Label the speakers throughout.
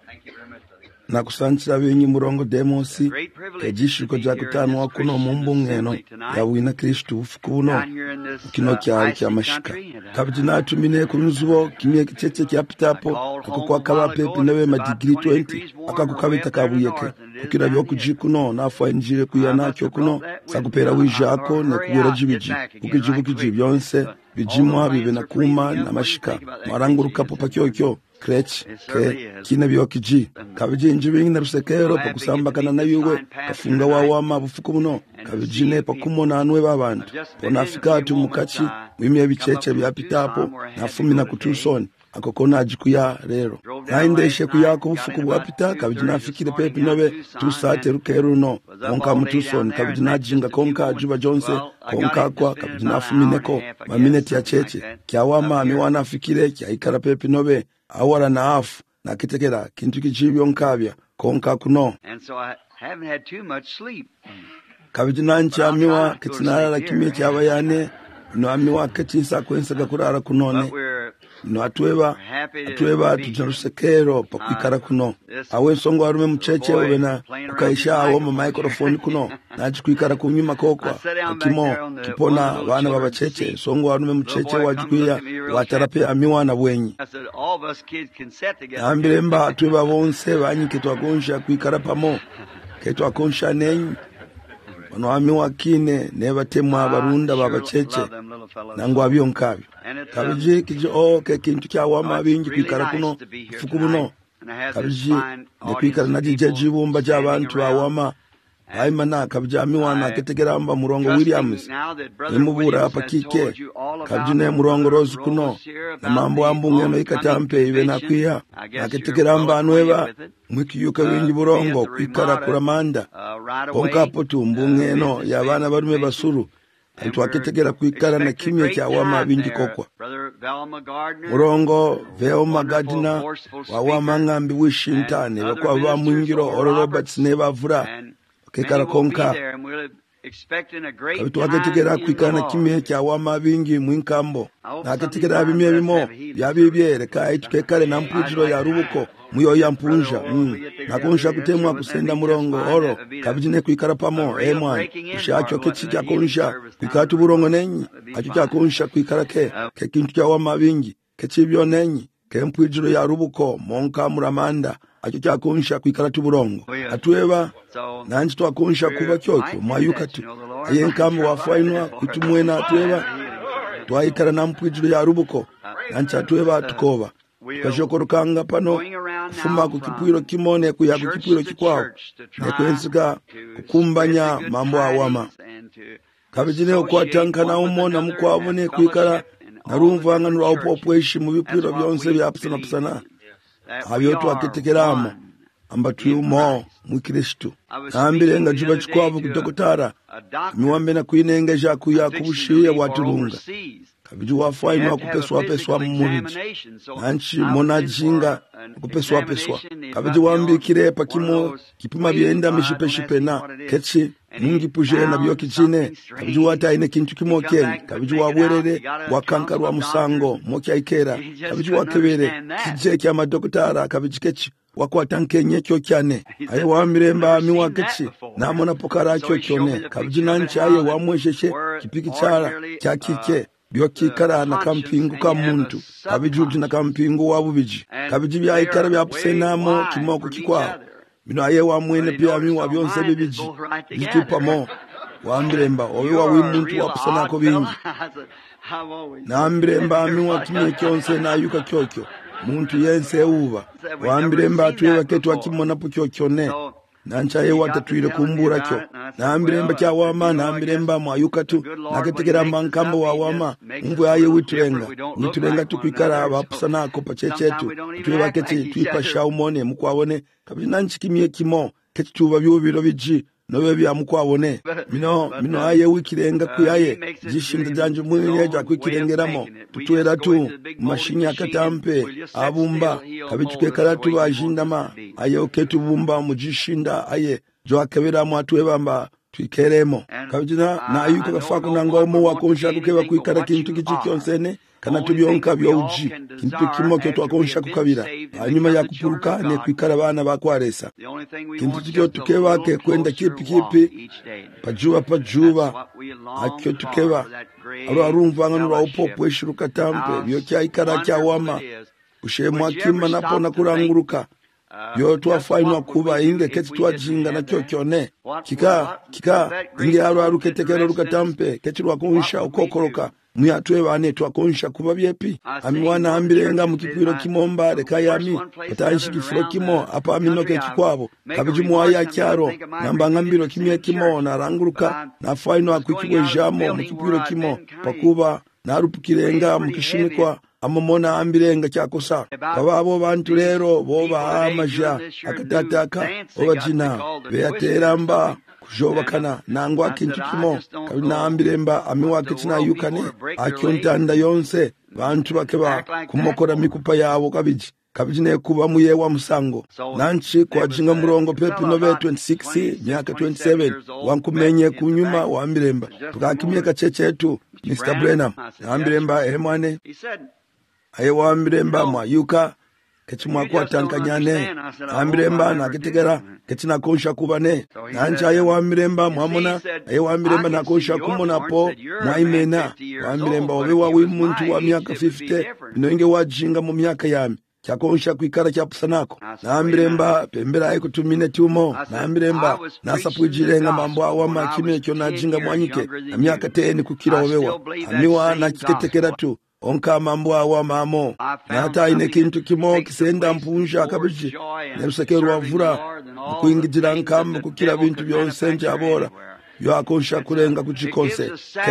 Speaker 1: nakusanchira benyi murongo Demosi kejishiko ja kutanwa kuno mumbungeno ya wina Kristu ufukuno kino cyari cyamashika kabiji natumine kunzubo kimye kicheche cyapitapo akokwa kaba pepe nawe madigiri 20 akakukabita kabuyeke kukira byo kujikuno nafa injire kuyana cyo kuno sakupera wijako ne kubera jibiji ukijibukiji byonse bijimwa bibe nakuma na mashika maranguruka popa kyokyo krech ke kina byokiji kabiji injibingi na rusekero pakusambakana na yuwe kafunga wawama bufuko buno kabijine pakumona anwe babantu ponafika atu mukachi mwimye bicheche byapitapo nafumi na kutusoni akokona ajikuya rero naindeshe kuyako bufuko bwapita kabijina afikire pepe nobe tusate rukero no onka mutusoni kabijina jinga konka juba jonse konka kwa kabijina afumineko mamineti ya cheche kyawama miwana afikire kyaikara pepe nobe awara na afu nakitekera kintu kijibyo nkabya konka kuno
Speaker 2: And so I haven't had too much sleep.
Speaker 1: kabijina nchamiwa kitinara kimye cyabayane no amiwa ketinsa kwensaga kurara kunone
Speaker 2: But we're
Speaker 1: no atweba tujarusekero pakwikara kuno awe songo arume mcheche ubena ukaisha awo mu microphone kuno naji kwikara kunyuma kokwa akimo kipona bana babacheche songo arume mcheche wajikuya watarape amiwa na bwenyi
Speaker 2: I said, all of us kids can sit together.
Speaker 1: ambire mba atweba bonse banyi ketwakonsha kwikara pamo ketwakonsha nenyi ono amiwa kine nebatemwa abarunda babacheche nango abyo nkabyo kabiji kije ke kintu kyawama bingi kwikara kuno fuku buno kabiji nekwikara najije bumba cy'abantu bawama ayimana kabiji amiwana ketegeramba murongo Williams nemubura hapa kike kabiji ne murongo Rose kuno na mambo ambungeno ikatampe ibe nakwiha naketegeramba anweba mwikiyuka bingi burongo kwikara kuramanda konkapo tumbungeno yabana barume basuru antu aketegera kwikara na kimye cyawama bingi kokwa murongo Velma Gardner wawama ngambi wishintane bakwa ba mwingiro Oral Roberts ne bavura kekara konka kabitu aketegera kwikara na kimye cyawama bingi mwinkambo naketegera bimye bimo byabibyere kai tukekare na mpujiro ya rubuko muyo yampunja nakunsha kutemwa kusenda murongo oro kabijine kwikara pamo emwan ushacho kechi konsha kwikatu burongo nenyi acho konsha kwikara ke kintu cyawa mabingi kechibyo nenyi kempujiro ya rubuko monka muramanda acho konsha kwikara tuburongo atweba nanji twakonsha kuba kyokyo mayukatu ayenkamu wafainwa kutumwena atweba twaikara na mpujiro ya rubuko nanji atweba tukoba kashokorukanga pano kufuma kukipwiro kimone kuya kukipwiro kikwao nekwensika kukumbanya mambo awama kabijine okwatanka na umona mukwabone kwikara narumvanga nuraupopoeshi mu bipwiro byonse byapusana pusana abyo twaketekeramo amba tuyumo mu Kristo nambire ngajuba chikwabo kudokotara miwambe na kuinengeja kuya kubushiye waturunga kabiji wafainwa kupeswa mumuriji nanchi monajinga kupeswa kabiji wambikire pakimo kipima byenda mishipe na kechi mungi puje na byo kichine kabiji wataine kintu kimoke kabiji wabwerere wakankarwa musango mokya ikera kabiji wakebere kije kya madokotara kabiji kechi wakwatankenye cyo cyane aye wamiremba miwa kechi namona pokara cyo cyone kabiji nanchi aye wamwesheshe kipiki cyara cyakike byokikara na kampingu ka muntu kabijuji na kampingu wabubiji kabiji byayikara byapusenamo kimoko kikwa bino aye wamwene pya miwa byonse bibiji bitupamo wambiremba owe wa wimuntu wapusanako bingi nambiremba miwa kimye kyonse na yuka kyokyo muntu yense uba wambiremba tuwe ketu akimona pu kyokyone nanchaye watatwire kumbura kyo nambiremba kyawama nambiremba mwayukatu naketegera mankambo wawama umvu aye witurenga tukwikara abapusanako pachechetu tuwe baketi twipasha umone mukwabone kabiri nanchikimye kimo keti tuba byubiro biji nobe bya mukwabone mino aye wikirenga kuyaye jishinda janje mwenyeja kwikirengeramo tutwera tu mashinya akatampe abumba kabitukekara tu bajindama aye oketu bumba mujishinda aye jo akabera mu atwebamba twikeremo kabijina na ayuko gafako nango mu wakonsha kukeba kwikara kintu kichikyonsene kana tubyonka byouji kintu kimo kyo twakonsha kukabira hanyuma ya kupuruka ne kwikara bana bakwaresa kintu kyo tukeba ke kwenda kipi pajuba akyo tukeba arumva ngano upopo eshuruka tampe byo kyaikara kyawama ushemwa kima napona kuranguruka yo twafainwa kuba inge keti twajinga na kyone kika inge aruketekero rukatampe keti rwakonsha ukokoroka muyatwe bane twakonsha kuba byepi amwana ambirenga mukipiro kimomba reka yami atanshi kifuro kimo apa aminoke kikwabo kabiji mwaya kyaro namba ngambiro kimye kimo naranguruka nafainwa kwikibwejamo mukipiro kimo pakuba narupukirenga mukishimikwa amomona ambirenga cyakosa ababo bantu rero boba amaja akatataka obajina beyateramba kujobakana nangwa kintu kimo kabina ambiremba amiwake kina yukane akyontanda yonse bantu bakeba kumokora mikupa yabo kabiji ne kuba muye wa musango nanchi kwa jinga murongo pepi nove 26 myaka 27 wankumenye kunyuma wa ambiremba tukakimye kachechetu Mr. Brenham ambiremba emwane aye wa ambiremba mwayuka kechimwa kwa tankanyane ambiremba nakitegera kechina konsha kubane nancha aye wa ambiremba mwamona aye wa ambiremba nakonsha kumona po mwaimena wa ambiremba obewa wimuntu wa myaka 50 noinge wajinga mu myaka yami kyakonsha kwikara kyapusanako naambiremba pembera aye kutumine tumo naambiremba nasapwijirenga mambo awama kimye kyo najinga mwanyike na myaka 10 kukira obewa amiwa nakitetekera tu onka mambo awa mamo nata ine kintu kimo kisenda mpunja akabiji nerusekero wavura kuingijira nkamba kukira bintu byonse njabora yo akonsha kurenga kuchikonse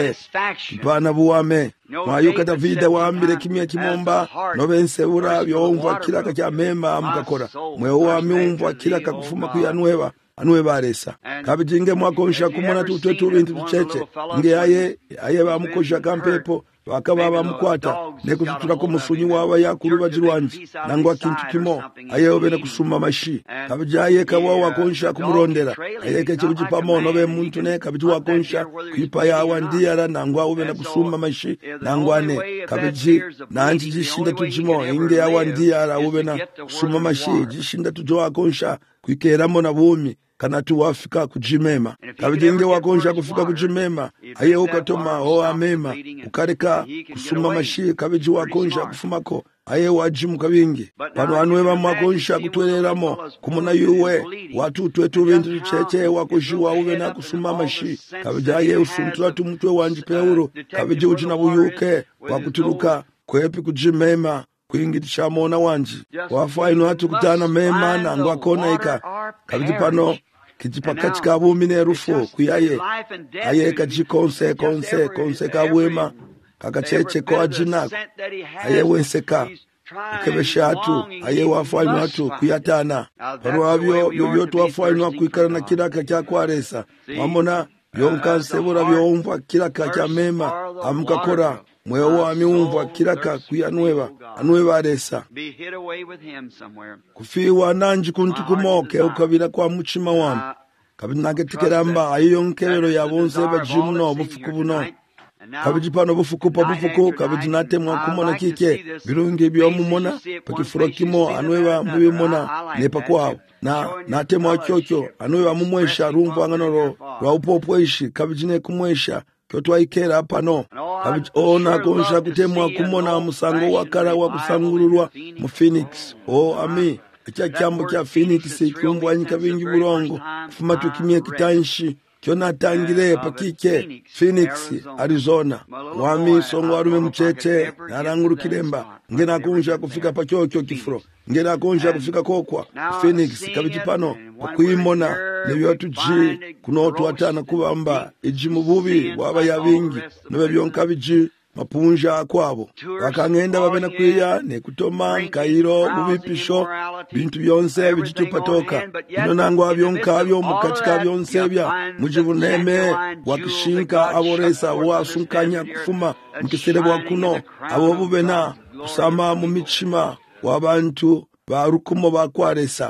Speaker 1: bana buwame mwayuka Davida waambire kimye kimomba nobensebura byomva kiraka kya mema mukakora mwewo wamumva kiraka kufuma kuyanweba anweba aresa kabijinge mwakonsha kumona tutwetu bintu tucheche nge aye bamukosha kampepo bakaba bamukwata nekututura ko musunyi waba yakuruba jirwanji nangwa kintu kimo ayeobe na kusuma mashi kabijaye kawa wakonsha kumurondera ayeke chibuji pamono be muntu ne kabiji wakonsha kwipa yawa ndiyara nangwa ube na kusuma mashi nangwane kabiji nanji jishinda tujimo inge yawa ndiyara ube na kusuma mashi jishinda tujo wakonsha kwikeramo na bumi kana tuwafika kujimema kabijinge wakonsha kufika kujimema aye ukatoma amema ukareka kusuma mashi kabiji wakonsha kufumako aye wajimu kabingi pano anweba mwakonsha kutweleramo kumuna yuwe watu twetu bintu cheche wakojiwa ube na kusuma mashi kabijaye usuntura tumutwe wanji peuro kabiji ujina buyuke wakuturuka kwepi kujimema kuingitisha mona wanji wafaino hatu kutana mema na ngwa kona ika kabiji pano kijipaka chikabu rufu kuyaye aye kajikonse konse kabwema kakacheche kwa jina aye wenseka ukebeshatu aye wafaino hatu kuyatana parwabyo yoyoto wafaino kuikara na kiraka kya kwaresa wamona yonka sebura byomva kiraka kya mema amukakora mwewo wamiumva kiraka kuyanweba anweba aresa kufiwa nanji kuntu kumoke ukabira kwa muchima wamu kabinage tikeramba ayonkero yabonse bajimuno bufuku buno kabiji pano bufuku kabijinate mwakumona kike birungi byomumona pakifuro kimo anweba mubimona nepa kwao na nate mwakyokyo anweba mumwesha rumva nganoro rwa upopweshi kabijine kumwesha kyotwa ikera pano kabiji ona konsha kutemwa kumona musango wakara wa kusangururwa mu Phoenix ami ekya kyambo kya Phoenix kyumbwanyika bingi burongo kufuma tukimye kitanshi kyona tangire pakike Phoenix Arizona wami songo warume mcheche narangurukiremba ngena konsha kufika pakyokyo kifuro ngena konsha kufika kokwa Phoenix kabiji pano okuyimona nebyotu ji kunotu atana kubamba ejimu bubi waba yabingi nobe byonka biji mapunja kwabo bakangenda babena kwiya ne kutoma nkairo ubipisho bintu byonse bijitupatoka nonangwa byonka byo mukatika byonse bya mujibuneme wakishinka aboresa wasunkanya kufuma mukisere bwa kuno abo bubena kusama mu michima wabantu barukumo bakwaresa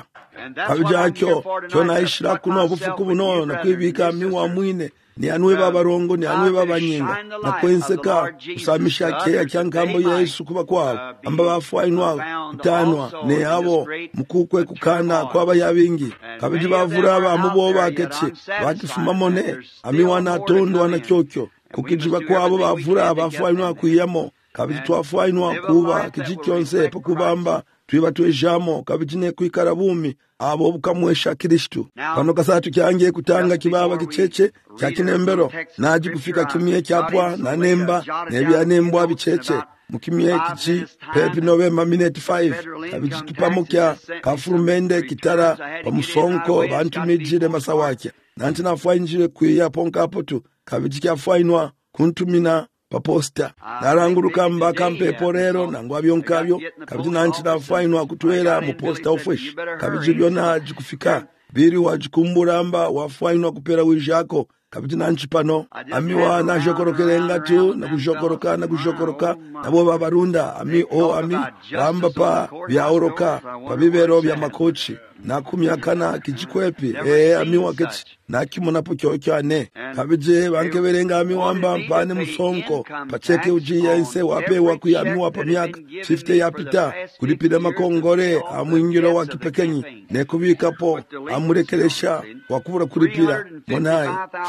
Speaker 1: kabijakyo kyonayishira kuno obufuku buno nakwibika miwa mwine ni anwe babarongo ni anwe babanyinga nakwenseka usamisha keya kyankambo Yesu kuba kwabo amba bafwainwa kutanwa ne abo mukukwe kukana kwaba yabingi kabiji bavura abamubo baketse bakifumamone amiwana tondo na kyokyo kukijiba kwabo bavura abafwainwa kuyamo kabiji twafwainwa kuba kijikyonse pokubamba twiba twejamo kabiji ne kwikara bumi abo bukamwesha Kristo pano kasatu kyangiye kutanga kibaba kicheche kya kinembero naji kufika kimye kyapwa na nemba nebyanembwa bicheche mukimye kichi pepi November minute 5 kabiji kipamo kya kafurumende kitara pamusonko bantu mijire masawake nanti nafwainjire kuya ponkapo tu kabiji kyafwainwa kuntumina paposta naranguruka mbaka mpepo rero nangwa byonkabyo kabiji nanchi nafainwa kutwera mu posta ofresh kabiji byona jikufika biri wajikumburamba wafainwa kupera wijako kabiji nanchi pano amiwa na jokorokerenga tu na kujokoroka nabo babarunda ami bamba pa byaoroka pabibero bya makochi na kumyakana kijikwepi amiwa kechi nakimonapo kyokyane kabije bankeberenga amiwamba mpane musonko pacheke ujiya inse wapewa kuyamiwa pa myaka 50 yapita kulipida makongore amwingiro wa kipekenyi nekubikapo amurekeresha wakubura kulipira monai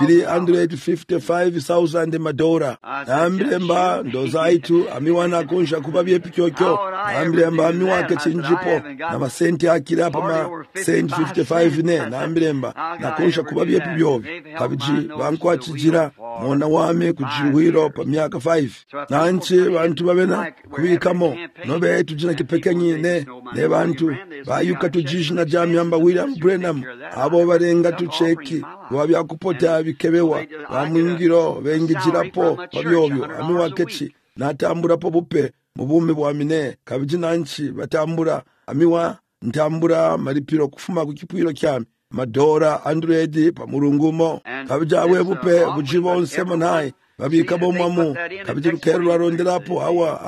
Speaker 1: 355,000 madora naambiremba ndozaitu amiwana kunsha kuba byepikyokyo naambiremba amiwake chinjipo na masenti akira pa ma senti 55 ne naambiremba nakunsha kuba byepi byobi kabiji bankwachijira mona wame kujiwiro pa myaka 5 nanchi bantu babena kubikamo nobe tujina kipekenyi ne bantu bayuka tujishina jamyamba William Branham abo barenga tucheki wabyakupota bikebewa bamwingiro bengijirapo pabyobyo amiwakechi natambura po bupe mubumi bwamine kabiji nanchi batambura amiwa ntambura maripiro kufuma kukipwiro kyami madora 100 pamurungumo kabijawe bupe bujibonse monai babika bomwamu kabije rukerwa ronderapo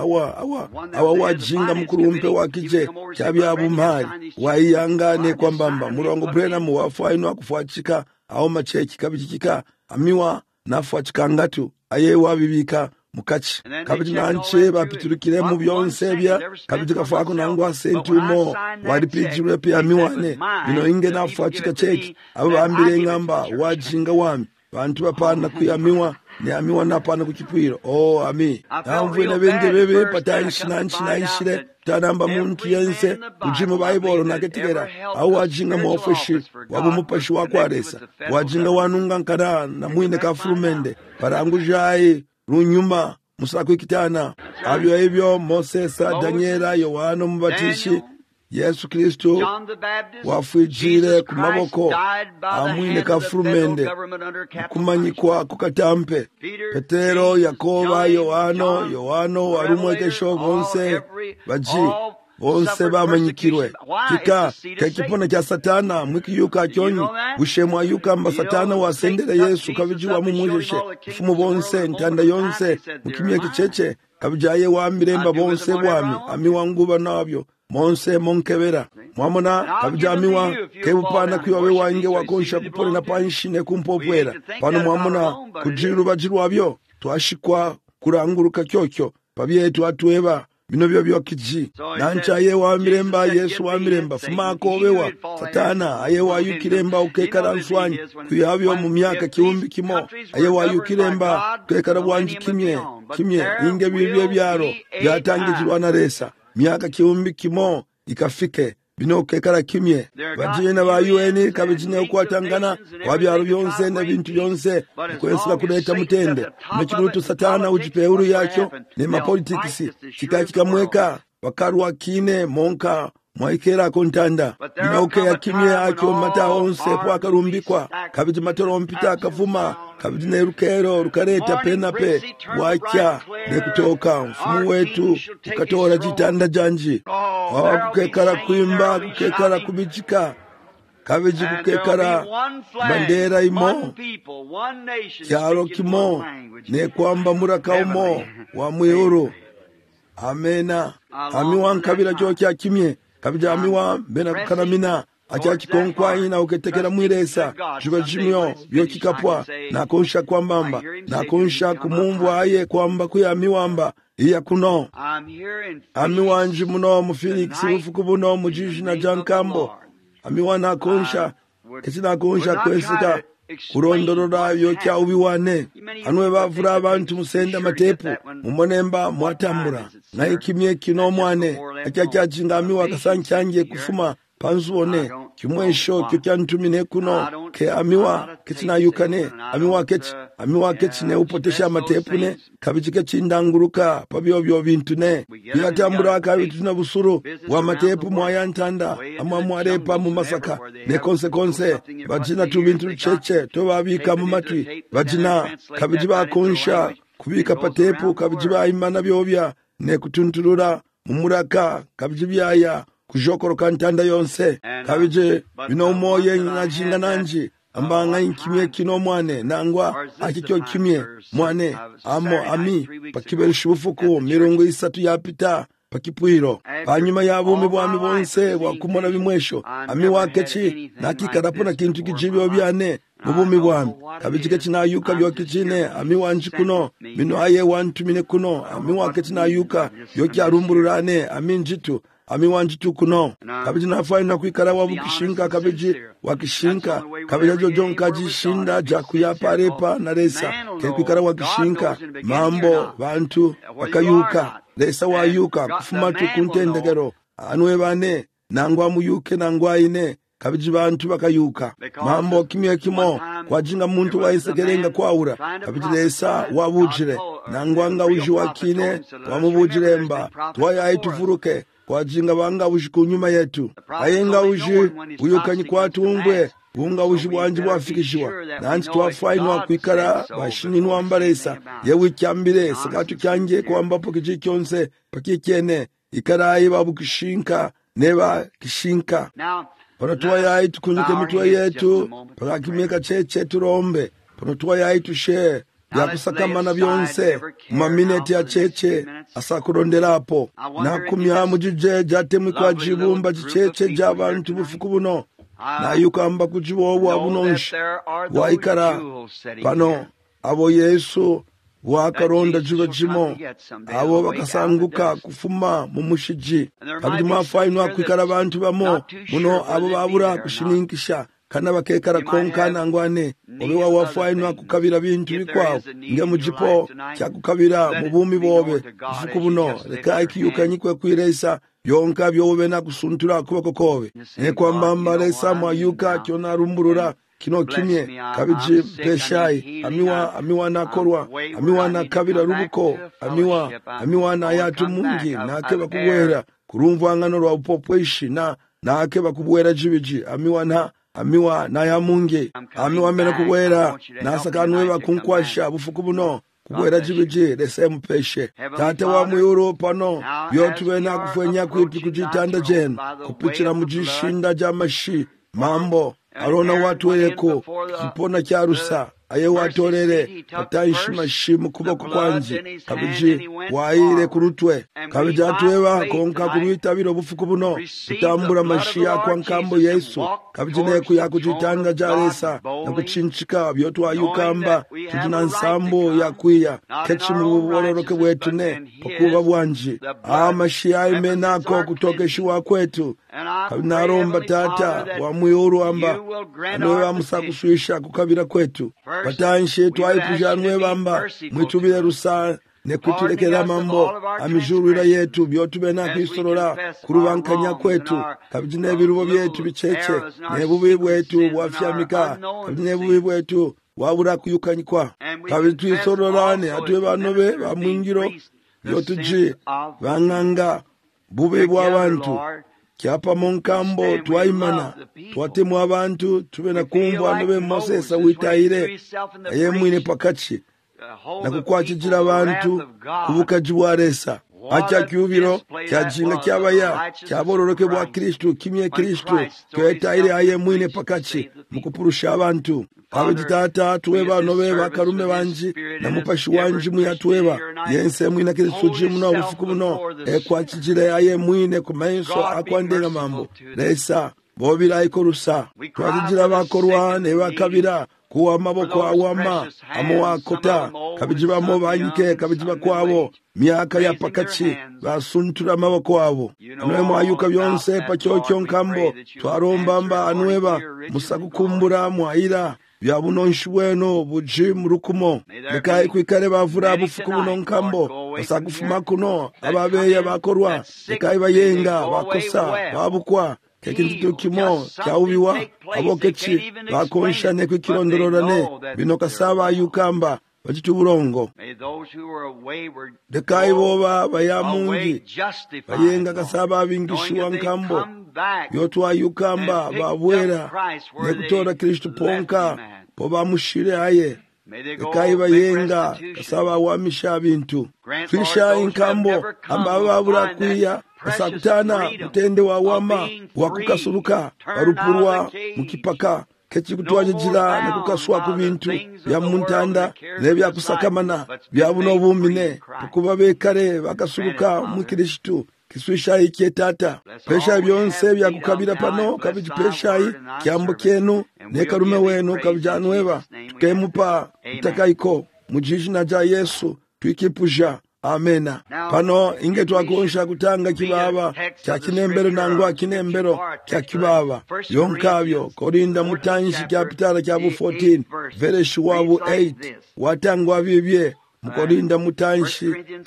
Speaker 1: awa wajinga mukurumpe wakije cyabyabumhari wayangane kwambamba murongo Branham wafainwa kufwachika aho macheki kabijikika amiwa nafwachika ngatu aye wabibika mukachi kabiji nanche bapiturikire mu byonse bya kabiji kafako nangwa sentumo walipijire pya miwane bino inge nafwachika cheki abo bambire ngamba wajinga wami bantu bapana kuyamiwa ne amiwa napana kukipwiro ami namvwena benge bebe patanshi nanshire tanamba muntu yense ujimo Bible naketigera au wajinga muofeshi wabumupashi wakwaresa wajinga wanunga nkana na mwine kafurumende parangujai runyuma musakwikitana abyo ebyo Moses Daniela Yohana mubatishi Yesu Kristo wafwijire kumaboko amwine kafurumende kumanyikwa kukatampe Petero Yakoba Yohano warumwekesho bonse baji bonse bamanyikirwe kika kekipona kya satana mwikiyuka kyonyi bushemwa yuka mba satana wasendere Yesu kabiji wamumujeshe ifumu bonse ntanda yonse mukimye kicheche kabijaye wamiremba bonse bwami amiwanguba nabyo monse monkebera mwamona kabijamiwa kebupana kwiwawe wange wakonsha kupole na panshine kumpopwera pano mwamona kujiru bajirwabyo twashikwa kuranguruka kyokyo pabyetu atweba bino byo byokiji nancha aye wamiremba Yesu wamiremba fumako obewa satana aye wayukiremba ukekara nswanyi kuyabyo mu myaka kiumbi kimo aye wayukiremba ukekara bwanji kimye inge bibye byaro byatangijirwa na resa myaka kiumbi kimo ikafike bino kekara kimye bajina ba UN kabijine ukwatangana wabyaro byonse na bintu byonse kwensika kuleta mutende mekirutu satana ujipeuru yakyo ne mapolitics kikamweka bakarwa kine monka mwaikera kontanda binoke yakimye akyo mata onse kwa karumbikwa kabiji matoro mpita akavuma kabiji ne rukero rukareta penape wacha ne kutoka mfumu wetu ukatora jitanda janji kukekara kuimba kukekara kubijika kabiji kukekara bandera imo kyaro kimo ne kwamba muraka umo wa mwihuru amena amiwa nkabira kyo kya kimye kabija amiwa bena kukanamina achachikonkwanyi na uketekera mwiresa chiko chimyo vyokikapwa nakonsha kwambamba nakonsha kumumvwa aye kwamba kuyamiwamba iya kuno ami wanji muno mu Felix ufuku buno mu Jishina Jankambo ami wana konsha ketina konsha kwesika kurondorora vyokya ubiwane anwe bavura abantu musenda matepu mumonemba mwatambura na ikimye kino mwane akyachinga ami wakasankyanje kufuma panzuone kimwesho kyokyantumine kuno ke amiwa ketinayukane amiwa ketine upotesha matepune kabijike chindanguruka pabyobyo bintune bigatambura kabituna busuru wa matepu mwayantanda amwa mwarepa mu Masaka ne konse bajina tu bintu cheche to babika mu matwi bajina kabijiba konsha kubika patepu kabijiba imana byobya ne kutunturura mu muraka kabijibyaya kujokoroka ntanda yonse kabije bino moye ngajinga nanji ambanga inkimye kino mwane nangwa akikyo kimye mwane ami pakiberisha ubufuku 30 yapita pakipwiro panyuma yabumi bwami bonse wakumona bimwesho ami wakechi nakikarapo na kintu kijibyo byane mubumi bwami kabijike kinayuka byokijine ami wanji kuno bino aye wantumine kuno ami wakechi nayuka yokyarumbururane ami njitu ami wanjitu kuno kabiji nafaina kuikara wabukishinka kabiji wakishinka kabiji jojonka jishinda jakuyaparepa na resa kuikara wakishinka mambo bantu wakayuka resa wayuka kufuma tukuntendegero anwe bane nangwa muyuke nangwa ine kabiji bantu bakayuka mambo kimye kimo kwajinga muntu waisekerenga kwaura kabiji resa wabujire nangwanga uji wakine wamubujiremba twayayi tufuruke kwajinga banga bushikunyuma yetu ayenga uji uyukanyi kwatumbwe unga uji bwanji bwafikishwa nanti twafainwa kwikara bashininwa mbaresa yewe cyambire sakatu cyange kwambapo kiji cyonse pakikene ikarayi babukishinka neba kishinka Pono twayayi tukunyuke mitwe yetu pakimeka cheche turombe pono twayayi tushe yakusakamana byonse mamineti ya cheche asakuronderapo nakumya mujije jatemwe kwa jibumba jicheche jabantu bufuku buno nayukamba kujibowa bunonshi waikara pano abo Yesu wakaronda jiro jimo abo bakasanguka kufuma mu mushiji kabiri mafainwa kwikara abantu bamo muno abo babura kushininkisha kana bakekara konkana ngwane obe wafainwa kukabira bintu bikwawo nge mujipo cyakukabira mu bumi bobe ufuku buno reka ikiyukanyikwe kwiresa yonka byobe na kusuntura kubako kobe ne kwamba resa mwayuka cyona rumburura kino kimye kabiji peshai amiwa nakorwa amiwa nakabira rubuko amiwa na yatu mungi nake bakubwera kurumva ngano rwa upopweshi nake bakubwera jibiji amiwa na ya mungi amiwa mena kubwera nasakanwe bakunkwasha bufuku buno kubwera jibiji rese mpeshe tate wa muyuro pano byotube nakufenya kwipi kujitanda jen kupichira mujishinda jamashi mambo arona watu weko kipona cyarusa aye watorere patayishima shimu kuboko kwanji kabiji waire kurutwe kabiji atweba konka kubitabiro bufuku buno tutambura mashia kwa nkambo Yesu kabiji ne kuyakujitanga jaresa na kuchinchika byotwa yukamba tujina nsambo yakwiya kechi mu bororoke wetu ne pokuba bwanji mashia imenako kutokeshwa kwetu kabinaromba tata wa muyuru amba anowa musakuswisha kukabira kwetu patanshe twayipujanwe bamba mwitubire rusa nekuturekera mambo amijurira yetu byotube na kwisorora kurubankanya kwetu kabijine birubo byetu bicheche nebubi bwetu bwafyamika kabijine bubi bwetu wabura kuyukanyikwa kabitwisororane atwe banobe bamwingiro yotuji banganga bube bw'abantu kyapa monkambo twaimana twatemu abantu tube na kumbwa nobe Moses witayire yemwine pakachi na kukwakijira abantu kubukajibwaresa acha kyubiro kyajinga kyabaya kyabororoke bwa Kristo kimye Kristo kwetayire ayemwine pakachi mukupurusha abantu abitata tuweba nobe bakarume banji na mupashi wanji muyatweba yense mwina Kristo jimuno bufuku buno ekwakijira ayemwine kumenso akwandenga mambo resa bobira ikorusa twagira bakorwa ne bakabira kuwa amaboko awama amuwakota kabijibamo banyike kabijiba kwabo myaka ya pakaki basuntura amaboko abo anwe mwayuka byonse pacyocyo nkambo twarombamba anweba musagukumbura mwayira byabunonshi bweno buji murukumo lekai kwikare bavura bufuku buno nkambo basagufuma kuno ababeya bakorwa lekai bayenga bakosa babukwa kekintu kimo cyawubiwa abokeci bakonshane kwikirondororane bino kasaba yukamba bajitu burongo lekai boba bayamungi bayenga kasaba bingishiwa nkambo yotwa yukamba babwera nekutora Kristo ponka poba mushire aye lekai bayenga kasaba wamisha bintu fisha inkambo amba babura kwiya basakutana mutende wa wama wakukasuruka barupurwa mukipaka kechikutwaje jira nekukaswa ku bintu bya muntanda nebya kusakamana bya buno bumine kuba bekare bakasuruka mu Kristo kiswisha ikietata pesha byonse bya kukabira pano kabiji pesha kyambo kenu nekarume wenu kabijanweba tukemupa utakaiko mujishina ja Yesu tuikipuja amena pano inge twakonsha kutanga kibaba kya kinembero nangwa kinembero kya kibaba yonkabyo korinda mutanshi kapitala kya bu 14 verse wabu 8 watangwa bibye mukorinda mutanshi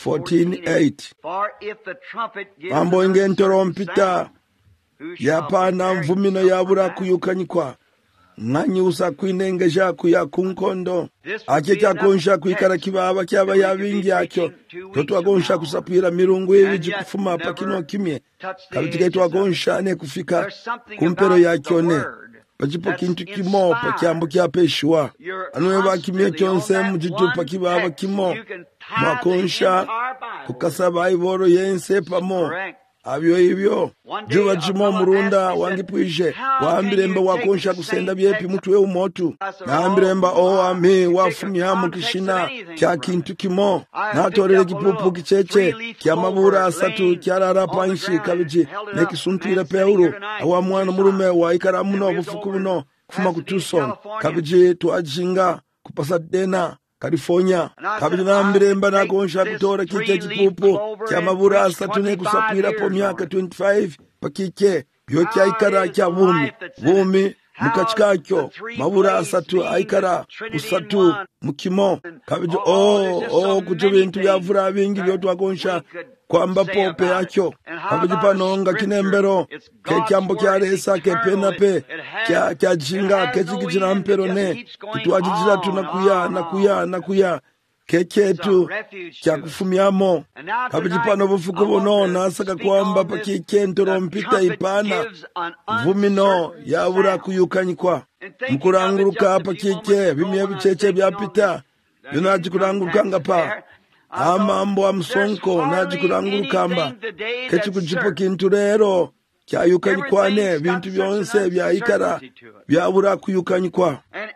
Speaker 1: 14:8 mambo inge ntorompita yapana mvumino yabura kuyukanyikwa nganyi usa kwinengeja kuya kunkondo ake kyakonsha kwikara kibaba kyaba yabingi akyo totwakonsha kusapira mirungu ibiji kufuma pakino kimye kabitike twakonsha ne kufika kumpero yakyone pachipo kintu kimo pakyambo kyapeshwa anwe bakimye kyonse mujitu pakibaba kimo mwakonsha kukasaba iboro yense pamo abyo ibyo juba jimo murunda wangipwishe waambiremba wakonsha kusenda byepi mutwe umotu naambiremba ami wafumya mukishina kya kintu kimo natorere kipupu kicheche kya mabura asatu kyarara panshi kabiji nekisuntira peuro awa mwana murume wa ikaramuno bufuku buno kufuma kutuson kabiji twajinga kupasa dena California kabili naambiremba nakonsha kutora kike kipupu kya mabura asatu ne kusapira po myaka 25 pakike byo kyaikara kya bumi mukachikakyo mabura asatu aikara usatu mukimo kabili kuti bintu byavura bingi byo twakonsha kwamba pope yakyo kabili panonga kinembero kekyambo kyaresa kepenape kya jinga kechikijina mpero ne kitwajijira tunakuya keketu kya kufumyamo kabili pano bufuko bono nasaka kwamba pakikentoro mpita ipana vumino yabura kuyukanyikwa mukuranguruka pakike bimye bicheche byapita yonaji kuranguruka ngapa amambo amusonko naji kurangurukamba kechi kujipo kintu rero kyayukanyikwane bintu byonse byayikara byabura kuyukanyikwa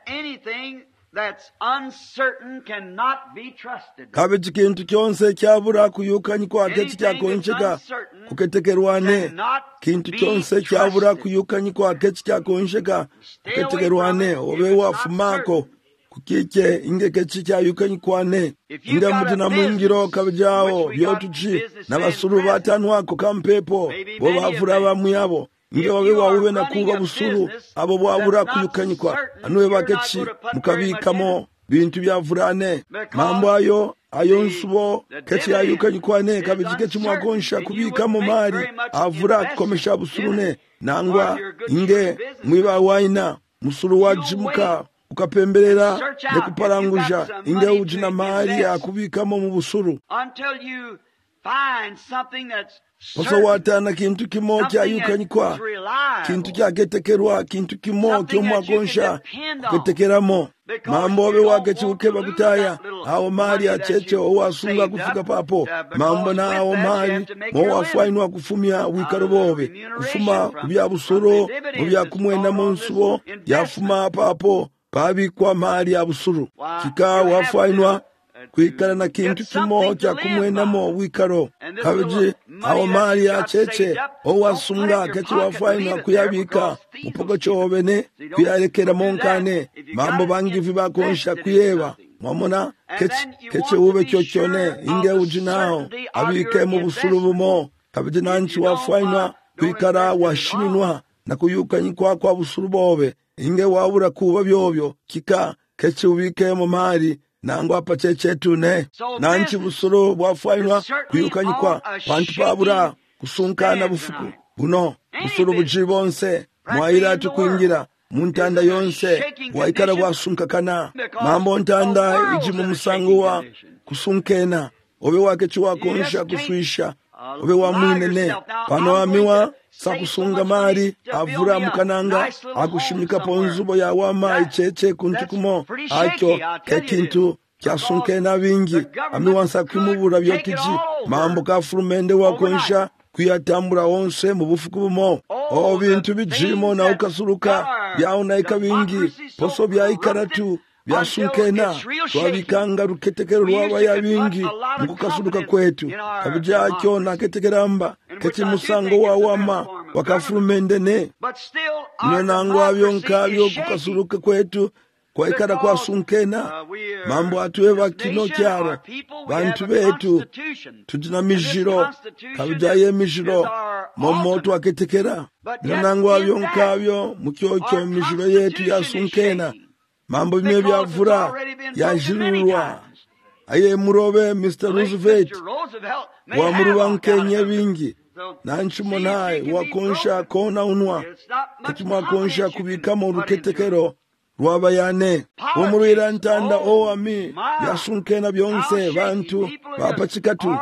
Speaker 1: kabiji kintu kyonse kyabura kuyukanyikwa kechi kyakonsheka kuketekerwane kintu kyonse kyabura kuyukanyikwa kechi kyakonsheka kuketekerwane obe wafumako kukike inge kechi kyayukanyikwane inga mutina mwingiro kabijawo byotuchi n'abasuru batanu wako kampepo bo bavura bamwe yabo inge wabe wawube na kuba busuru abo bwabura kuyukanyikwa anwe bakechi mukabikamo bintu byavurane mambo ayo nsubo kechi yayukanyikwane kabijike chimwakonsha kubikamo mari avura kukomesha busurune nangwa inge mwiba waina musuru wajimuka ukapemberera nekuparanguja inge ujina mahali akubikamo mu busuru Oso watana kintu kimo kyayukanyikwa kintu kyaketekerwa kintu kimo kyomwakonsha kuketekeramo mambo obe wagechuke bakutaya awo mali acheche owasunga kufika papo mambo na awo mali mowafwainwa kufumya wikarobobe kufuma kubya busoro kubya kumwenda monsubo yafuma papo pabi kwa mali ya busuru kika wafwainwa kwikala na kintu kimo kya kumwenamo wikaro kabiji awo mali acheche owasunga kechi wafaina kuyabika mupoko chobene kuyalekera monkane mambo bangivi bakonsha kuyeba mwamona kechi ube chochone inge ujinao abike mu busulubumo kabiji nanchi wafaina kwikara washinwa na kuyukanyikwa kwa busulubobe inge wabura kuba byobyo kika kechi ubike mu mali nango apacheche tune nanchi busulu bwafainwa kuyukanyikwa bantu babura kusunkana bufuku buno busulu bujibonse mwaira tukwingira muntanda yonse waikara bwasunkakana mambo ntanda ijimu musanguwa kusunkena obe wake chiwakonsha kuswisha obe wamwinene pano amiwa sakusunga mali avura mukananga akushimika ponzubo ya wama icheche kuntikumo acho kekintu kyasunkena bingi amiwansa kwimubura byokiji mambo kafurumende wakonsha kuyatambura onse mu bufuku bumo bintu bijimo na ukasuluka byaunayika bingi poso byaikaratu byasunkena twabikanga ruketekero rwaba ya bingi mukukasuluka kwetu kabijacyo naketekeramba keti musango wa wama wakafurumendene nonango abyo nkabyo kukasuluka kwetu kwaikara kwasunkena mambo atuwe bakino kyaro bantu betu tudina mijiro kabijaye mijiro momoto aketekera nonango abyo nkabyo mukyokyo mijiro yetu yasunkena mambo bimwe byavura yajirurwa aye murobe Mr. Roosevelt wa murubankenye bingi nanchimo naye wakonsha kona unwa katima konsha kubika mu ruketekero rwabayane umurira ntanda ami yasunkena byonse bantu bapachikatu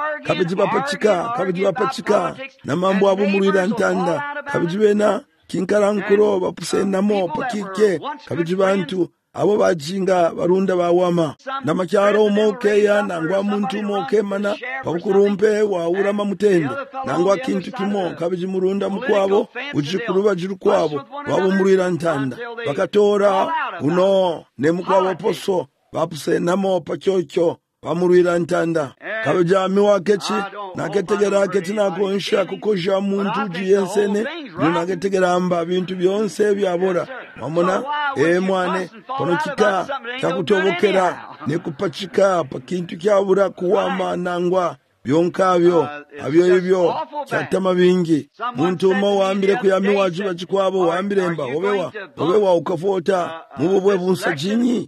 Speaker 1: kabiji bapachika na mambo abo murira ntanda kabijibena kinkarankuro bapusenamo pakike kabiji bantu abo bajinga barunda bawama na makyaro mokeya nangwa muntu mokemana bakurumpe waurama mutende nangwa kintu kimo kabiji murunda mukwabo ujikuruba jiru kwabo wabo murira ntanda bakatora uno ne mukwabo poso bapusenamo pakyokyo bamurira ntanda kabijami wakechi naketegera keti nakonsha kukoja muntu jiyensene nunaketegeramba bintu byonse byabora mamona mwane kono kita kyakutobokera nekupachika pakintu kyabura kuwama nangwa byonkabyo abyo ibyo cyatama bingi muntu umo wambire kuyami waju bachikwabo wambiremba obewa ukafota mububwe bunsajinyi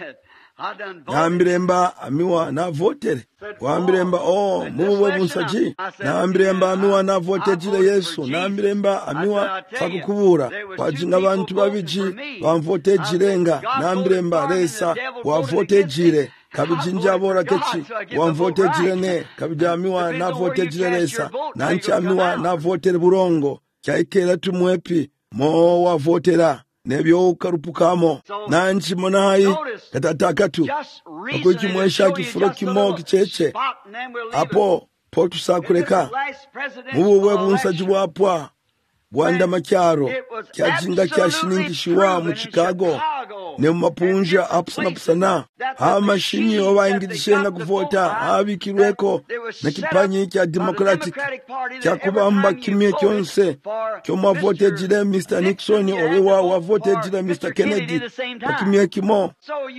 Speaker 1: Nambiremba amiwa na votere wambiremba mubwe bunsaji nambiremba amiwa na votejire Yesu nambiremba amiwa sakukubura wajinga bantu babiji bamvotejirenga nambiremba resa wavotejire kabijinja bora kechi wamvotejirene kabijamiwa na votejire resa nanchamiwa na votere burongo kyaikera tumwepi mo wavotera nebyo ukarupukamo nanchi monayi katatakatu akuki mwesha kifuro kimo kicheche apo potusakureka mubwe bunsaji bwapwa bwanda makyaro kyajinga kyashiningishiwa mu Chicago ne mapunja apsana amashinyi obayingirishenga kuvota abikirweko na kipanyi kya Democratic kyakubamba kimye kyonse kyomavote jire Mr. Nixon owewa wavote jire Mr. Kennedy kimye kimo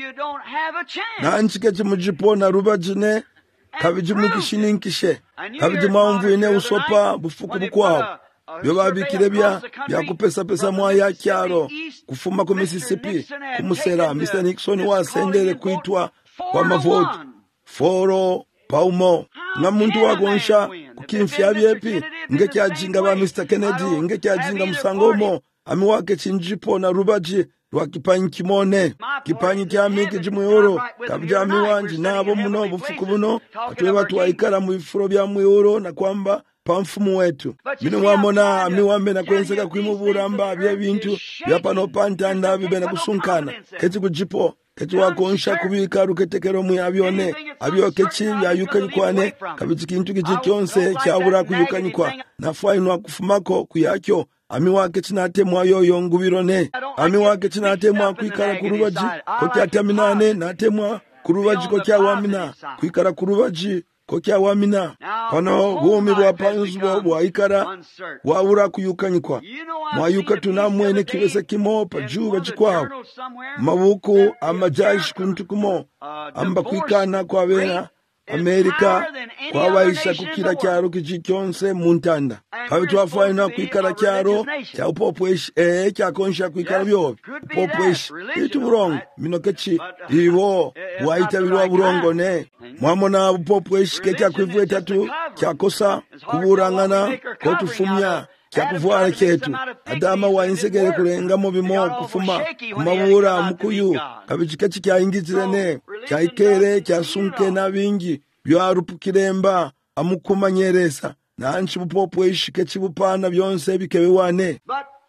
Speaker 1: nanchike chimujipona rubajine kabijimukishininkishe kabijimamvine usopa bufuku bukwabo byo babikire byakupesa pesa mwaya kyaro kufuma ku Mississippi kumusera Mr. Nixon wasendere kuitwa kwa mavoti foro paumo na muntu wagonsha kukimfya byepi nge kyajinga ba Mr. Kennedy nge kyajinga musangomo amiwake chinjipo na rubaji rwakipanyi kimone kipanyi kyamiki jimuyoro kabijami wanji nabo muno bufuku buno atwe batu waikara mu bifuro bya muyoro na kwamba pamfumu wetu bino wamona amiwambe na kwenseka kwimuburamba bya bintu byapano pantanda bibena kusunkana keti kujipo keti wakonsha kubika ruketekero mu abyone abyo kechi yayukanyikwane kabiti kintu kijikyonse kyabura kuyukanyikwa na fainwa kufumako kuyakyo amiwake chinatemwa yoyo ngubirone amiwake chinatemwa kwikara kurubaji kokyatamina natemwa kurubaji ko kyawamina kwikara kurubaji ko kyawamina pano bumi bwa panzu bwa ikara wabura kuyukanyikwa mwayuka tunamwene kibese kimo pajuba jikwao mabuku amajashi kuntukumo amba kwikana kwa bena Amerika kwabaisha kukira kyaro kijikyonse muntanda kabe twafaina kwikara kyaro kya upopweshi kyakonsha kwikara byobe upopweshi itu burongo minokechi ibo waita bilwa burongo ne mwamona upopweshi kya kwivwe tatu kyakosa kuburangana ko tufumya kyakuvwala ketu adama wainsegere kurenga mu bimo kufuma kumabura mukuyu kabijikechi kyaingizirene kyaikere kyasunke nabingi byarupukiremba amukumanyeresa nanchi bupopweshi kechibupana byonse bikebewane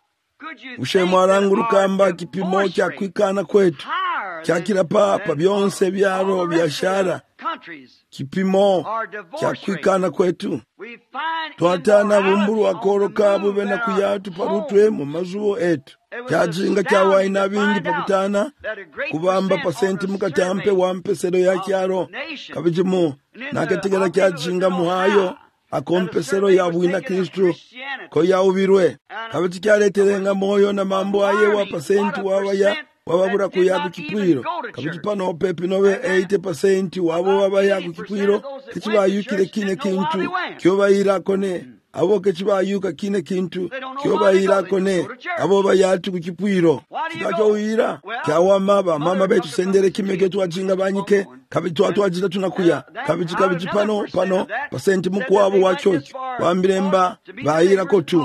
Speaker 1: ushemwarangurukamba kipimo kya kwikana kwetu kyakira papa byonse byaro byashara kipimo kya kwikana kwetu twatana bumburu wakoroka bube na kuyatu parutwe mu mazubo etu kyajinga kyawaina bingi pakutana kubamba pasenti mukatampe wampe sero ya kyaro kabijimu nakategera kyajinga muhayo akompesero ya bwina Kristo ko yaubirwe kabiti kyaleterenga moyo na mambo aye wa pasenti wababura kuyaku kipwiro kabiti pano pepi nowe 80% wabo wabayaku kipwiro kichibayukire kine kintu kyobayira kone abo kichibayuka kine kintu kyobayira kone abo bayatu kukipwiro kikakyoyira kyawamaba mama betu sendere kimege twajinga banyike kabiti twajira tunakuya kabiti pano pasenti mukwabo wachoki wambiremba bayira kotu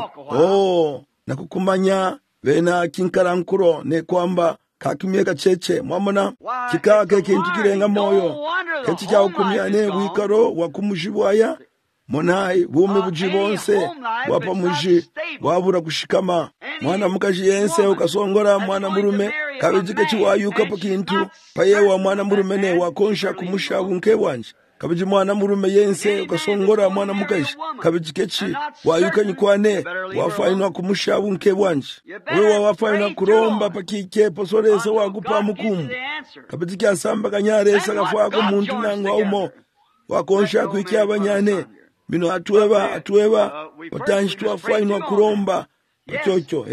Speaker 1: nakukumanya bena kinkarankuro ne kwamba kakimyeka cheche mwamona kikake kintu kirenga moyo kechi cha ukumyane wikaro wakumujibwaya monai bumi bujibonse wapa muji wabura kushikama mwana mukaji yense ukasongora mwana murume kabijike chiwayuka pa kintu payewa mwana murume ne wakonsha kumusha bunke wanje kabiji mwana murume yense ukasongora mwana mukaji kabijike chi wayuka nyikwane wafainwa kumusha bunke wanje wewe wafainwa kuromba pakike posorese wagupa mukumu kabijike asamba kanyaresa gafwako muntu nangwa umo wakonsha kuikia abanyane mino atueba watanshi tuwafainwa kuromba pachocho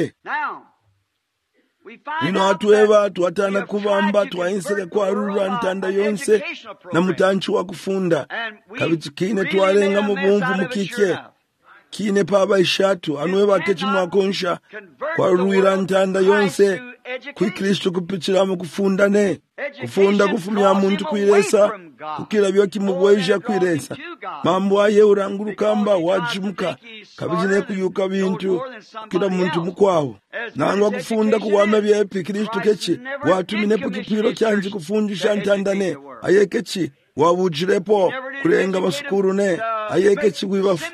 Speaker 1: mino atueba tuwatana kubamba tuwainsega kwa rura ntanda yonse na mutanchi wa kufunda kabiti kine tuwarenga mubumvu mukike kine paba ishatu anueba kechi mwakonsha kwa ruira ntanda yonse kui Kristo kupichira mu kufunda ne kufunda kufumya muntu kwiresa kukira byo kimubweja kwiresa mambo aye urangurukamba wajumuka kabijine kuyuka bintu kira muntu mukwawo nangwa kufunda kuwama byepi Kristo kechi watuminepo kipiro kyanje kufunjisha ntandane aye kechi wabujirepo kurenga basukuru ne aye kechi wibafu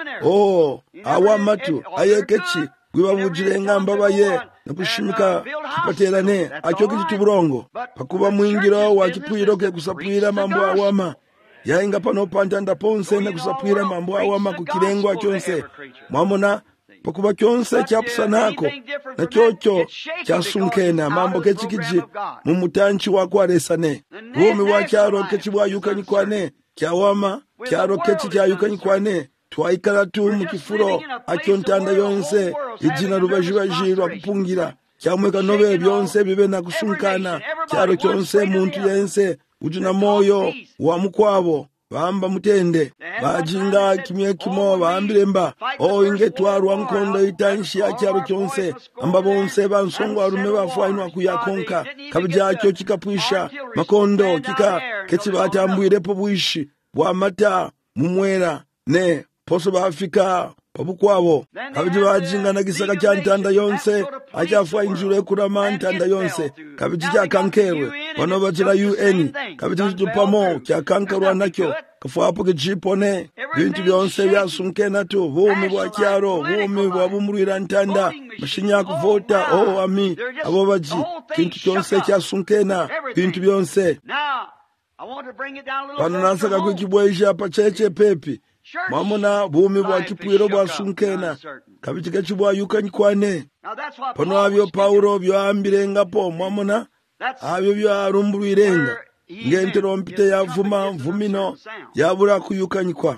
Speaker 1: awamatu aye kechi wibabujirenga mbabaye nakushimika kipaterane acho kitu burongo pakuba mwingiro wa kipwiro ke kusapwira mambo awama yainga pano pantanda ponse na kusapwira mambo awama kukirengwa kyonse mwamona pakuba kyonse kyapusanako na chocho kyasunkena mambo kechikiji mumutanchi wako aresane bumi wa kyaro kechibwayuka nyikwane kyawama kyaro kechi kyayuka nyikwane twaikala tu mukifuro akyontanda yonse ijina rubajibajirwa kupungira kyamweka nobe byonse bibe na kusunkana kyaro kyonse muntu yense ujuna moyo wa mukwabo bamba mutende bajinga kimye kimo bambiremba inge twarwa nkondo itanshi ya kyaro kyonse amba bonse bansongwa rume bafainwa kuyakonka kabijacyo kikapwisha makondo kika kechi batambwirepo bwishi bwa mata mumwera ne poso bafika pabukwabo kabiji bajinga na gisaka kya ntanda yonse achafa injure kurama ntanda yonse kabiji kya kankerwe bano bajira UN kabiji tupamo kya kankerwa nakyo kafapo kijipone bintu byonse byasunkena tu bumi bwa kyaro bumi bwa bumurira ntanda mashinya kuvota ami abo baji kintu kyonse kyasunkena bintu byonse pano nasaka kukibweisha pacheche pepi mamona bumi bwa kipwiro bwa sunkena kabitike chibwayuka nyikwane pano abyo Paulo byo ambirenga po mamona abyo byo arumbuirenga ngentero mpite yavuma mvumino yabura kuyukanyikwa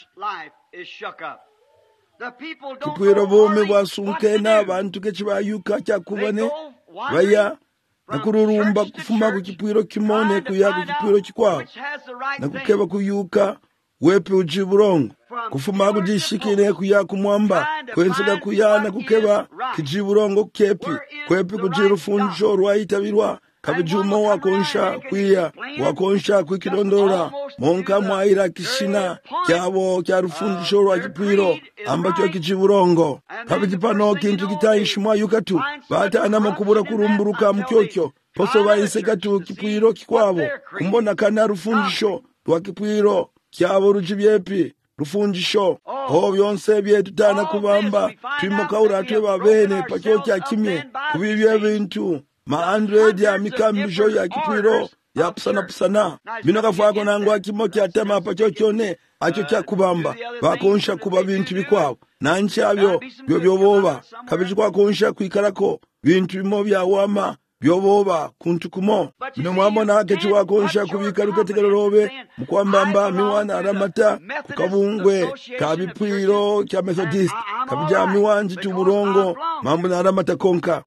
Speaker 1: kipwiro bome bwasunkena abantu kechibayuka kyakubane baya nakururumba kufuma ku kipwiro kimone kuya ku kipwiro kikwawo nakukeba kuyuka wepe ujiburongo kufuma kujishikine kuya kumwamba kwensega kuyana kukeba kijiburongo kepi kwepi kujirufunjo rwaitabirwa kabijuma wakonsha kuya wakonsha kwikidondora monka mwaira kishina kyabo kyarufunjo rwa kipwiro ambacho kijiburongo kabijipano kintu kitayishimwa yukatu bata anamakubura kurumburuka mkyokyo poso bayisekatu kipwiro kikwabo kumbona kana rufunjisho rwa kipwiro kyabo rujibyepi rufunjisho byonse byetutana kubamba twimokaura tweba bene pakyo kya kimye kubibye bintu ma 100 ya mikambijo ya kipwiro ya pusana bino kafako nango akimo kyatema pakyo kyone acho kya kubamba bakonsha kuba bintu bikwabo nanchabyo byoboba kabijikwa konsha kwikarako bintu bimo bya wama byoboba kuntukumo bino mwamona kechiwa konsha kubika ruketegerobe mukwambamba miwana aramata kukabungwe kabipwiro kya Methodist kabija miwanji tuburongo mambo na aramata konka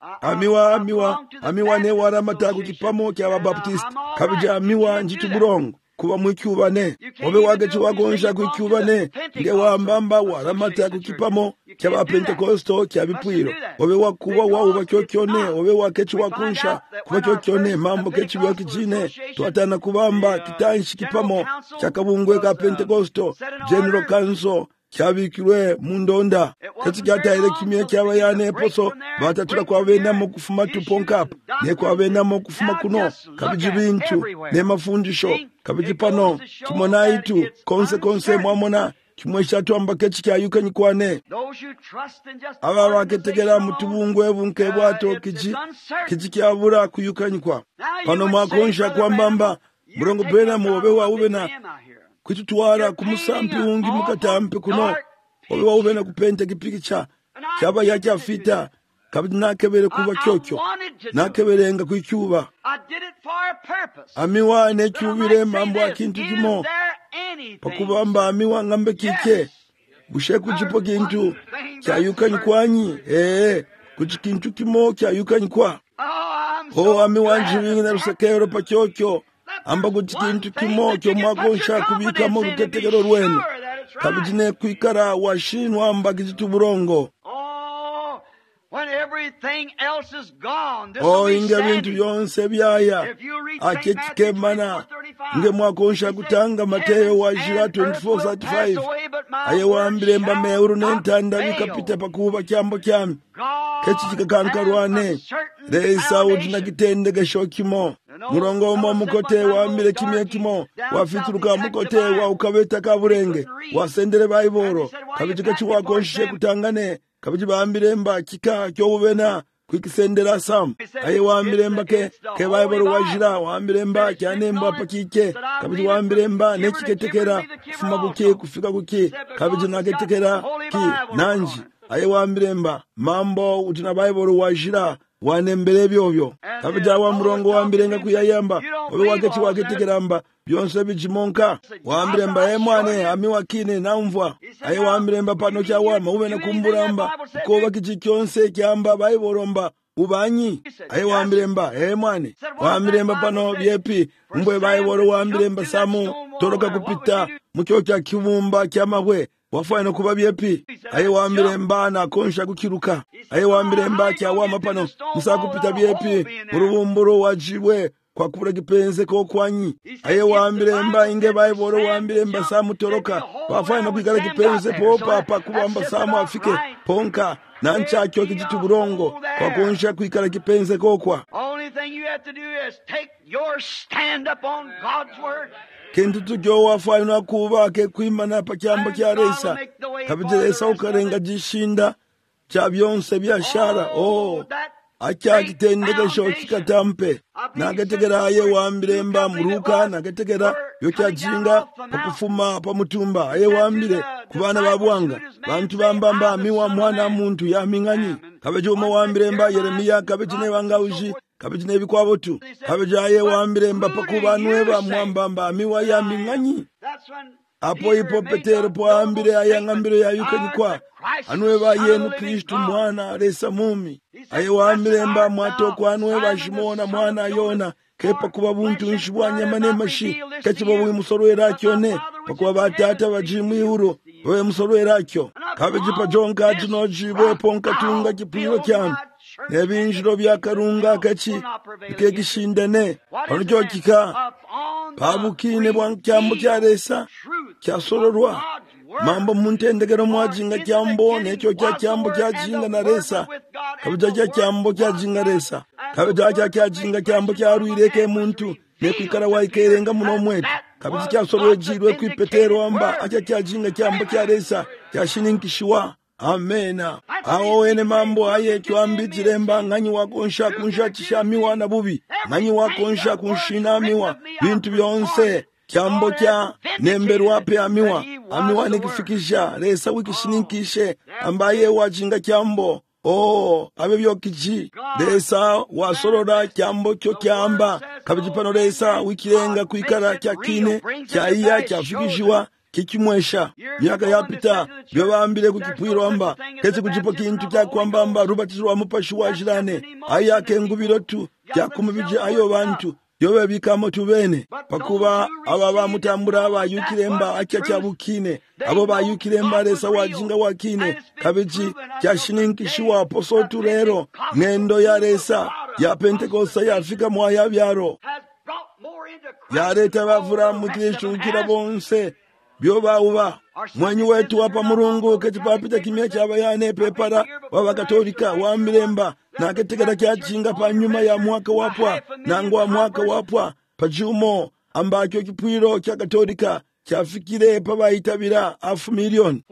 Speaker 1: amiwa ne waramata kukipamo kya Baptist kabija miwanji tuburongo kuba mwikyubane obe wagechi wakonsha kwikyubane nge wambamba waramata kukipamo kya Pentecosto kya bipwiro obe wakuba wauba kyokyone obe wakechi wakonsha kuba kyokyone mambo kechi byokijine twatana kubamba kitanshi kipamo kya kabungwe ka Pentecosto General Council kyabikirwe mundonda kati kyataire kimye kyabayane poso batatula kwabena mu kufuma tuponkap ne kwabena mu kufuma kuno kabijibintu ne mafundisho kabijipano kimonaitu konse mwamona kimwesha twamba kechi kyayukanyikwane aba baketegera mutubungwe bunke bwato kiji kyabura kuyukanyikwa pano mwakonsha kwambamba murongo bena muobe waube na kwitutwara kumusampi ungi mukatampe kuno obe waube na kupenta kipikicha kyaba yakyafita kabidi nakebere kuba kyokyo nakeberenga kwikyuba amiwa nekyubire mambo akintu kimo pakubamba amiwa ngambe kike bushe kujipo kintu kyayukanyikwanyi kuchikintu kimo kyayukanyikwa amiwa njiringi na rusekero pa kyokyo amba kuti kintu kimo kyo mwakonsha kubika mu ruketegero rwenu kabijine kwikara washinwa amba kijituburongo inge bintu yonse byaya akechikemana nge mwakonsha kutanga Mateo wa 24:35 aye wambire mba meuru nentanda bikapita pakuba kyambo kyami kechi kikakankarwane reisa udina kitendege shokimo murongo mo mukote wambire kimye kimo wafituruka mukote wa ukabeta kaburenge wasendere bayiboro kabijika chiwakonshe kutangane kabiji bambire mba kika kyobubena kwikisendera sam aye wambire mba ke bayiboro wajira wambire mba cyane mba pakike kabiji wambire mba nekiketekera kufuma guke kufika guke kabiji nagetekera ki nanji aye wambire mba mambo utina bayiboro wajira wanembere byobyo kabija wa murongo wambirenga kuyayamba obe wakechi waketekeramba byonse bijimonka wambiremba mwane amiwakine namvwa aye wambiremba pano kyawama ube nakumburamba koba kichi kyonse kyamba bayiboromba ubanyi aye wambiremba mwane wambiremba pano byepi mbwe bayiboro wambiremba samu toroka kupita mucyo kya kibumba kyamabwe wafana kuba byepi aye wambiremba na konsha kukiruka aye wambiremba kyawama pano musakupita byepi urubumburo wajibwe kwa kubura kipenze ko kwanyi aye wambiremba inge bayiboro wambiremba samu toroka wafana kwigala kipenze popa pa kubamba samu afike ponka nancha kyo kijituburongo kwa konsha kwikala kipenze kokwa.
Speaker 2: Only thing you have to do is take your stand up on God's word.
Speaker 1: Kintu tujo wafana kuba ke kwimana pa kyambo kya reisa kabiteresa ukarenga jishinda cha byonse byashara acha kitendeke sho kikatampe nagetegera aye wambiremba muruka nagetegera yocha jinga pakufuma pa mutumba aye wambire kubana babwanga bantu bambamba miwa mwana muntu ya minganyi kabejo mo wambiremba Yeremia kabejine wangauji kabiji nebikwabo tu kabiji aye wambire mba pakuba anweba mwambamba amiwa ya ming'anyi apo ipo Petero po ambire ayang'ambiro yayukanyikwa anweba yenu Kristu mwana resa mumi aye wambire mba mwatoko anweba shimona mwana yona kepa kuba buntu nshibwanya manemashi kechibo bwi musoro erakyone pakuba batata bajimu ihuro we musoro erakyo kabiji pa jonka jinojibo ponka tunga kipiro kyanu nebinjiro byakarunga kachi ikegishindane onjo kika pabukine bwankyambo kyaresa kyasororwa mambo muntendegero mwajinga kyambo nekyo kyambo kyajinga na resa kabija kyambo kyajinga resa kabija kyajinga kyambo kyarwireke muntu nekwikara waikerenga muno mwetu kabija kyasorwe jirwe ku Petero amba kyajinga kyambo kyaresa kyashininkishiwa amena awo wene mambo aye kyambijiremba ng'anyi wakonsha kunsha chishamiwa na bubi ng'anyi wakonsha kunshinamiwa bintu byonse kyambo kya nemberwa pe amiwa nekifikisha resa wikishininkishe ambaye wajinga kyambo abe byokiji resa wasorora kyambo kyo kyamba kabijipano resa wikirenga kuikara kyakine kyaiya kyafikishiwa kikimwesha myaka yapita byobambire kukipwiro amba kezi kujipo kintu kyakwamba amba rubatizwa mupashi wa jirane ayake ngubiro tu kyakumubije ayo bantu yobe bikamo tubene pakuba aba bamutambura abayukiremba akya cyabukine abo bayukiremba resa wajinga wakine kabiji cyashininkishiwa aposotu rero ngendo ya resa ya Pentekosta yafika mwaya byaro yareta bavura mu Kristo ukira bonse byobauba mwanyi wetu wapa Mulungu ketipapita kimya kyabayane pepara wabakatolika wambiremba naketegera kyachinga pa nyuma ya mwaka wapwa nangwa mwaka wapwa pajumo ambakyo kipwiro kya katolika kyafikire pabayitabira 500,000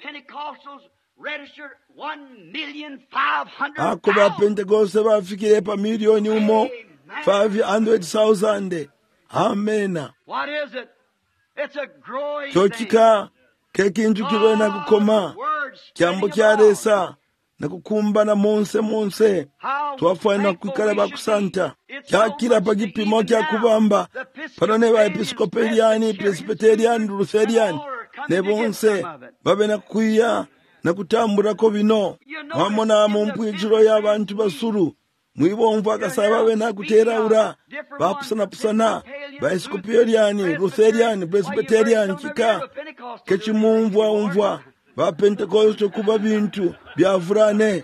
Speaker 1: ako ba Pentekoste bafikire pa milioni umo 500,000 amena.
Speaker 2: What is it? It's a growing
Speaker 1: kyokika kekintu kibona kukoma kyambo kyaresa nakukumbana monse twafana kwikala bakusanta kyakira pagipimo kyakubamba panone ba episcopalian presbyterian lutherian nebonse babena kuya nakutambura ko bino wamona mumpwijiro y'abantu basuru mwibomva akasaba bena kuteraura bapusana ba episcopalian lutherian presbyterian kika kechimumvwa ba Pentekoste kuba bintu byavurane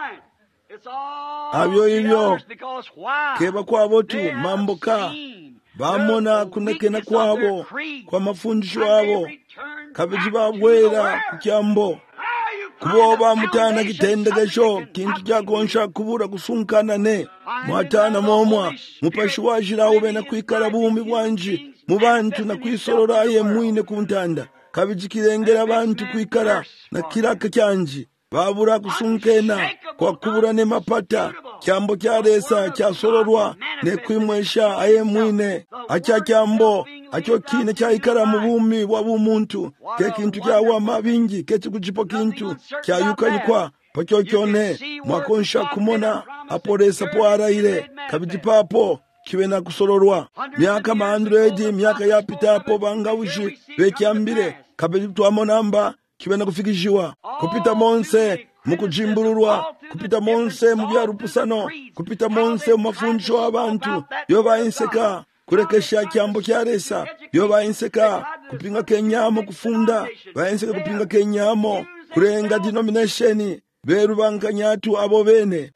Speaker 1: abyo ibyo keba kwabo tu mamboka bamona kunekena kwabo kwa mafundisho abo kabiji babwera kukyambo kuboba mutana kitendegesho kintu kyakonsha kubura kusunkana ne mwatana momwa mupashi wajirawo bena kwikala bumi bwanji mu bantu na kwisorora ye mwine kuntanda kabiji kirengera abantu kwikara na kiraka kyanji babura kusunkena kwa kubura ne mapata kyambo kyaresa kyasororwa ne kwimwesha aye mwine acha kyambo acho kine kyayikara mu bumi bwa bumuntu kekintu kyawa mabingi kechikujipo kintu kyayukanyikwa pakyokyone mwakonsha kumona aporesa poaraire kabiji papo kiwena kusororwa myaka 100 myaka yapitapo bangawishi bekyambire kabiji twamonamba kiwena kufikishiwa kupita monse mukujimbururwa kupita monse mu byarupusano kupita monse mu mafundisho abantu yobayinseka kurekesha kyambo kyaresa yobayinseka kupinga kenyamo kufunda bayinseka kupinga kenyamo kurenga denomination berubanganyatu abo bene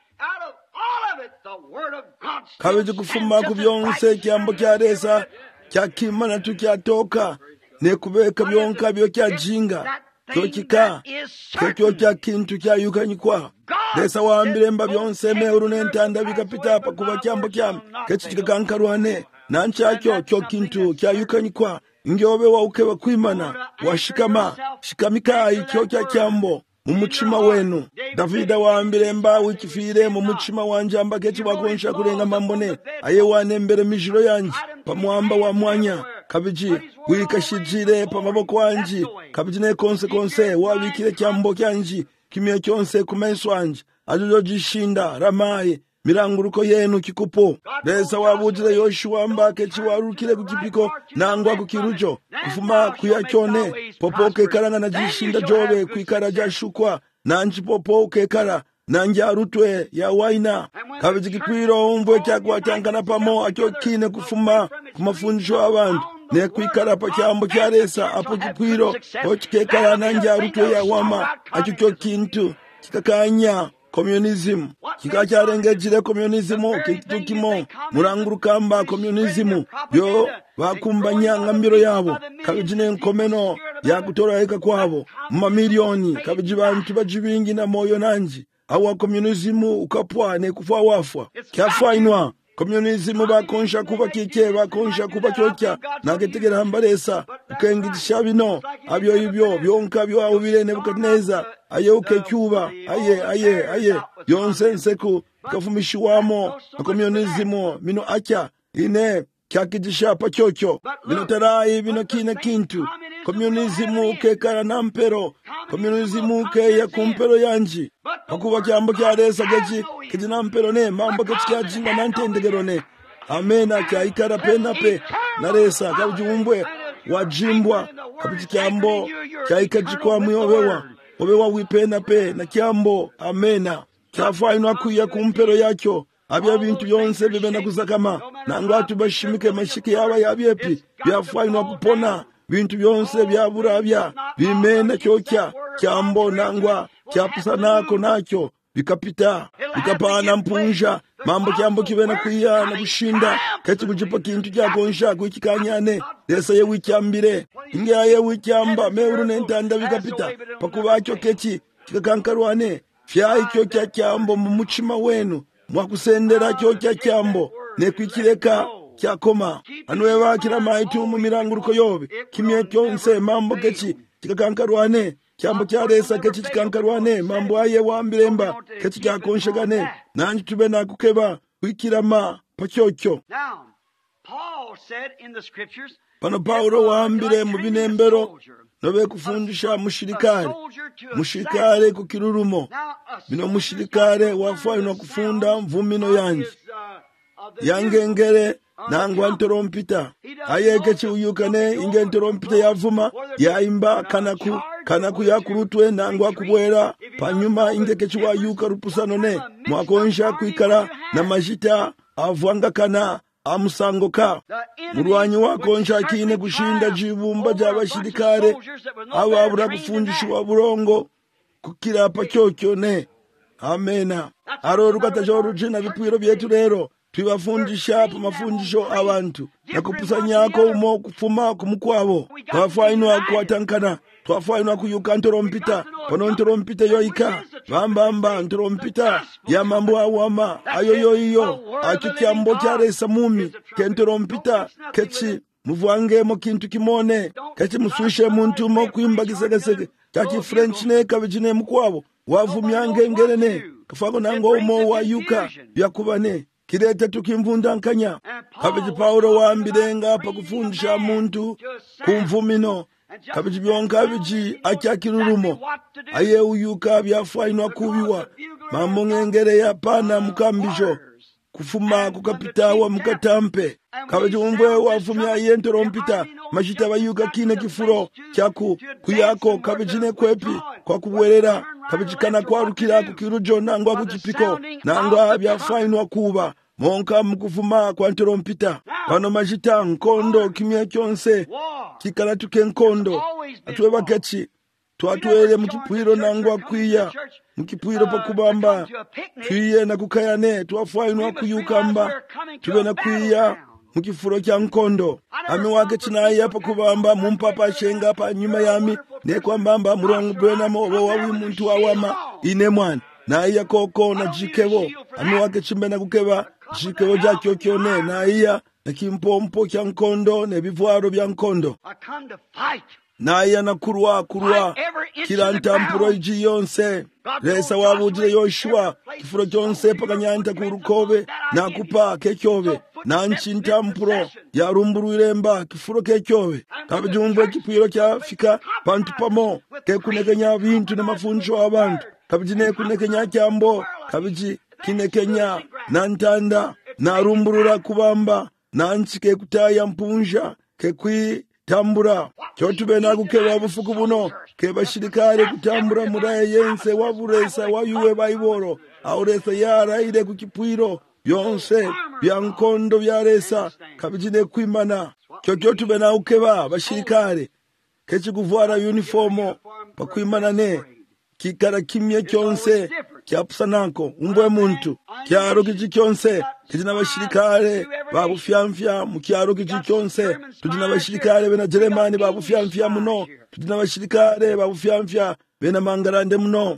Speaker 1: kabiji kufuma kubyonse kyambo kyaresa kyakimana tukyatoka nekubeka byonka byo kyajinga kyokika kyo kyakintu kyayukanyikwa desa wambire mba byonse meuru nentanda bikapita pa kuba kyambo kyam kechikakankarwane nanchakyo kyokintu kyayukanyikwa ngyobe waukeba kwimana washikama shikamikayi kyo kyambo mumuchima wenu Davida wambire mba wikifire mumuchima wanje amba kechi wakonsha kurenga mambone aye wanembere mijiro yanji pamwamba wa mwanya kabiji wikashijire pamaboko wanji kabiji ne konse wabikire kyambo kyanji kimye kyonse kumeso wanji ajojo jishinda ramaye milanguruko yenu kikupo. Lesa wabudile Yoshua mbake chiwarukile kukipiko nangwa kukirucho kufuma kuyachone popoke karanga na jishinda jobe kuikara jashukwa nanchi popoke kara nanja rutwe ya waina kabiji kikwiro umvwe chakwa tankana pamo akyo kine kufuma kumafundisho abantu ne kuikara pa chambo cha Lesa apo kikwiro ochikekara nanja rutwe ya wama akyo kintu kikakanya communism kikacharengejire communism kitukimo murangurukamba communism yo bakumbanya ngambiro yabo kabijine nkomeno ya kutoraeka kwabo mamilioni kabiji bantu bajibingi na moyo nanji awa communism ukapwane kufa wafwa kyafainwa communism bakonsha kuba kike bakonsha kuba kyokya nagetegera hambalesa ukengitisha bino abyo ibyo byonka byo awubire Nebukadneza ayeuke Cuba aye yonsenseku kafumishiwamo communism mino acha ine kyakijisha pa kyokyo bino tarai bino kine kintu communism kekara nampero communism ke ya kumpero yanji pakuba kyambo kya Lesa kechi nampero ne mambo kechi kyajinga nantendegero ne amena kyaikara penape na Lesa kabujumbwe wajimbwa kabuji kyambo kyaikajikwa obewa wipenape na kyambo amena kyafainwa kuya kumpero yakyo abya bintu byonse bibena kuzakama nangwatu bashimike mashike yaba yabyepi byafainwa kupona bintu byonse byaburabya bimena kyokya kyambo nangwa kyapusanako nakyo bikapita bikapana mpunja mambo kyambo kibena kuya na kushinda kati kujipa kintu kyakonsha kuikikanyane Lesa ye wikyambire inga ye wikyamba meuru nentanda bikapita pakubakyo kechi kikakankarwane fya ikyo kyambo mu muchima wenu mwakusendera kyokya kyambo nekwikireka kyakoma anwe bakira maitu mu miranguruko yobe kimye kyonse mambo kechi kikakankarwane kyambo kya Lesa kechi kikankarwane mambo aye wambiremba kechi kyakonshagane nanji tube nakukeba kwikirama pakyokyo. Pano Paulo wambire mu binembero nobe kufundisha mushirikare kukirurumo bino mushirikare wafainwa kufunda mvumino yangengere nangwa ntorompita ayeke chiuyukane inge ntorompita yavuma yaimba kanaku yakurutwe nangwa kubwera panyuma inge kechiwayuka rupusanone mwakonsha kuikara na majita avwangakana amusangoka murwanyi wakonsha kine kushinda jibumba jabashirikare ababura kufundishwa burongo kukira pakyokyo ne amena aroruka tajorujina bipwiro byetu rero twibafundisha pa mafundisho abantu nakupusanyako umo kufuma kumukwabo twafainwa kuwatankana twafainwa kuyuka ntorompita pono ntorompita yoika bambamba ntorompita ya mambo awama ayoyoyo achikyambo kya Lesa mumi kentorompita kechi muvwangemo kintu kimone kechi musushe muntu mo kuimba kisegesege kaki French ne kabijine mukwabo wavumyange ngerene kafako nango umo wayuka byakubane kirete tukimvunda nkanya kabiji Paulo wambirenga pa kufundisha muntu kumvumino kabiji byonka biji akyakirurumo aye uyuka byafainwa kubiwa mambo ngengere ya pana mukambisho kufuma kukapitawa mukatampe kabiji umvwe wafumya yentorompita mashita bayuka kine kifuro kyaku kuyako kabijine kwepi kwa kubwerera kabijikana kwarukira kukirujo nangwa kukipiko nangwa byafainwa kuba monka mukufuma kwa ntorompita pano mashita nkondo kimya kyonse kikala tuke nkondo atwe bakechi twatwele mukipwiro nangwa kwiya mukipwiro pakubamba kwiye na kukayane twafainwa kuyukamba tuwe na kwiya mukifuro kya nkondo ami wake chinaye pakubamba mumpapa shenga pa nyuma yami ne kwambamba murangu bwena mo wawi muntu awama ine mwana na iya koko na jikewo ami wake chimbe na kukeba jikewo jakyo kyone na iya na kimpompo kya nkondo ne bivwaro bya nkondo na iya na kurwa kila ntampuro iji yonse Lesa wabujire Yoshua kifuro kyonse pakanyanta kurukobe na kupa kekyobe na nchi ntampuro ya rumburuiremba kifuro kekyobe kabijumbe kipwiro kya fika pantu pamo kekunekenya bintu na mafunjo abantu kabijine kunekenya kyambo kabiji kinekenya nantanda narumburura kubamba nanchike kutaya mpunja kekwitambura chotube nakukeba bufuku buno kebashirikare kutambura muraye yense waburesa wayuwe baiboro auresa yaraire kukipwiro yonse byankondo byaresa kabijine kwimana chotube nakukeba bashirikare kechikuvara uniformo pakwimana ne kikara kimye kyonse kyapusanako umbwe muntu kyaro kichi kyonse kijina bashirikare babufyamfya mu kyaro kichi kyonse tujina bashirikare bena Jeremani babufyamfya muno tujina bashirikare babufyamfya bena Mangarande muno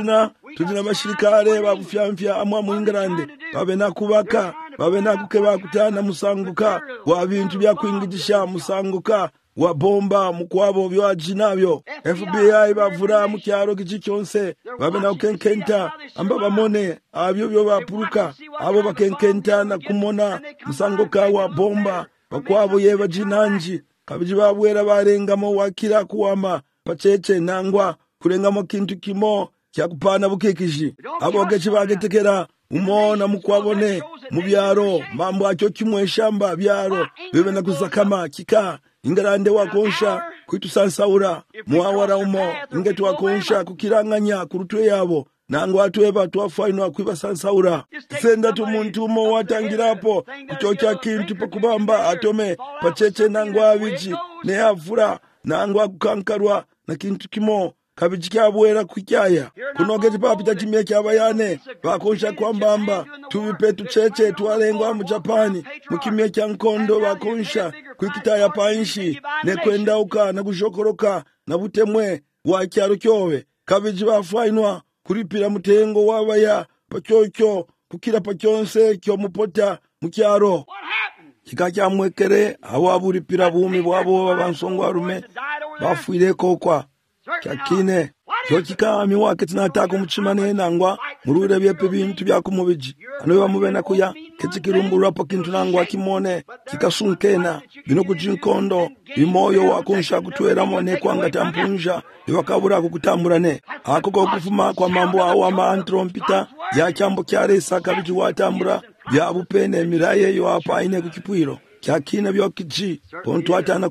Speaker 1: tujina bashirikare babufyamfya amwa mu England babena kubaka babena kukeba kutana musanguka wa bintu bya kwingigisha musanguka wa bomba mukwabo byajinabyo FBI bavura mu kyaro kichi kyonse babena ukenkenta amba bamone abyo byo bapuruka abo bakenkenta na kumona musanguka wa bomba bakwabo yeba jinanji kabiji babwera barengamo wakira kuwama pacece nangwa kurengamo kintu kimo cyakupana bukekiji abo gachi bagetekera umona mukwabone mu byaro mambo acyo kimweshamba byaro bibena kuzakama kika Ingarande wakonsha kwitusansaura muawara umo ingetu wakonsha kukiranganya kurutwe yabo nango atweba twafainwa kwibasansaura senda tumuntu umo watangirapo kuchocha kintu pakubamba atome pacheche nango abiji ne avura nango akukankarwa na kintu kimo kabiji kyabwera kukyaya kunogeje papita kimye kyabayane bakonsha kwambamba tubipe tucheche twarengwa mu Japani mukimye kyankondo bakonsha kwikitaya panshi ne kwenda uka na kushokoroka na butemwe wa kyaro cyowe kabiji bafainwa kuripira mutengo wabaya pacyocyo kukira pacyonse cyo mupota mu kyaro kikacyamwekere awaburipira bumi bwabo babansongwa rume bafuire kokwa kyakine kyokikami wake tinataka umuchimane nangwa murure byepe bintu byakumubiji ano bamubena kuya kechikirumbura pa kintu nangwa kimone kikasunkena bino kujinkondo imoyo wakonsha kutwera mone kwanga tampunja ibakabura kukutamburane akoko kufuma kwa mambo awa mantrompita ya cyambo cyaresa kabiji watambura byabupene miraye yo apa ine kukipwiro kyakine byokiji pontu atana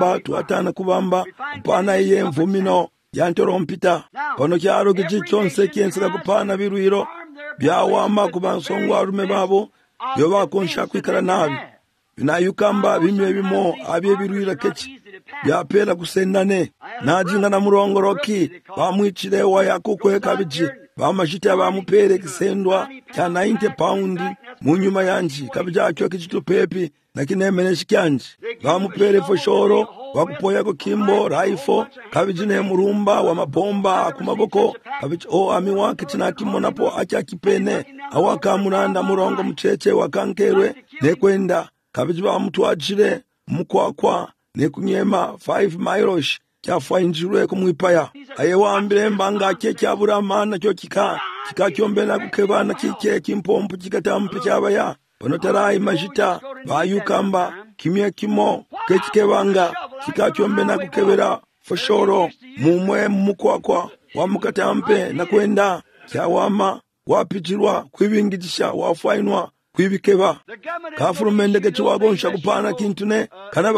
Speaker 1: kubamba kupana iye mvumino yantorompita pono kyaro kiji cyonse kyensira kupana birwiro byawama kubansongwa rume babo yo bakonsha kwikara nabi binayukamba bimwe bimo abye birwira kechi byapera kusendane najinga na murongoroki bamwicire wa yakokwe kabiji bamashita bamupere kisendwa kya 90 pound munyuma yanji kabija cyo kichito pepi na kinemene shikyanji bamupere foshoro wakupoya ko kimbo raifo kabijine murumba wa mabomba kumaboko kabiji ami wake tinakimonapo acha kipene awakamuranda murongo mucheche wakankerwe nekwenda kabiji bamutwajire mukwakwa nekunyema 5 miles kyafainjirwe kumwipaya ayewambire mbanga kye kyaburamana cyo kikakyombena kukebana kike kimpompu kikatampe cyabaya bonotarayi majita bayukamba kimye kimo kekikebanga kikakyombena kukebera foshoro mumwe mukwakwa wamukatampe na kwenda kyawama wapijirwa kwibingitisha wafainwa kwibikeba kafurumende gechi wagonsha kupana kintune kana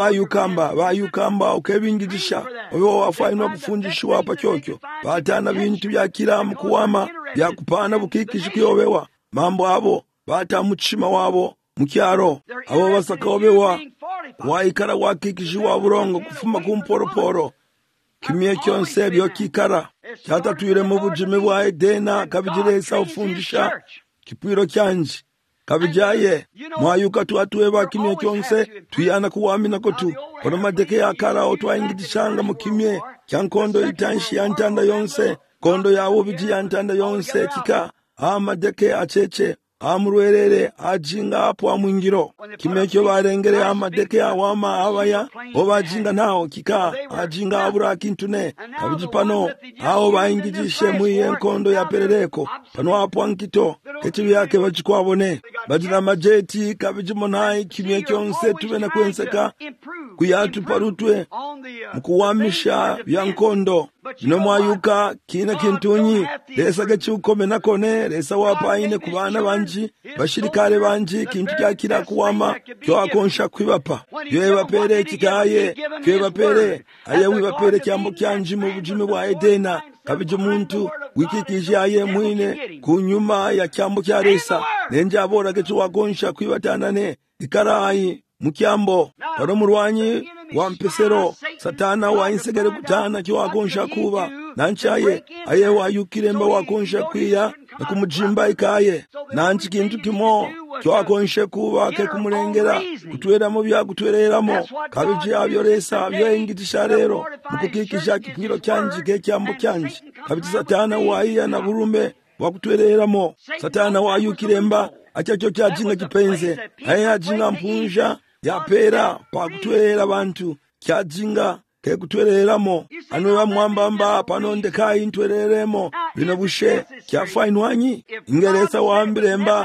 Speaker 1: bayukamba ukebingitisha oyo wafainwa kufunjishwa apa cyokyo batana bintu byakira mukuwama byakupana bukikishi kuyobewa mambo abo batamuchima wabo mukyaro abo basakaobewa waikara wakikishi wa burongo kufuma kumporoporo kimye kyonse byokikara cyatatuire mu bujime bwa Edena kabijiresa ufunjisha kipwiro cyanji kabijaye mwayuka tuatweba kimye kyonse tuyana kuwamina kotu kono madeke yakara otwaingidishanga mu kimye kyankondo itanshi yantanda yonse kondo yawo biji yantanda yonse kika amadeke acheche amurwerere ajinga apo amwingiro kimye cyo barengere amadeke awama abaya obajinga nawo kika ajinga abura kintune kabijipano aho baingijishe muye nkondo ya perereko pano apo ankito kechi yake bachikwabone badina majeti kabiji monai kimye kyonse tube na kwenseka kuyatu parutwe mkuwamisha ya nkondo ino mwayuka kina kintunyi lesa gachuko menakone lesa wapaine kubana banji bashirikare banji kintu kyakira kuwama kyo akonsha kwibapa yo bapere kikaye kyo bapere aye wibapere kyambo kyanji mu bujime bwa Edena kabije muntu wikikije aye mwine kunyuma ya kyambo kya lesa nenje abora gachu wakonsha kwibatanane ikarayi mukyambo paro murwanyi wa mpesero satana wa insegere kutana kyo wakonsha kuba nanchaye aye wayukiremba wakonsha kwiya nakumujimba ikaye nanchi kintu kimo kyo wakonsha kuba ke kumurengera kutweramo bya kutwereramo kabije abyoresa byengitisha rero mukukikisha kipiro cyanji ke kyambo cyanji kabije satana waiya na burume wakutwereramo satana wayukiremba achacho cyajinga kipenze aye ajinga mpunja yapera pa kutwerera abantu kyajinga ke kutwereramo anwe mwambamba panonde kai ntwereremo bino bushe kyafainwanyi ingeresa wambiremba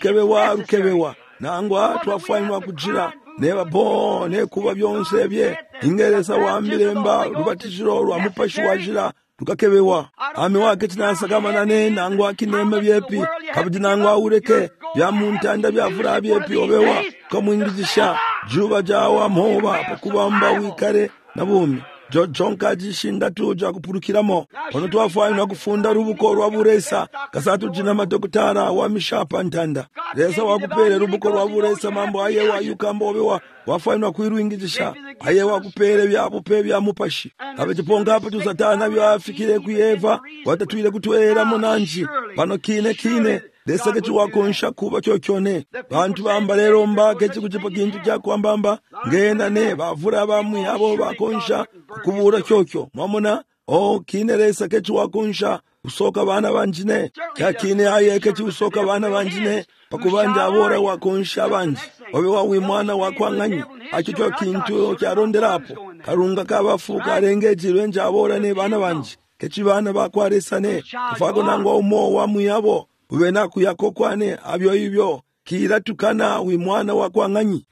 Speaker 1: rukebewa nangwa twafainwa kujira neba bo ne kuba byonse bye ingeresa wambiremba rubatishiro rwa mupashi wajira tukakebewa ame wake tinasakama ne nangwa kineme byepi kabidi nangwa ureke bya muntanda byavura byepi obewa kamwingizisha juba jawa mhoba pakubamba wikare na bumi jonka jishinda tuja kupurukiramo ono twafaina kufunda rubuko rwa buresa kasatu jina madokotara wa mishapa ntanda lesa wakupere rubuko rwa buresa mambo aye wayukambo obewa wafaina kwiruingizisha aye wakupere byabupe bya mupashi abejiponga hapo tu satana byafikire kuyeva watatwile kutwera monanji pano kine lesa kechu wakonsha kuba chokyone bantu bamba lero mbake chikuchipa kintu kya kwambamba ngenda ne bavura bamwe abo bakonsha kubura kyokyo mwamona kine lesa kechu wakonsha usoka bana banjine kya kine aye kechu usoka bana banjine pakubanja abora wakonsha banji obe wawe mwana wakwanganyi achicho kintu kyaronderapo karunga kabafu karengejirwe njabora ne bana banji kechi bana bakwaresane kufago nangwa umo wa muyabo ubena kuyakokwane abyo ibyo kiratukana wi mwana wakwanganyi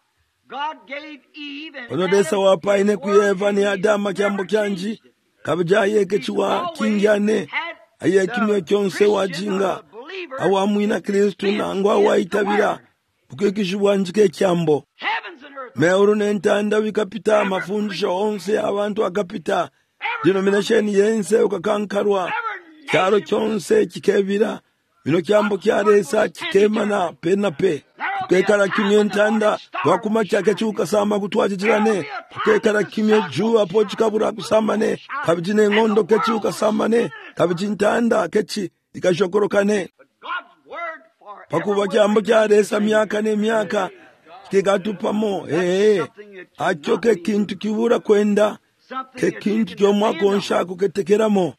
Speaker 1: onodesa wapaine kuyeva ni adama kyambo kyanji kabijaye kechiwa kingyane aye kimwe kyonse wajinga awamwina Kristu nangwa waitabira bukekishibwa njike kyambo meuru nentanda bikapita mafundisho onse abantu akapita denomination yense ukakankarwa kyaro kyonse kikebira bino kyambo kyaresa kikemana penape kekara kimye ntanda wakuma cyake cyukasama gutwajijirane kekara kimye juwa pochikabura kusamane kabijine ngondo kechi ukasamane kabijintanda kechi ikashokorokane pakuba kyambo kyaresa myaka ne myaka kikatupamo achoke kintu kibura kwenda ke kintu kyomwakonsha kuketekeramo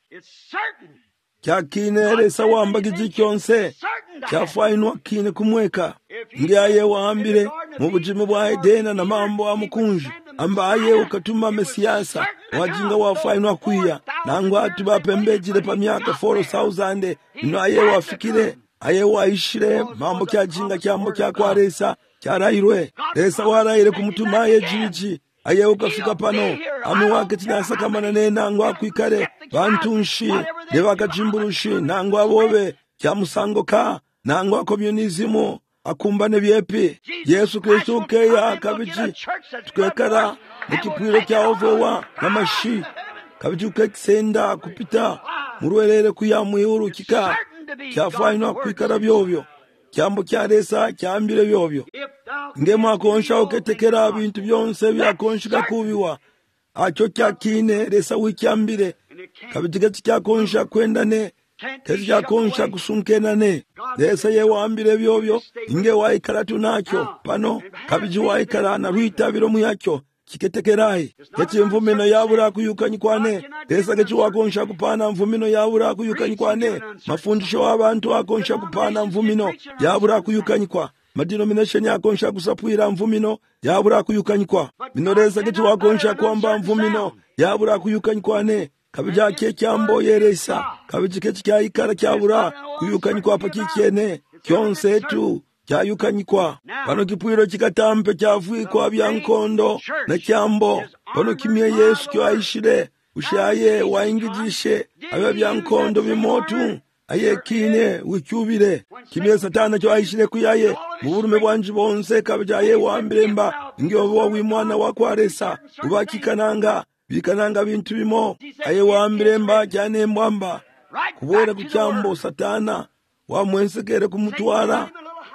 Speaker 1: kyakine sawamba gikyonse kyafainwa kine kumweka ngiaye waambire mu bujime bwa Edena na mambo amukunji ambaye ukatuma mesiyasa wajinga wafainwa kwiya nangwa atubapembejire pa myaka 4000 ino aye wafikire aye waishire mambo kyajinga kyambo kyakwaresa kyarayirwe lesa warayire kumutumaye jiji aye ukafika pano ami wake tinasakamana ne nangwa kwikare bantunshi nebakajimburushi nangwa bobe kyamusangoka nangwa communism akumbane byepi Yesu Kristo keya kabiji tukekara nikipwiro kyaovewa namashi kabiji ukesenda kupita murwerere kuyamwihuru kika kyafainwa kwikara byobyo kyambo kyaresa kyambire byobyo ngema konsha uketekera bintu byonse byakonshika kubiwa acho kyakine lesa wikyambire kabijige kyakonsha kwendane kezi kyakonsha kusunkenane lesa yewambire byobyo inge waikaratu nakyo pano kabiji waikara na ruitabiro muyakyo kiketekerahi kechi mvumino yabura kuyukanyikwane lesa kechi wakonsha kupana mvumino yabura kuyukanyikwane mafundisho abantu wakonsha kupana mvumino yabura kuyukanyikwa madenomination yakonsha kusapwira mvumino yabura kuyukanyikwa minoreza kechi wakonsha kwamba mvumino yabura kuyukanyikwane kabija kyambo yeresa kabiji kechi kyayikara kyabura kuyukanyikwa pakikyene kyonse tu kyayukanyikwa. Pano kipwiro chikatampe kyavwikwa byankondo na kyambo. Pano kimye Yesu kyoayishire ushaye waingijishe abya byankondo bimotu aye kine wicyubire. Kimye Satana kyoayishire kuyaye mu burume bwanje bonse kabyaye wambiremba ngyobo w'imwana wakwaresa ubakikananga bikananga bintu bimo aye wambiremba cyane mwamba kubera kucyambo Satana wamwensekere kumutwara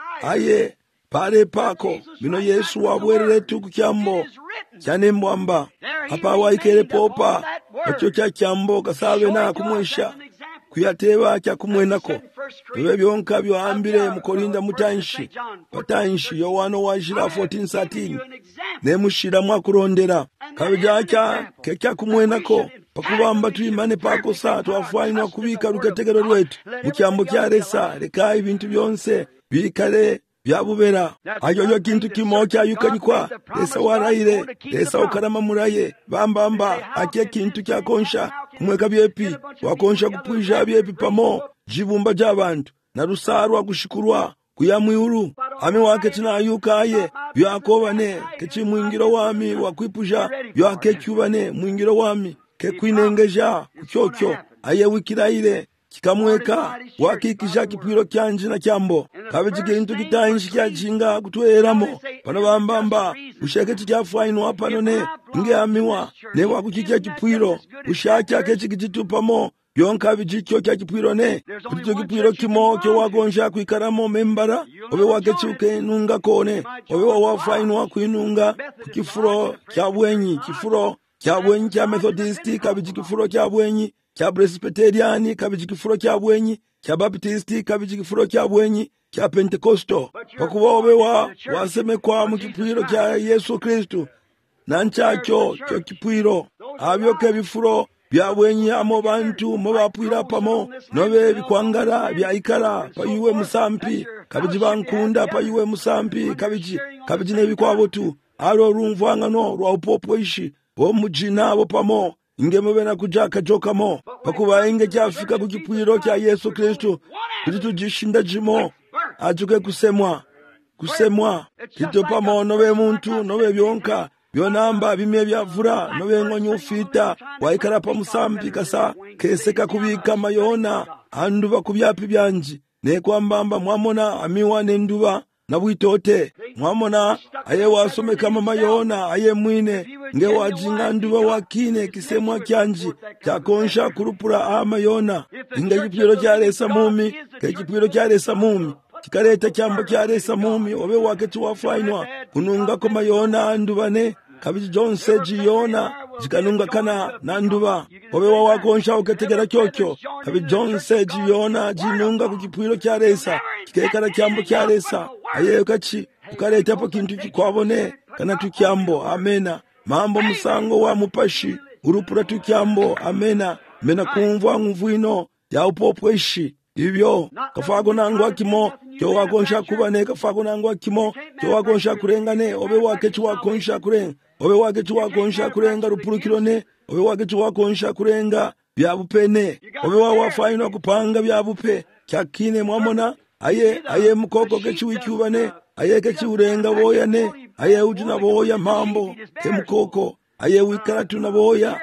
Speaker 1: aye pare pako bino Yesu wabwerere tu kucyambo cyane mwamba apa waikere popa acho cha cyambo kasabe na kumwesha kuyateba cya kumwenako bebe byonka byoambire mu Korinda mutanshi patanshi Yohana wajira 14:13 nemushira mwakurondera kabijaka kekya kumwenako pakubamba tuyimane pako sa twafainwa kubika ruketegero rwetu mu cyambo cyaresa reka ibintu byonse bikale byabubera ayo kintu kimocha yukanyikwa esa waraire esa ukarama muraye bambamba ake kintu cyakonsha kumweka byepi wakonsha kupwisha byepi pamo jibumba jabantu na rusarwa gushikurwa kuyamwiuru ame wake tina yukaye byakobane kechi mwingiro wami wakwipusha byakecyubane mwingiro wami kekwinengeja kucyocyo aye wikiraire kikamweka wakikisha kipwiro kyanje na kyambo kabijike into kitanshi kyajinga kutweramo pano bambamba usheke tikyafainwa pano ne ngeamiwa ne wakukicha kipwiro ushaka kechikitupamo yonka bijikyo kya kipwiro ne kuti kipwiro kimo kyo wagonja kwikaramo membara obe wakechuke nunga kone obe wafainwa kuinunga kifuro kya bwenyi kifuro kya bwenyi kya Methodist kabijikifuro kya bwenyi kya Presbyterian kabijikifuro kya bwenyi kya Baptist kabijikifuro kya bwenyi kya Pentecosto pakuba obe waseme kwa mu kipwiro kya Yesu Kristo nanchacho kyo kipwiro abyo kebifuro bya bwenyi amo bantu mo bapwira pamo nobe bikwangara bya ikara payuwe musampi kabijibankunda payuwe musampi kabiji ne bikwabo tu alo rumvangano rwa upopo ishi bo mujina bo pamo ingemebena kujaka jokamo pakuba inge cyafika ku kipwiro kya Yesu Kristo kuti tujishinda jimo ajuke kusemwa kito pamo nobe muntu nobe byonka byonamba bimye byavura nobe ngonyi ufita waikara pa musambi kasa keseka kubika mayona anduba kubyapi byanji ne kwambamba mwamona amiwa nenduba na bwitote mwamona aye wasomeka mama Yona aye mwine nge wajinga nduba wakine kisemwa kyanji kyakonsha kurupura ama Yona inge kipiro cyaresa mumi kipiro cyaresa mumi kikareta cyambo cyaresa mumi obe waketi wafainwa kununga ko mayona ndubane kabiji Jonse Yona jikanunga kana nanduba obe wakonsha uketegera cyocyo kabiji Jonse Yona jinunga ku kipiro cyaresa kikekara cyambo cyaresa aye kachi ukareta pa kintu kikwabone kana tukyambo amena mambo musango wa mupashi urupura tukyambo amena mena kumva nguvino ya upopweshi ibyo kafago nangwa kimo cyo wakonsha kubane kafago nangwa kimo cyo wakonsha kurengane obe wakechi wakonsha kurenga obe wakechi wakonsha kurenga rupurukirone obe wakechi wakonsha kurenga byabupene obe wafaino kupanga byabupe cyakine mwamona aye mukoko kechi wicyubane aye kechi urenga boyane aye ujuna boya mambo ke mukoko aye wikaratu na boya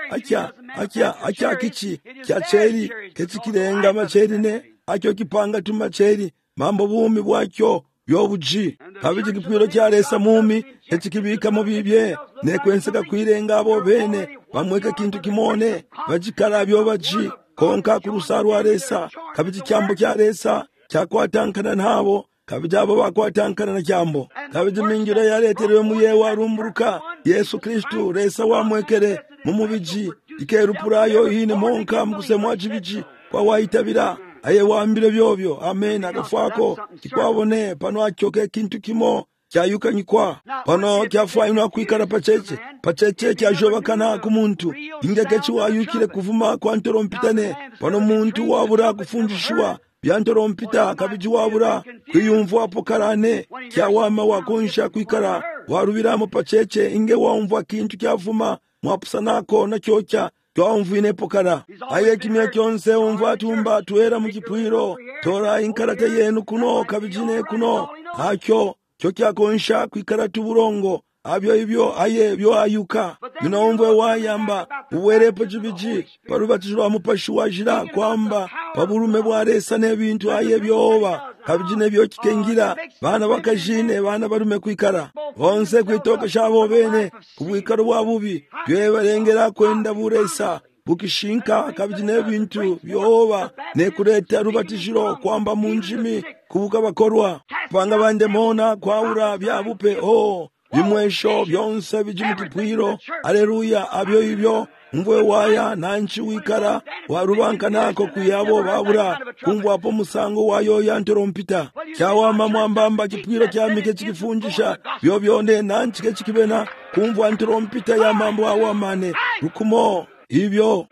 Speaker 1: acha kichi kya cheri kechi kirenga macheri ne acyo kipanga tumacheri mambo bumi bwacyo yobuji kabiji kipwiro cyaresa mumi kechi kibika mu bibye ne kwenseka kwirenga abo bene bamweka kintu kimone bajikarabyo baji konka kurusarwa aresa kabiji cyambo cyaresa cyakwatankana nabo kabijabo bakwatankana na cyambo kabiji mingira yareterewe muye warumburuka Yesu Kristo resa wamwekere mu mubiji ikerupurayo hine monka mkusemwa jibiji kwa waitabira aye wambire byobyo amen agafako kikwabone pano achoke kintu kimo cyayukanyikwa pano cyafainwa kwikara pacheche cyajobakana ku muntu ingeke wayukire kuvuma kwa ntorompitane pano muntu wabura kufunjishwa byantorompita kabiji wabura kwiyumva pokarane cyawama wakonsha kwikara warubira mu pacheche inge wumva kintu cyavuma mwapusanako na cyocha twamvine pokara aye kimya kyonse umva tumba tuera mu kipwiro tora inkarate yenu kuno kabijine kuno akyo kyo kyakonsha kwikala tuburongo abyo ibyo aye byo ayuka binoomvwe wayamba uwerepo chibiji parubatizwa mupashi wajira kwamba paburume bwaresa n'ebintu aye byoba kabijine byo kikengira bana bakajine bana barume kwikara bonse kwitoka shabo bene kubwikaro bwabubi byebarengera kwenda buresa bukishinka kabijine bintu byoba ne kureta rubatishiro kwamba munjimi kubuka bakorwa banga bande mona kwaura byabupe bimwesho byonse bijimutipwiro aleluya abyo ibyo mvwe waya nanchi wikara warubanka nako kuyabo babura kumvapo musango wayo yantorompita cyawama mwambamba kipwiro cyamike chikifunjisha byo byonde nanchi kechikibena kumva antorompita ya mambo awamane rukumo ibyo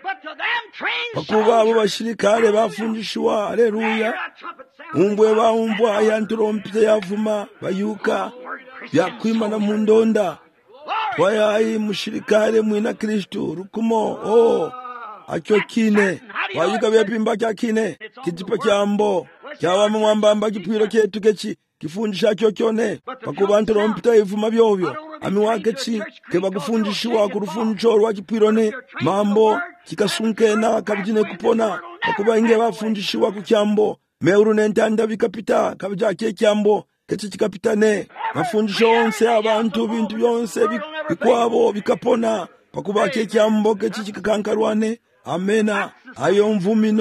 Speaker 1: bakuba abo bashirikare bafunjishwa aleluya umbwe baumva yantorompita yavuma bayuka byakwimana mu ndonda twayayi mushirikare mwina Kristo rukumo akyo kine wayuka byapimba kya kine kijipa kyambo kyawa mwambamba kipwiro kyetu kechi kifunjisha kyo kyone bakubantu rompita ivuma byobyo ami wakechi ke bagufundishwa kurufunjo rwa kipwiro ne mambo kikasunkena kabijine kupona bakuba inge bafundishwa ku kyambo meuru nentanda bikapita kabija kye kyambo kechi kikapitane mafundisho onse abantu bintu byonse bikwabo bikapona pakuba kye kyambo kechi kikakankarwane amena ayo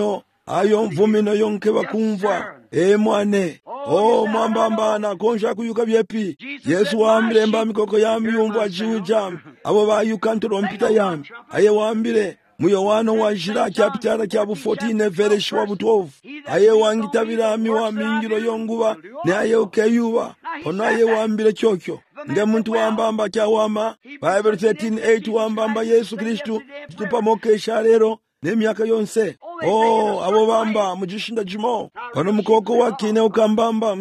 Speaker 1: mvumino yonke bakumva mwane mwambamba na konsha kuyuka byepi Yesu wambire mba mikoko yami yumva jiwijam abo bayuka ntorompita yami aye wambire muyowano wajira kyapitara kyabu 14 vereshi wabu 12 aye wangitabira miwa mingiro yonguba ne aye ukeyuba ono aye wambire kyokyo nge muntu wambamba kyawama Bible 13:8 wambamba Yesu Kristu tupamokesha lero n'emyaka yonse abo bamba mujishinda jimo pano mukoko wakine ukambamba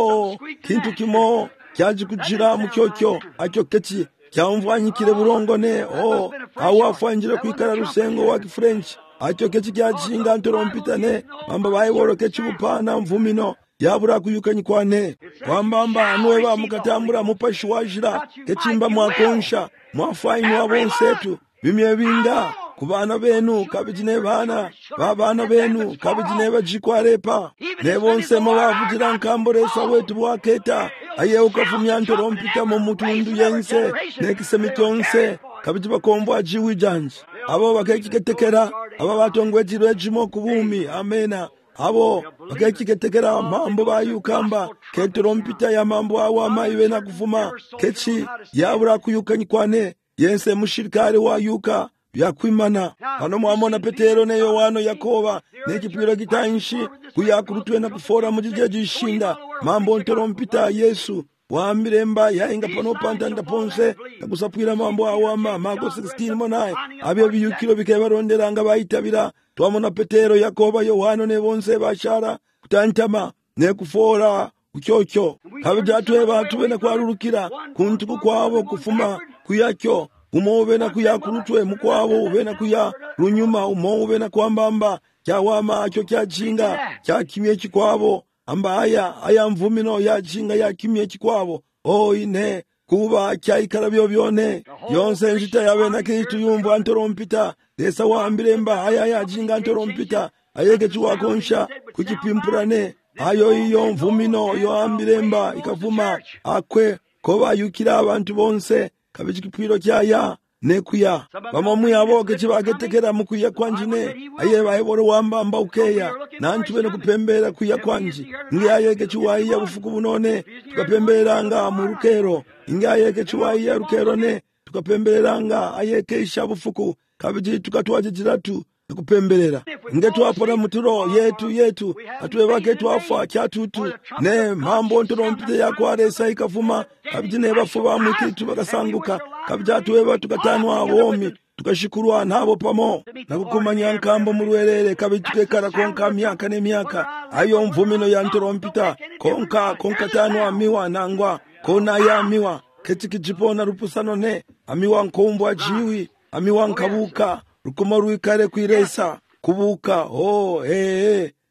Speaker 1: kintu kimo kyaji kujira mukyokyo akyo kechi kyamvanyikire burongone awafanjire kwikara rusengo wa French akyo kechi kyajinga ntorompita ne bamba bayiboro kechi bupana mvumino yabura kuyukanyikwane kwambamba anweba mukatambura mupashi wajira kechimba mwakonsha mwafaini wabonsetu bimye binga kubana benu kabijine bana babana benu kabijine bajikwarepa nebonse mabavugira nkamboresa wetu bwaketa aye ukavumya ntorompita mu mutundu yense nekisemi kyonse kabijiba kombo ajiwijanje abo bakekiketekera aba batongwejirwe jimo kubumi amena abo bakekiketekera mambo bayukamba ketorompita ya mambo awama iwe na kuvuma kechi yabura kuyukanyikwane yense mushirikari wayuka byakwimana hano mwamona Petero ne Yohano Yakoba nekipwiro gitanshi kuyakurutwe na kufora mujije jishinda mambo ntorompita Yesu wamiremba yainga pano pantanda ponse nakusapwira mambo awama Marko 16 monaye abyo biyukiro bikebaronderanga bayitabira twamona Petero Yakoba Yohano ne bonse bashara kutantama ne kufora ukyokyo kabijatwe batwe na kwarurukira kuntuku kwabo kufuma kuyakyo umowe na kuyakurutwe mukwabo ube na kuya runyuma umowe na kwambamba kyawama akyo kyajinga kyakimye kikwabo amba aya mvumino yajinga yakimye kikwabo ine kuba kyayikara byo byone yonse njita yawe na Kristo yumva ntorompita desa wambire mba aya yajinga ntorompita ayeke chiwakonsha kuchipimpurane ayo iyo mvumino yo ambire mba ikavuma akwe koba yukira abantu bonse kabijikipwiro kyaya nekuya bamwe aboke kibagetekera mukuya kwanjine aye bayiboro wambamba ukeya nantu bene kupembera kuya kwanji ngiyayeke chiwaiya bufuku bunone tukapemberanga mu rukero ngiyayeke chiwaiya rukero ne tukapemberanga ayeke isha bufuku kabiji tukatwaje jiratu kupemberera ngetu apona muturo yetu atwe bake twafa kyatutu ne mambo ntorompite yakware ikavuma kabijine bafuba mukitu bakasanguka kabijatwe tukatanwa abomi tukashikurwa nabo pamo nakukumanya nkambo murwerere kabitukekara konka myaka ne myaka ayo mvumino ya ntorompita konka tanwa amiwa nangwa kona ya miwa ketikijipona rupusano ne amiwa nkombwa jiwi amiwa nkabuka rukumo rwikare kwiresa kubuka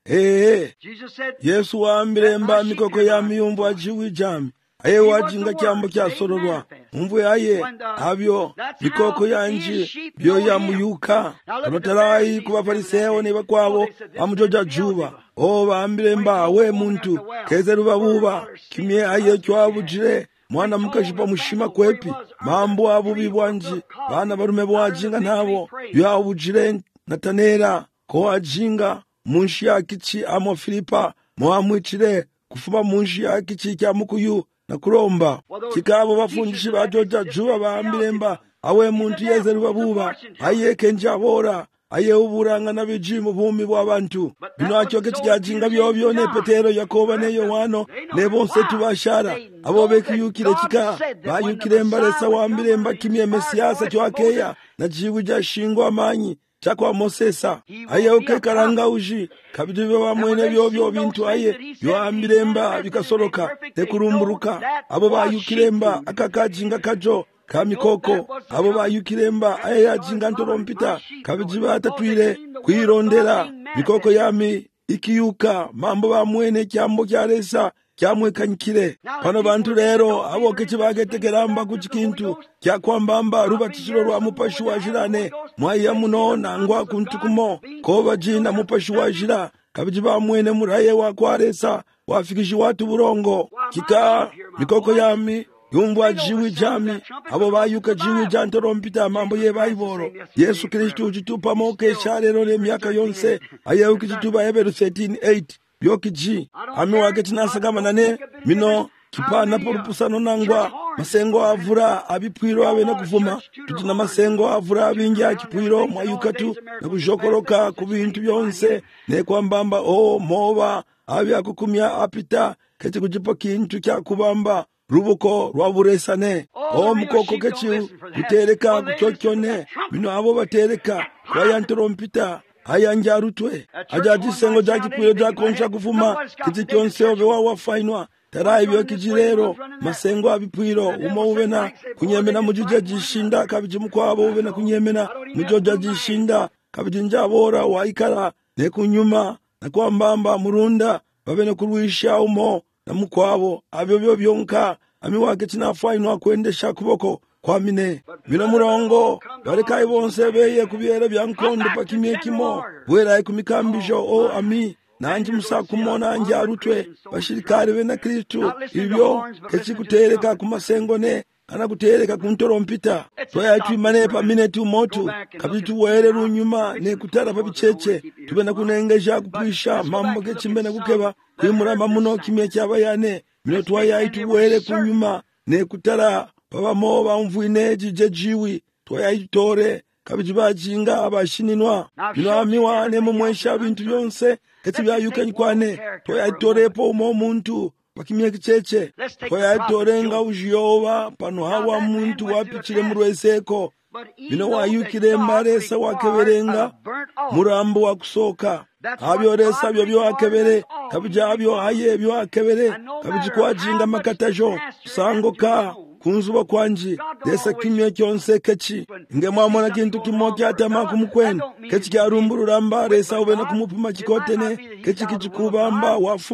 Speaker 1: Yesu waambire mba mikoko ya miyumbu ajiwi jami aye wajinga kyambo kyasororwa mumvu aye abyo mikoko yanji byo ya muyuka kanotarayi kuba fariseo ne bakwabo amujoja juba baambire mba we muntu kezeru babuba kimye aye cyabujire mwana mukashipa mushima kwepi mambo abubi bwanji bana barume bwajinga nabo yabujire natanera ko ajinga munshi yakici amo Filipa mwamwicire kufuma munshi yakici kya mukuyu na kuromba kikabo bafundishi bajoja juba baambire mba awe muntu yezeru babuba aye kenjabora aye uburanga nabijimu bumi bw'abantu bino acyoke kikajinga byobyo ne Petero Yakoba ne Yohano ne bonse tubashara abo bekiyukire kika bayukire mbaresa waambire mba kimye Mesiyasa cyakeya na jibu jashingwa amanyi chakwa Mosesa aye ukekaranga uji kabidibe bamwene byobyo bintu aye yoambire mba bikasoroka ne kurumburuka abo bayukire mba akakajinga kajo kamikoko abo bayukire mba aye yajinga ntorompita kabijiba atatwire kwirondera mikoko yami ikiyuka mambo bamwene kyambo kyaresa kyamwekanyikire pano bantu rero abo kechibagetekeramba kuchikintu kyakwambamba rubatishiro rwa mupashi wajirane mwaiya muno nangwa kuntukumo koba jina mupashi wajira kabijiba mwene muraye wakwaresa wafikishi watu burongo kika mikoko yami yumbwa jiwi jami abo bayuka jiwi jantorompita mambo ye baiboro Yesu Kristo ujitupa moke sharero ne miaka yonse aye ukijituba Hebrew 13:8 byokiji ami wake tinasagama nane mino kipana porupusano nangwa masengo avura abipwiro abe na kuvuma tutina masengo avura abingi akipwiro mwayukatu na kujokoroka ku bintu byonse ne kwambamba moba abi akukumya apita kete kujipa kintu kya kubamba rubuko rwaburesane mukoko kechi kutereka kuchokyone mino abo batereka kwayantorompita ayanjarutwe ajaji sengo jakipwiro jakonsha kuvuma kiti kyonse obe wafainwa tarayi byo kijirero masengo abipwiro umo ubena kunyemena mujuje jishinda kabiji mukwabo ubena kunyemena mujoja jishinda kabiji njabora waikara ne kunyuma na kwambamba murunda babene kurwisha umo na mukwabo abyo byonka ami wake tinafainwa kwendesha kuboko kwa mine bino murongo barekayi bonse beye kubyera byankondo pakimye kimo bwera kumikambisho ami nanji musakumona anje arutwe bashirikari be na Kristo ibyo kechi kutereka kumasengo ne kana kutereka kuntorompita toya twimane pa minute motu kabitu were runyuma ne kutara pa bicheche tubena kunengeja kupwisha mambo kechimbe na kukeba kwimuramba muno kimye cyabayane mino twaya ituwere kunyuma ne kutara baba moba umvuine jijejiwi twaya itore kabijibajinga abashininwa bino amiwane mu mwesha bintu byonse kati byayukanye kwane twaya itorepo mo muntu pakimye kicheche twaya itorenga ujiyoba pano hawa muntu wapichire murweseko bino wayukire maresa wakeberenga murambo wakusoka abyoresa byo byakebere kabijabyo haye byakebere kabijikwajinga makatajo sangoka kunzuba kwanji desa kimye kyonse kechi nge mwamona kintu kimoki atama kumukweni kechi kyarumburura resa ubena kumupuma chikotene kechi kichikubamba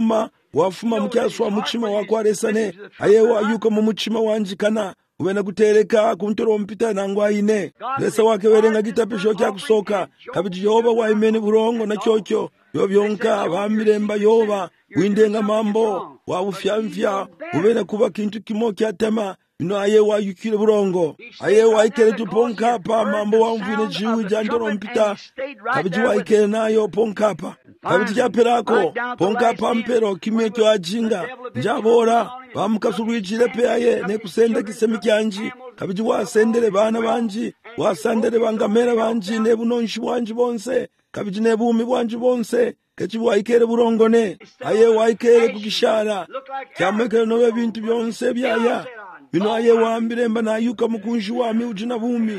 Speaker 1: wafuma mukyaswa muchima wakwaresane aye wayuka mu muchima wanjikana ubena kutereka kuntorompita nangwa ine desa wakeberenga gitapisho kyakusoka kabiji yoba waimene burongo na kyokyo yobyonka bamiremba yoba windenga mambo wabufyamfya ubena kuba kintu kimoki atama ino aye wayukire burongo aye waikere tuponkapa mambo wamvine jiwi jantorompita kabiji waikere nayo ponkapa kabiji kyapirako ponkapa mpero kimye kyo ajinga njabora bamukasurijire pe aye ne kusenda kisemi kyanji kabiji wasendere bana banji wasandere bangamera banji ne bunonshi bwanji bonse kabiji ne bumi bwanji bonse kechi waikere burongone aye waikere kukishara kyamekere nobe bintu byonse byaya bino aye wambire mba nayuka mukunji wami ujina bumi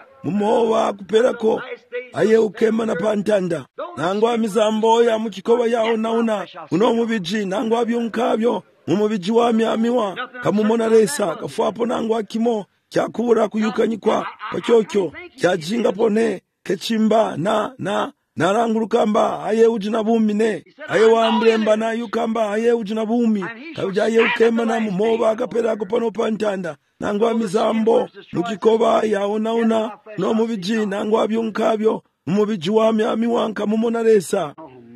Speaker 1: mumowa kuperako aye ukema na pantanda nangwa mizambo ya mukikoba yaho nauna uno mubiji nangwa byonkabyo mumubiji wami amiwa kamumona resa kafuapo nangwa kimo kyakubura kuyukanyikwa pakyokyo kyajinga pone kechimba narangulukamba aye ujina bumi ne aye wambiremba nayukamba aye ujina bumi kabija aye ukema na mumoba akaperako pano pa ntanda nangwa mizambo mukikoba yaonaona no mubiji nangwa byunkabyo mubiji wami ami wanka mumonaresa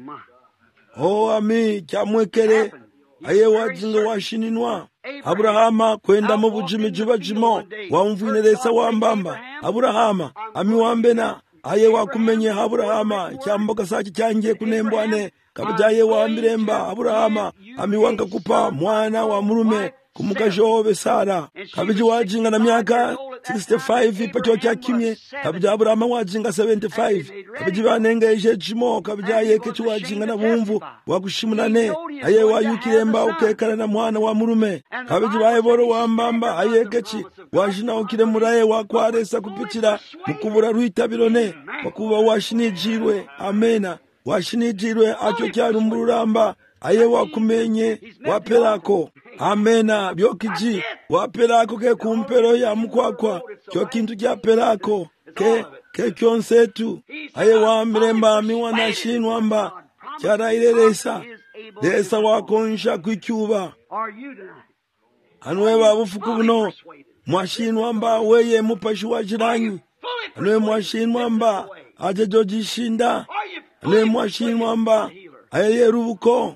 Speaker 1: ami kyamwekere aye wajinga washininwa Abrahama kwenda mu bujimi juba jimo wamvuineresa wambamba Abrahama ami wambena aye wakumenye Abrahama kyamboka saki cyangiye kunembwane kabajaye wambiremba Abrahama ami wanka kupa mwana wa murume kumukajobe Sara kabiji wajinga na miaka 65 pacho kya kimye kabiji Abrahama wajinga 75 kabiji banengeje jimo kabijaye kechi wajinga na bumvu wakushimulane aye wayukiremba ukekana na mwana wa murume kabiji bayeboro wambamba aye kechi wajina ukire muraye wakwaresa kupitira mukubura ruitabirone bakuba washinijirwe amena washinijirwe acho kyarumburamba aye wakumenye waperako amena byokiji waperako ke kumpero ya mkwakwa kyo kintu kya perako ke kyonsetu aye wambiremba miwana shinwamba kyaraireresa desa wakonsha kwikyuba anwe babufuku buno mwashinwamba weye mupashi wa jiranyi anwe mwashinwamba aje jojishinda anwe mwashinwamba aye yerubuko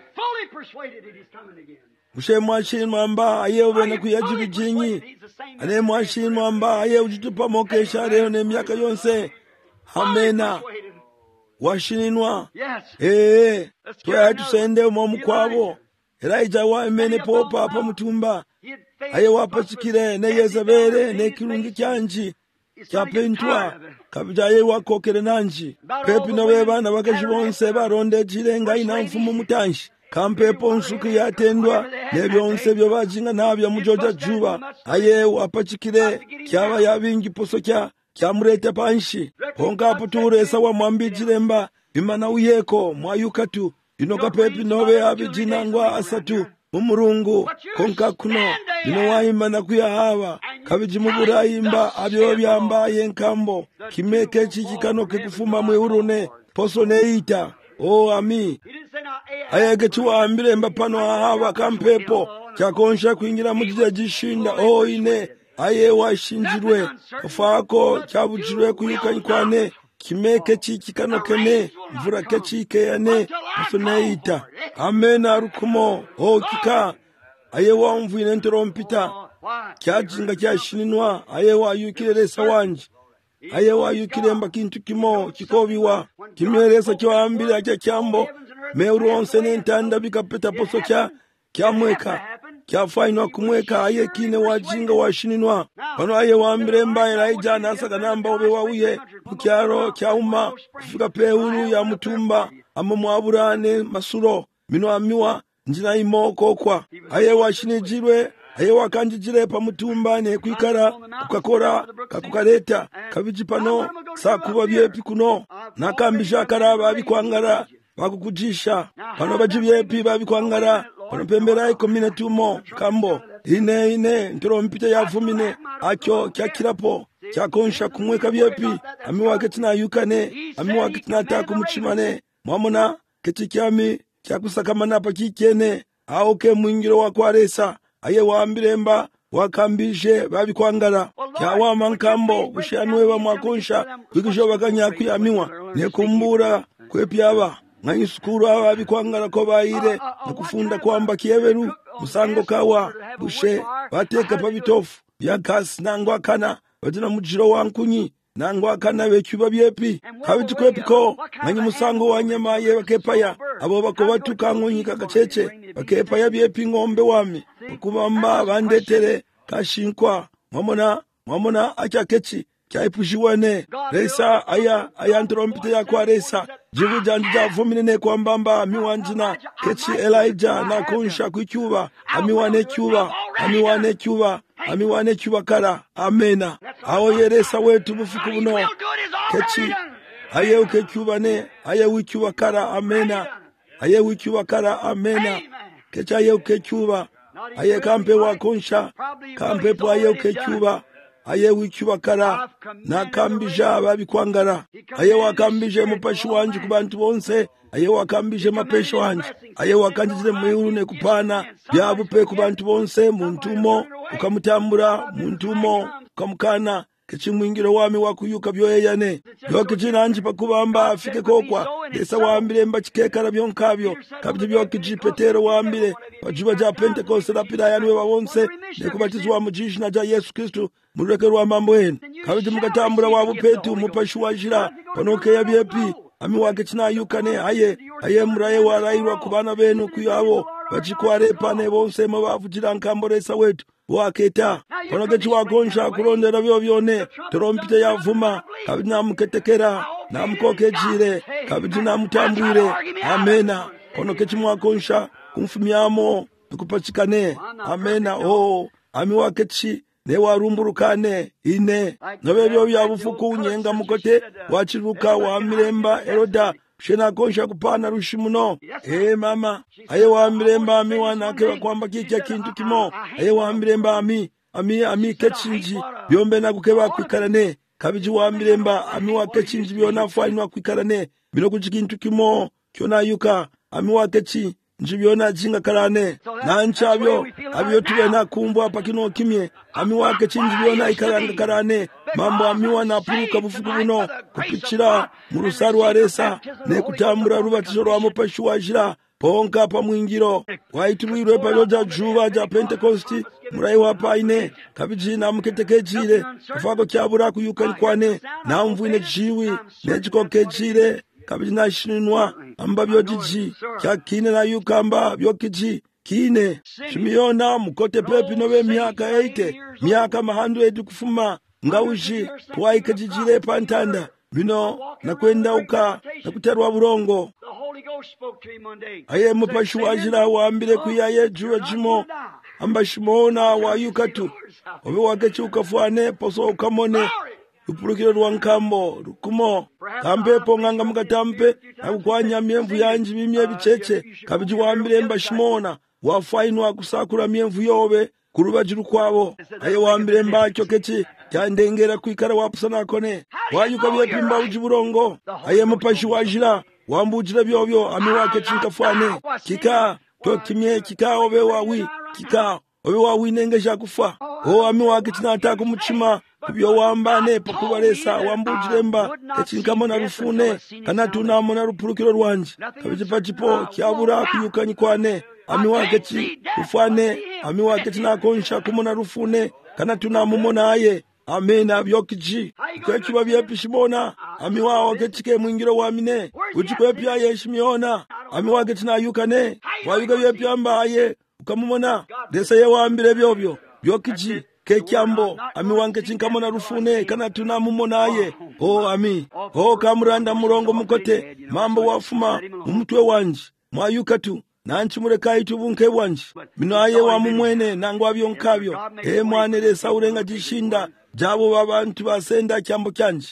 Speaker 1: mushe mwashinwamba aye ubena kuyajibijinyi ane mwashinwamba aye ujitupa mokesha leo ne miaka yonse amena washinwa tuya tusende umomu kwabo eraija wa emene popa pa mutumba aye wapachikire ne Yezebele ne kirungi kyanji kyapentwa kabija aye wakokere nanji pepi nawe bana bakajibonse baronde jirenga ina mfumu mutanshi kampepo nsuku yatendwa nebyonse byo bajinga nabyo mujoja juba aye wapachikire kyaba yabingi poso kyamurete panshi honka puturesa wa mwambijiremba imana uyeko mwayukatu inoka pepi nobe abijinangwa asatu umurungu konka kuno ino waimana kuyahaba kabiji muburayimba abyo byambaye nkambo kimeke chikikano kekufuma mweurune poso neita ami ayege chiwambiremba pano ahaba kampepo kyakonsha kuingira mujije jishinda ine aye washinjirwe kafako kyabujirwe kuyikanyikwane kimeke chikikano kene mvura kechike yane poso neita amena rukumo kika aye wamvuine ntorompita kyajinga kyashininwa aye wayukireresa wanji aye wayukiremba kintu kimo kikobiwa kimweresa kyawambira kyambo meuronse n'entanda bikapeta poso kyamweka kyafainwa kumweka aye kine wajinga washininwa pano aye wambiremba elaija nasaga namba obe wauye mukyaro kyauma kufika peuru ya mutumba ama mwaburane masulo mino amiwa njina imoko kwa aye washinijirwe aye wakanjijire pa mutumba ne kwikara kukakora kakukaleta kabiji pano sakuba byepi kuno nakambisha karaba bikwangara bakukujisha pano bajibyepi babikwangara pano pembera ikomine tumo kambo ine ntorompite yavumine akyo kyakirapo kyakonsha kumweka byepi amiwake tinayukane amiwake tinataka umuchimane mwamona kechikyami kyakusakamana pakikene aoke mwingiro wakwaresa aye wambiremba wakambishe babikwangara kyawama nkambo kushanwe bamwakonsha kwikisho bakanyakuyamiwa nekumbura kwepyaba nganyisukuru ababikwangara ko bayire nakufunda kwamba kieberu musango kawa bushe bateka pabitofu byakasi nangwa kana batina mujiro wankunyi nangwa kana bekyuba byepi kabitukwepuko nganyi musango wanyama ye bakepaya abo bako batuka ngonyika gacheche bakepaya byepi ngombe wami okubamba bandetere kashinkwa mwamona achakechi kyaipujiwane resa aya ntrompite yakwa resa jibu jandija vumine kwa mbamba miwanjina kechi Elijah na kunsha kukyuba amiwane kyuba kara amena awo yeresa wetu bufuku buno kechi aye ukekyubane aye wikyuba kara amena aye wikyuba kara amena kechi aye ukekyuba aye kampe wa kunsha kampe po aye ukekyuba aye wikyubakala nakambisha ababikwangala aye wakambisha mupashi wanje ku bantu bonse aye wakambisha mapesho wanje aye wakanjizire mwiru ne kupana byabupe ku bantu bonse muntumo ukamutambura muntumo ukamukana kechimwingiro wami wakuyuka byoyeyane byokichinanji pakubamba afike kokwa lesa wambile mba chikekala byonkabyo kabiti byokiji Petero wambile pajuba ja Pentekoste lapida yanwe wawonse nekubatizwa mujishina ja Yesu Kristu murekerwa mambo enu kabiti mukatambura wabu petu mupashi wajira panoke ya byepi ami wake chinayukane aye muraye warairwa kubana benu kuyabo bachikwarepa ne bonse mabavujira nkamboresa wetu waketa panoke chiwakonsha kulondera byo byone trompite yavuma kabiti namuketekera namukokejire kabiti namutambwire amena panoke chimwakonsha kumfumyamo tukupachikane amena ami wakechi ne warumburukane ine nobe byo byabufuku nyenga mukote wachiruka wa miremba eroda shena konsha kupana rushimuno mama aye wa miremba ami wanake kwamba kicha kintu kimo aye wa miremba ami kechinji byombe na kukeba kwikarane kabiji wa miremba ami wa kechinji byona fainwa kwikarane bino kuchikintu kimo kyona yuka ami wa kechi njibyona jinga karane nanchabyo abyo tubena kumbwa pakino kimye ami wake chinjibyona ikaranga karane mambo amiwa na puruka bufuku buno kupichira mu rusaru aresa ne kutambura rubatizo rwa mupashi wajira ponka pa mwingiro waitubirwe pa loja juba ja Pentekosti murai wa paine kabiji na muketekejire kufako cyabura kuyuka kwane na mvune jiwi ne chikokejire kabiji na shinwa amba byojiji kyakine na yukamba byokiji kine chimiyona mukote pepi nobe miaka 80 miaka 100 kufuma ngauji twaikajijire pantanda bino nakwenda uka nakuterwa burongo aye mupashi wajira wambire kuyaye juwe jimo amba shimona wayukatu obe wakechi ukafwane poso ukamone upurukiro rwankambo rukumo kampepo nganga mukatampe nakukwanya myemvu yanji bimye bicheche kabiji wambire mba shimona wafainwa kusakura myemvu yobe kurubajiru kwabo aye wambire mba chokechi yandengera kwikara wapusana kone wayuka byepimba ujiburongo aye mupashi wajira wambujira byobyo ami wake chinkafwane kika to kimye kika obe wawi kika obe wawi nengesha kufa ami wake chinataka muchima kubyo wambane pakubalesa wambujiremba echinkamona rufune kana tunamona rupurukiro rwanje kabije pachipo kyabura kuyukanye kwane ami wake chi ufane ami wake tinakonsha kumona rufune kana tunamumona aye amena byokiji kwekiba byepishimona ami wao kechike mwingiro wamine uchikwepya yeshimiona ami wake tinayukane wayuga byepyamba aye ukamumona desa ye wambire byobyo byokiji kekyambo ami wange chinkamona rufune kana tunamumonaye ami kamuranda murongo mukote mambo wafuma umutwe wanje mwayukatu nanchi murekai tubunke wanje mino aye wa mumwene nangwa byonkabyo mwaneresa urenga jishinda jabo babantu basenda kyambo kyanje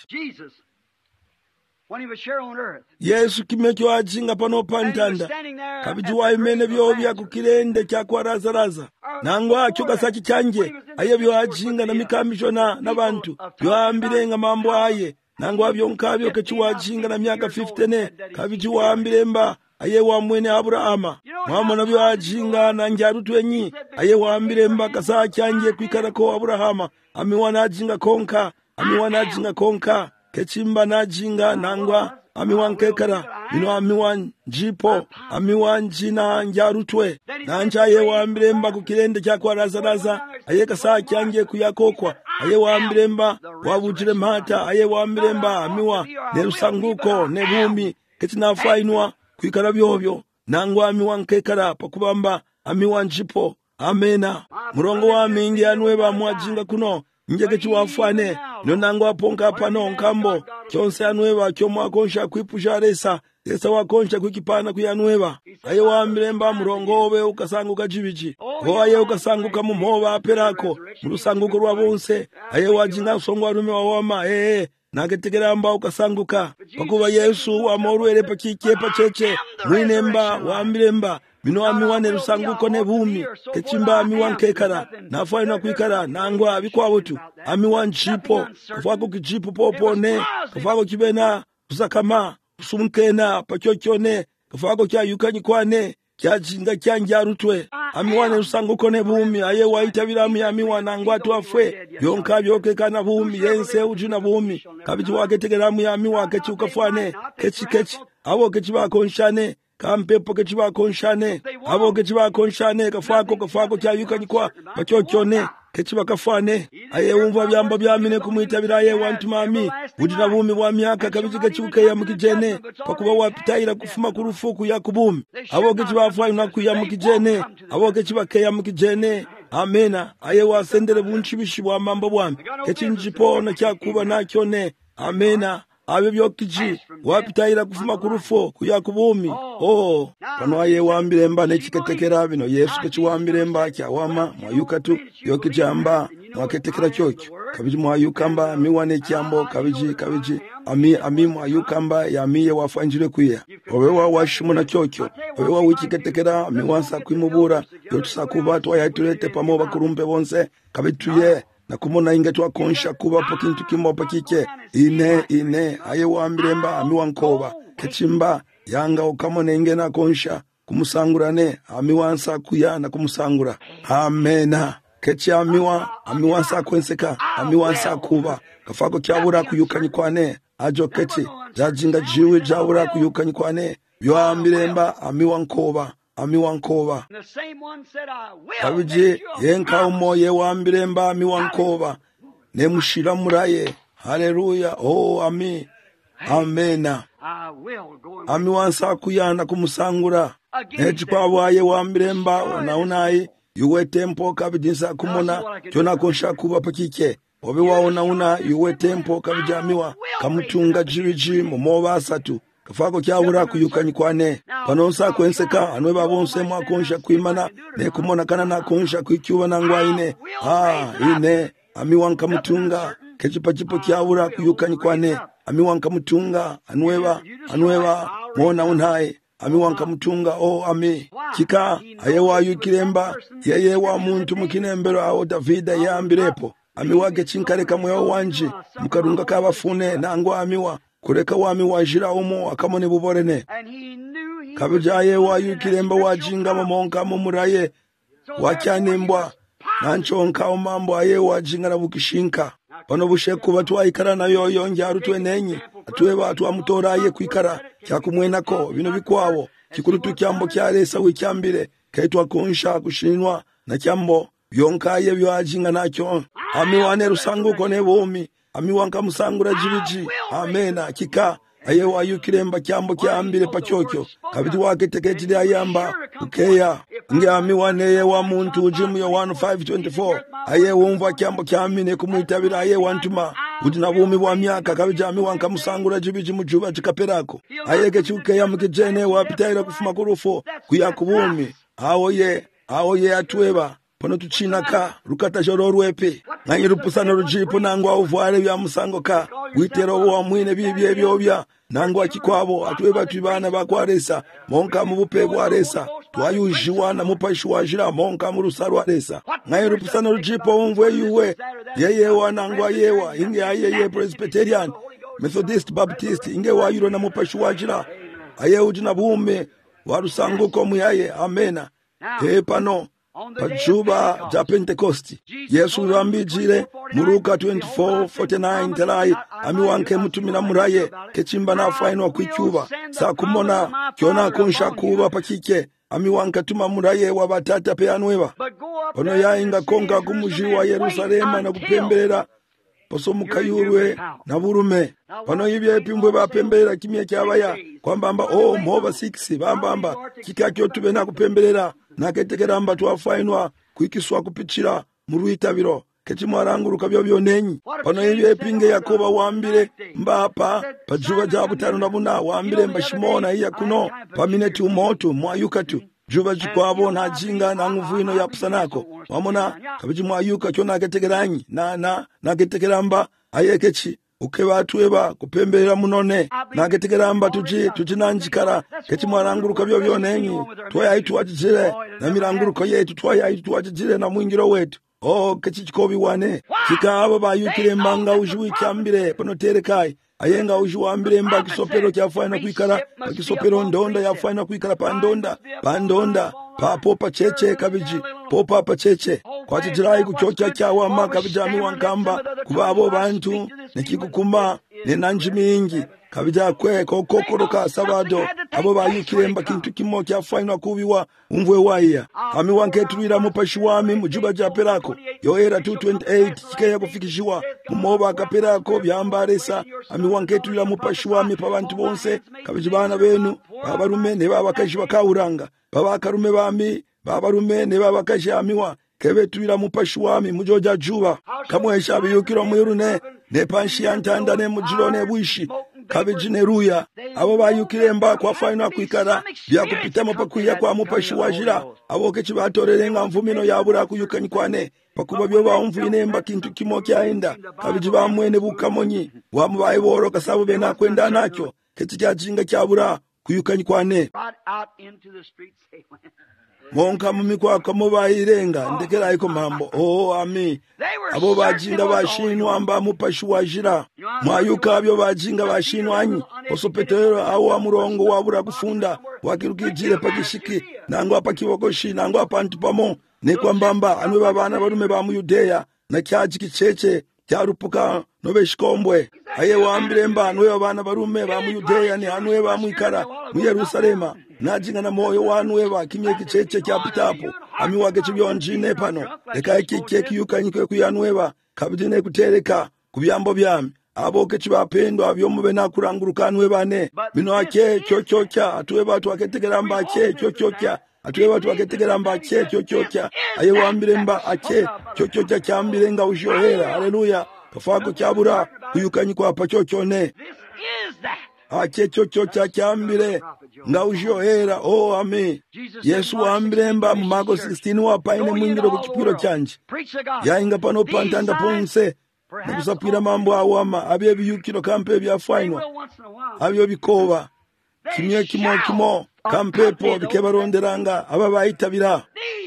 Speaker 1: Yesu kimekyo ajinga pano pantanda kabiji waimene byobya kukirende kyakwa razaraza nangwa kyokasaki kyanje aye byo ajinga na mikamisho na bantu byoambirenga mambo aye nangwa byonkabyo kechiwajinga na myaka 50 kabiji waambiremba aye wamwene Abrahama mwamona byo ajinga na njarutwenyi aye waambiremba kasa kyanje kwikarako Abrahama amiwana ajinga konka kechimba najinga nangwa amiwankekara ino amiwan jipo amiwan jina njarutwe nanja ye wambiremba kukirende kyakwa razaraza aye kasa kyange kuyakokwa aye wambiremba wabujire mata aye wambiremba amiwa ne rusanguko ne bumi ketinafainwa kwikara byobyo nangwa amiwankekara pakubamba amiwan jipo amena murongo wa mingi anwe bamwajinga kuno njeke chiwafane nonango aponka pano nkambo kyonse anweba kyomwakonsha kwipusha resa wakonsha kwikipana kuyanweba aye wambiremba murongowe ukasanguka chibichi aye ukasanguka mumhova aperako murusanguko rwa bonse aye wajinga songwa rume wawama naketekeramba ukasanguka pakuba Yesu amorwere pakike pacheche mwinemba wambiremba bino amiwa ne lusanguko ne buumi kechimba amiwa nkekala nafaina kwikala nangwa bikwabutu amiwa nchipo kafako kijipo popone kafako kibena kusakama kusumkena pachochone kafako kya yukanyikwane kyajinga kyanjarutwe amiwa ne lusanguko ne buumi aye waitabiramu amiwa nangwa twafwe yonka byokekana buumi yense ujuna buumi kabiji waketegeramu amiwa kechukafwane kechi abo kechibakonshane kampepo kechibakonshane abo kechibakonshane kafako kyayukanyikwa pachochone kechibakafwane aye umva byamba byamine kumwitabira aye wantu mami ujina bumi bwa myaka kabiji kechukeya mukijene pakuba wapitaira kufuma kurufuku ya kubumi abo kechibafwa nakuya mukijene abo kechibakeya mukijene amena aye wasendere bunchibishi bwa mambo bwami kechinjipona kyakuba nakyone amena abe byokiji wapitaira kufuma kurufo kuya kubumi pano aye wambire mba nechiketekera bino Yesu kechiwambire mba kyawama mwayukatu yokijamba mwaketekera kyokyo kabiji mwayukamba miwane kyambo kabiji ami mwayukamba yamiye wafanjire kuya obewa washimuna kyokyo obewa wikiketekera miwansa kwimubura yotusakuba twayatulete pamo bakurumbe bonse kabituye nakumona inga twakonsha kuba po kintu kimopa kike ine aye wambiremba amiwankoba kechimba yanga ukamona inge nakonsha kumusangurane amiwansa kuyana kumusangura amena kechi amiwansa kwenseka amiwansa kuba kafako kyabura kuyukanyikwane ajo kechi jajinga jiwe jabura kuyukanyikwane byambiremba amiwankoba kabiji yenka umoye wambiremba amiwankoba nemushira muraye haleluya amena amiwansa kuyana kumusangura nechikwabwaye wambiremba onaunayi yuwe tempo kabidinsa kumona chona konsha kuba pakike obe waona yuwe tempo kabijamiwa kamutunga jiriji mumoba asatu kafako kyabura kuyukanyikwane panonsa kwenseka anwe babonse mwakonsha kwimana ne kumona kana nakonsha kwikyuba nangwaine ine amiwanka mutunga kechipachipo kyabura kuyukanyikwane amiwanka mutunga anweba mona unhaye amiwanka mutunga ami kika ayewa yukiremba yeyewa muntu mukinembero awo Davida yambirepo amiwage chinkareka moyo wanje mukarunga kabafune nangwa amiwa kureka wami wajira umo akamone buborene kabijaye wayukiremba wajinga mamonka mumuraye wacyanembwa nanchonka umambo aye wajinga na bukishinka pano busheku batwayikara nayo yongyaru twenenyi atwe batu amutoraye kwikara cyakumwenako bino bikwawo kikurutu cyambo cyaresa wicyambire kaitwa konsha kushinwa na cyambo yonkaye byajinga nacyo amiwane rusanguko ne bumi amiwanka musangura jibiji amena kika aye wayukiremba cyambo cyambire pacyocyo kabidi waketekejire ayamba ukeya nge amiwane wa muntu ujimu ya 1524 aye wumva cyambo cyamine kumwitabira aye wantuma udina bumi bwa myaka kabidi amiwanka musangura jibiji mujuba chikaperako aye kechukeya mukijene wapitaira kufuma kurufo kuyakubumi awo ye atweba pono tuchinaka rukata joro rwepe nanyi rupusano rujipo nangwa uvware bya musango ka witero wa mwine bibye byobya nangwa kikwabo atweba twibana bakwaresa monka mu bupe bwaresa twayujiwana mupashi wajira monka mu rusarwa resa nanyi rupusano rujipo umvwe yuwe yeye wanangwa yewa inge ayeye Presbyterian Methodist Baptist inge wayiro na mupashi wajira aye ujina bume warusanguko muyaye amena pano pajuba ja Pentekosti Yesu rambijire muruka 24:49 telai amiwanke mutumina muraye kechimba na faino kwicyuba sakumona kyona konsha kuba pakike amiwanka tuma muraye wabatata peanweba ono yainga konga kumuji wa Yerusalema na kupemberera poso mukayurwe na burume pano ibye pimbwe bapemberera kimye cyabaya kwambamba mhoba 6 bambamba kikakyo tube na kupemberera naketekeramba twafainwa kwikiswa kupichira muruitabiro kechimwaranguruka byo byonenyi pano ibye pinge Yakoba wambire mbapa pajuba ja butano na buna wambire mbashimona iya kuno pamineti umoto mwayukatu juba jikwabo na jinga na nguvuino ya pusanako wamona kabiji mwayuka kyona ketekeranyi na ketekeramba ayekechi ukebatueba kupemberera munone naketegeramba tuchinanjikara kechimwaranguruka byo byonenyi twayaituwachijire na miranguruko yetu twayaituwachijire na mwingiro wetu kechichikobiwane chikaba bayukire mbanga ujuikyambire panoterekai ayenga ujuwambire mba kisopero kyafaina kuikara kisopero ndonda yafaina kuikara pandonda papo pacheche kabiji popa pacheche kwachijirai kuchocha kyawama kabijami wankamba kubabo bantu nekikukumba nenanji mingi kabija kwe kokokoroka sabado abo bayukire mba kintu kimo kyafaina kubiwa umvwe waiya ami wanketulira mupashiwami mujuba japerako yoera 228 chikeya kufikishiwa mumoba kaperako byambaresa ami wanketulira mupashiwami pa bantu bonse kabijibana benu babarume ne babakashi bakawuranga babakarume bami babarume ne babakashi amiwa kebetulira mupashiwami mujoja juba kamwesha biyukira mwirune ne panshi yantanda ne mujiro ne bwishi kabijine ruya abo bayukire mba kwa faina kuikara bya kupitamo pakuya kwa mupashi wajira abo kechibatorera mvumino yabura kuyukanyikwane pakuba byo bamvine mba kintu kimo kyaenda kabiji bamwene bukamonyi wamubaye boro kasabo bena kwenda nakyo kechikyajinga kyabura kuyukanyikwane monka mumikwa kamubayirenga ndekera iko mambo ami abo bajinga bashinwa amba mupashi wajira mwayuka byo bajinga bashinwa anyi osopetero awo amurongo wabura kufunda wakirukijire pakishiki nango apakibokoshi nango apantu pamo ne kwambamba anwe babana barume ba mu Yudeya na kyaji kicheche cyarupuka nobeshikombwe aye wambire mba anwe babana barume ba mu Yudeya ni anwe ba mu ikara mu Yerusalema najinga na moyo wanwe bakimye kicheche cyapitapo ami wage chibyonjine pano eka ikike kiyukanyike kuyanweba kabidine kutereka kubyambo byami aboke chibapendwa byo mube nakurangurukanwe bane bino ake chochocha atwe batu aketegera mba ake chochocha atwe batu aketegera mba ake chochocha aye wambire mba ake chochocha cyambire nga ushohera haleluya kafako cyabura kuyukanyikwa pa chochone ake chochocha cyambire nga ushohera ami Yesu wambire mba mu Marko 16 wapaine mwingiro kuchipiro chanje yainga pano pantanda ponse nekusapira mambo awama abye biyukiro kampe byafainwa abyo bikoba kimye kimo kampepo bikebaronderanga aba bayitabira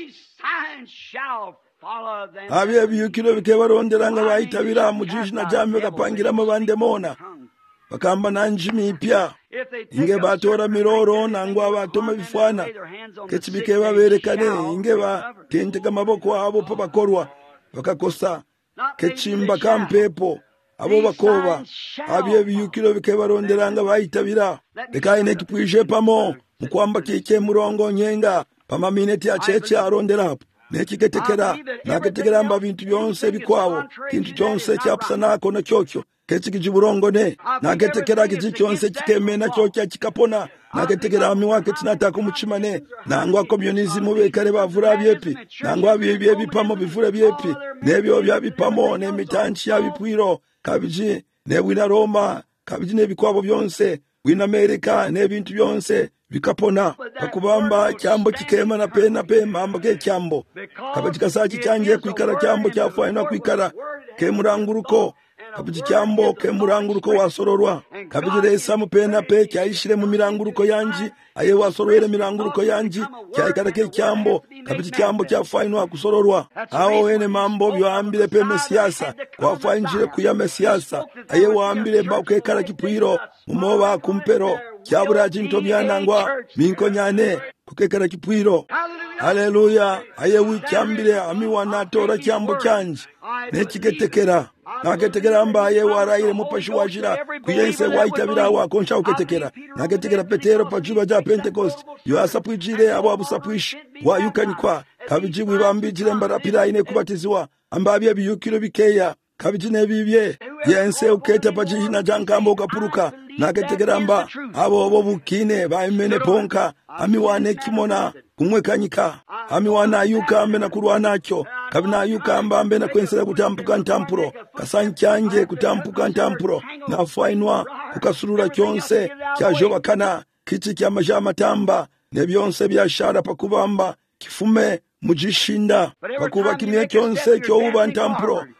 Speaker 1: abye biyukiro bikebaronderanga bayitabira mujishi na jambe kapangira mabande mona bakamba nanjimi ipya inge batora miroro nangwa abatoma bifwana kechibike baberekane inge batendeka maboko abo pabakorwa bakakosa kechimba kampepo abo bakoba abye biyukiro bikebaronderanga bayitabira bekaine kipwishe pamo mukwamba kike murongo nyenga pamamineti acheche aronderapo nekiketekera naketekera mba bintu byonse bikwawo kintu cyonse cyapsa nako na cyocyo kechikijiburongone naketekera kichichonse kikemena cyocya kikapona naketekera ami wake tinataka muchimane nangwa communism bekare bavura byepi nangwa bye bipamo bivura byepi nebyo byabipamo nemitanchi yabipwiro kabiji nebwina Roma kabiji nebikwabo byonse wina America nebintu byonse vikapona bakubamba cyambo kikema na pe mamba ke cyambo kabiji kasachi cyanje kwikara cyambo cyafaina kwikara ke muranguruko kabiji cyambo ke muranguruko wasororwa kabiji resa mupena pe cyayishire mu miranguruko yanji aye wasorwere miranguruko yanji cyayikara ke cyambo kabiji cyambo cyafainwa kusororwa aho ene mambo byoambire pe mesiasa kwafainjire kuya mesiasa aye waambire bakwe kara kipwiro mumoba kumpero cyabura jinto byanangwa minkonyane kukekara kipwiro haleluya aye wicyambire ami wanatora cyambo cyanje nekiketekera naketekera mbaye warayire mupashi wajira kuyense waitabira wakonsha uketekera naketekera Petero pajuba ja Pentecost yo asapwijire abo abusapwishi wayukanyikwa kabiji wibambijire mbarapira ine kubatizwa ambabye biyukiro bikeya kabiji nebibye yense uketa pajina jankambo kapuruka naketekera mba abo bukine baimene ponka ami wane kimona kumwekanyika ami wana yuka ambe na kurwanakyo kabina yuka ambambe na kwensera kutampuka ntampuro kasancyanje kutampuka ntampuro nafainwa kukasurura cyonse cyajoba kana kici cyamajama tamba nebyonse byashara pakubamba kifume mujishinda pakuba kimye cyonse cyo uba ntampuro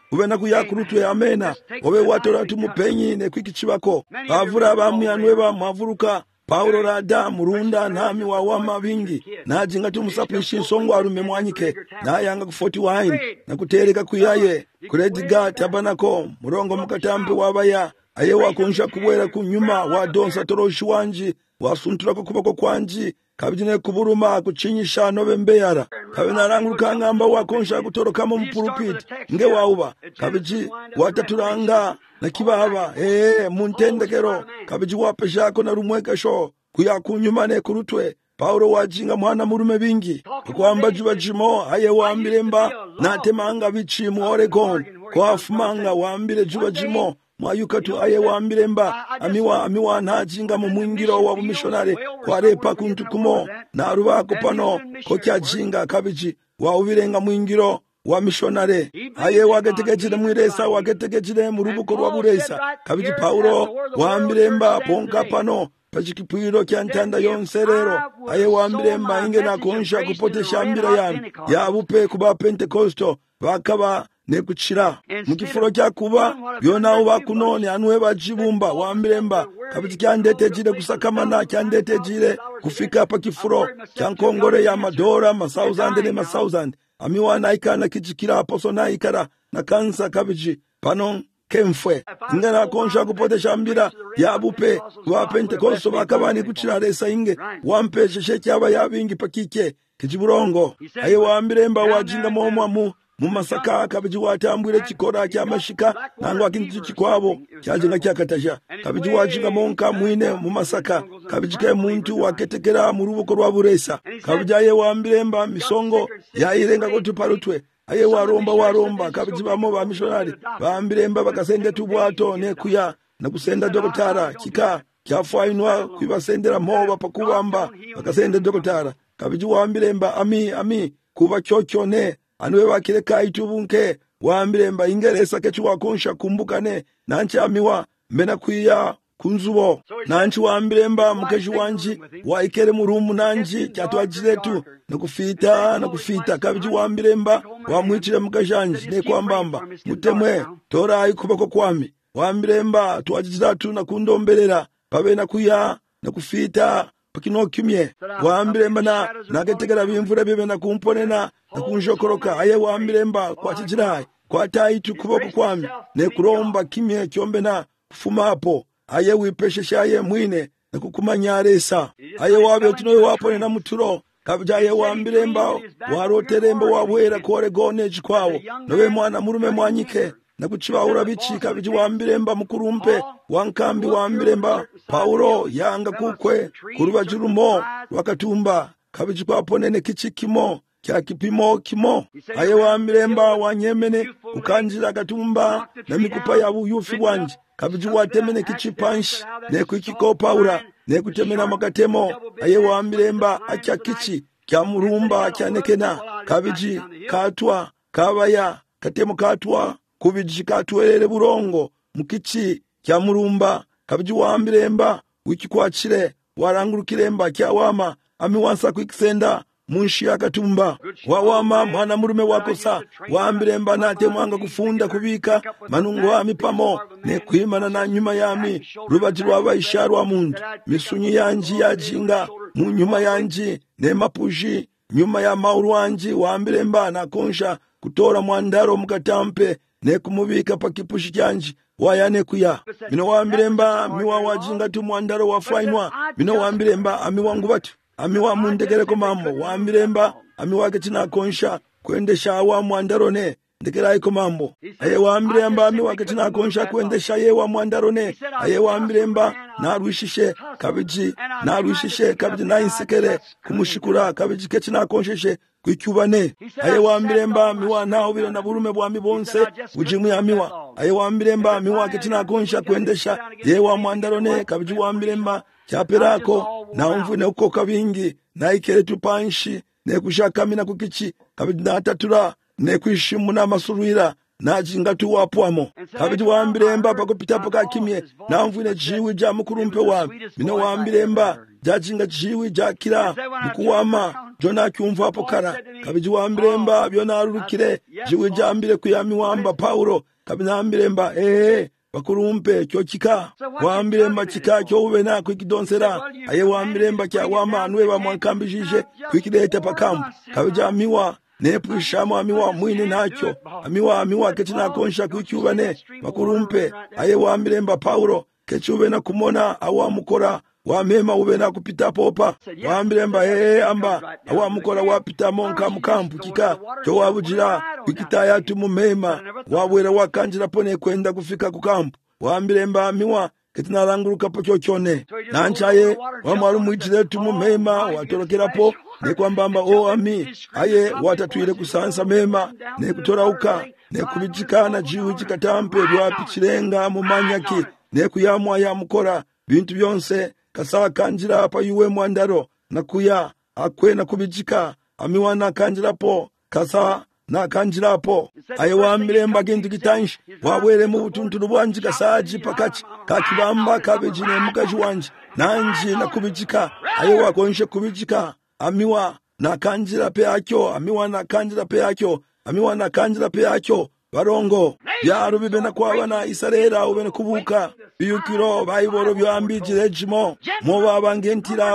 Speaker 1: uve na kuyakurutwe amena obe watora tumupenyi ne kwikichibako bavura bamyanwe bamwavuruka Paulo rada murunda nami wawama vingi najinga tumusapishi nsongo arume mwanyike nayanga ku 41 na kutereka kuyaye kurediga tabanako murongo mukatambi wabaya aye wakonsha kubwera kunyuma wadonsa toroshi wanji wasuntura ko kuboko kwanji kabijine kuburuma kuchinyisha nobe mbeyara kabina ranguruka ngamba wakonsha kutoroka mu mpurupiti nge wauba kabiji wataturanga na kibaba muntendekero kabiji wapeshako na rumwekesho kuyakunyuma ne kurutwe Paulo wajinga mwana murume bingi kwamba juba jimo aye wambire mba natemanga bichi mu Oregon kwa fumanga wambire juba jimo mwayukatu aye wambire mba amiwa najinga mu mwingiro wa missionary kwa repa kuntukumo na rubako pano ko kyajinga kabiji wa ubirenga mwingiro wa missionary aye wagetegejire mwiresa wagetegejire mu rubuko rwa buresa kabiji Paulo wambire mba ponka pano pachikipwiro kya ntanda yonse rero aye wambire mba inge na konsha kupotesha mbira yanu yabupe kuba Pentekosto bakaba nekuchira mukifuro kya kuba byona ubakunone anwe bajibumba wambire mba kabiti kyandetejire kusakamana kyandetejire kufika pa kifuro kya nkongore ya madora masauzande ne masauzande amiwana ikana kijikira aposo na ikara na kansa kabiji panon kemfwe ingana konsha kupotesha mbira yabupe kwa Pentekosto bakabani kuchira resa inge wampeshe cyaba yabingi pakike kijiburongo aye wambire mba wajinga momwa mu masaka kabiji watambwire chikora kya mashika nango akintu chikwabo cyajinga cyakatasha kabiji wajinga monka mwine mu masaka kabiji ke muntu waketekera mu rubuko rwa buresa kabiji aye wambire mba misongo yayirenga kotuparutwe aye waromba kabiji bamo ba missionary bambire mba bakasende tubwato ne kuya na kusenda dokotara kika kyafainwa kwibasendera moba pakubamba bakasende dokotara kabiji wambire mba ami kuba chochone anwe bakireka itubunke wambire mba ingeresa kechi wakonsha kumbukane nanchi amiwa mbena kuya kunzubo nanchi wambire mba mukeshi wanji waikere murumu nanji kyatwajiretu nakufita kabiji wambire mba wamwichire mukashanji ne kwambamba mutemwe tora ayikubako kwami wambire mba twajizatu na kundomberera babe nakuya nakufita pakinokimye wambire mba nagetegera bimvura bibe na kumponena na kunjokoroka aye wambire mba kwa chijirai kwa taitu kuboko kwami ne kuromba kimye kyombe na kufuma hapo aye wipeshesha aye mwine na kukumanyaresa aye wabe tunoye wapone na muturo kabija aye wambire mba waroterembe wabwera ku Oregon ejikwawo nobe mwana murume mwanyike na kuchibaura bichi kabiji wambire mba mukurumpe wankambi wambire mba Paulo yanga kukwe kuruba jurumo wakatumba kabiji kwaponene kichikimo kya kipimo kimo aye wambire mba wanyemene ukanjira katumba na mikupa ya buyufi bwanje kabiji watemene kichipanshi ne kwikiko Paula ne kutemena makatemo aye wambire mba acha kichi kya murumba kya nekena kabiji katwa kabaya katemo katwa kubiji katwerere burongo mukichi kya murumba kabiji wambire mba wikikwachire warangurukire mba kya wama amiwansa kwikisenda munshi akatumba wawama mwana murume wako sa wambire mba nate mwanga kufunda kubika manungo wami pamo ne kwimana na nyuma yami rubaji rwaba isharwa muntu misunyi yanji yajinga mu nyuma yanji ne mapuji nyuma ya mauru wanji wambire mba na konsha kutora mwandaro mukatampe ne kumubika pa kipushi kyanji wayane kuya mino wambire mba miwa wajinga tu mwandaro wafainwa mino wambire mba amiwangu batu amiwa mundegereko mambo wambire mba amiwake china konsha kuendesha wa mwandarone ndekera iko mambo aye wambire mba amiwake china konsha kuendesha ye wa mwandarone aye wambire mba narwishishe kabiji na insekere kumushikura kabiji kechina konsheshe kwikyubane aye wambire mba miwa naho bire na burume bwami bonse bujimu ya miwa aye wambire mba miwake china konsha kuendesha ye wa mwandarone kabiji wambire mba chaperako na umvune uko kabingi na ikere tupanshi ne kushakamina kukichi kabidi natatura ne kwishimu na masuruira na jingatu wapwamo kabidi wambire mba pakopita paka kimye na umvune jiwi ja mukurumpe wami mino wambire mba jajinga jiwi jakira mkuwama jona kyumva pokara kabiji wambiremba byonarurukire jiwe jambire kuyamiwamba Paulo kabinambiremba bakurumpe kyo kika wambiremba kika kyo ube na kwikidonsera aye wambiremba kya wamanwe bamwankambishije kwikidete pakampu kabijamiwa nepwishamu amiwa mwine nakyo amiwa ketina konsha kwikyubane bakurumpe aye wambiremba Paulo kechube na kumona awamukora wamema ube na kupita popa wambiremba amba awamukora wapita monka mukampu kika kyo wabujira kwikitaya tumumema wabwera wakanjira pone kwenda kufika kukampu wambiremba amiwa ketina languruka po chochone nanchaye wamwaru mwitire tumumema watorokerapo nekwambamba ami aye watatwire kusansa mema nekutorauka nekubijikana jiwe chikatampe lwapichirenga mumanyaki nekuyamwa yamukora bintu byonse kasaka kanjira pa yuwe mwandaro nakuya akwena kubijika amiwana kanjirapo kasa na kanjirapo aye wambiremba kintu kitanshi wabwere mu butunturu bwanji kasaji pakachi kakibamba kabejine mukaji wanje nanji nakubijika aye wakonshe kubijika amiwa na kanjira pe akyo amiwa na kanjira pe akyo amiwa na kanjira pe akyo barongo byaru bibena kwabana isarera ubene kubuka biyukiro bayiboro byambijire jimo moba bangentira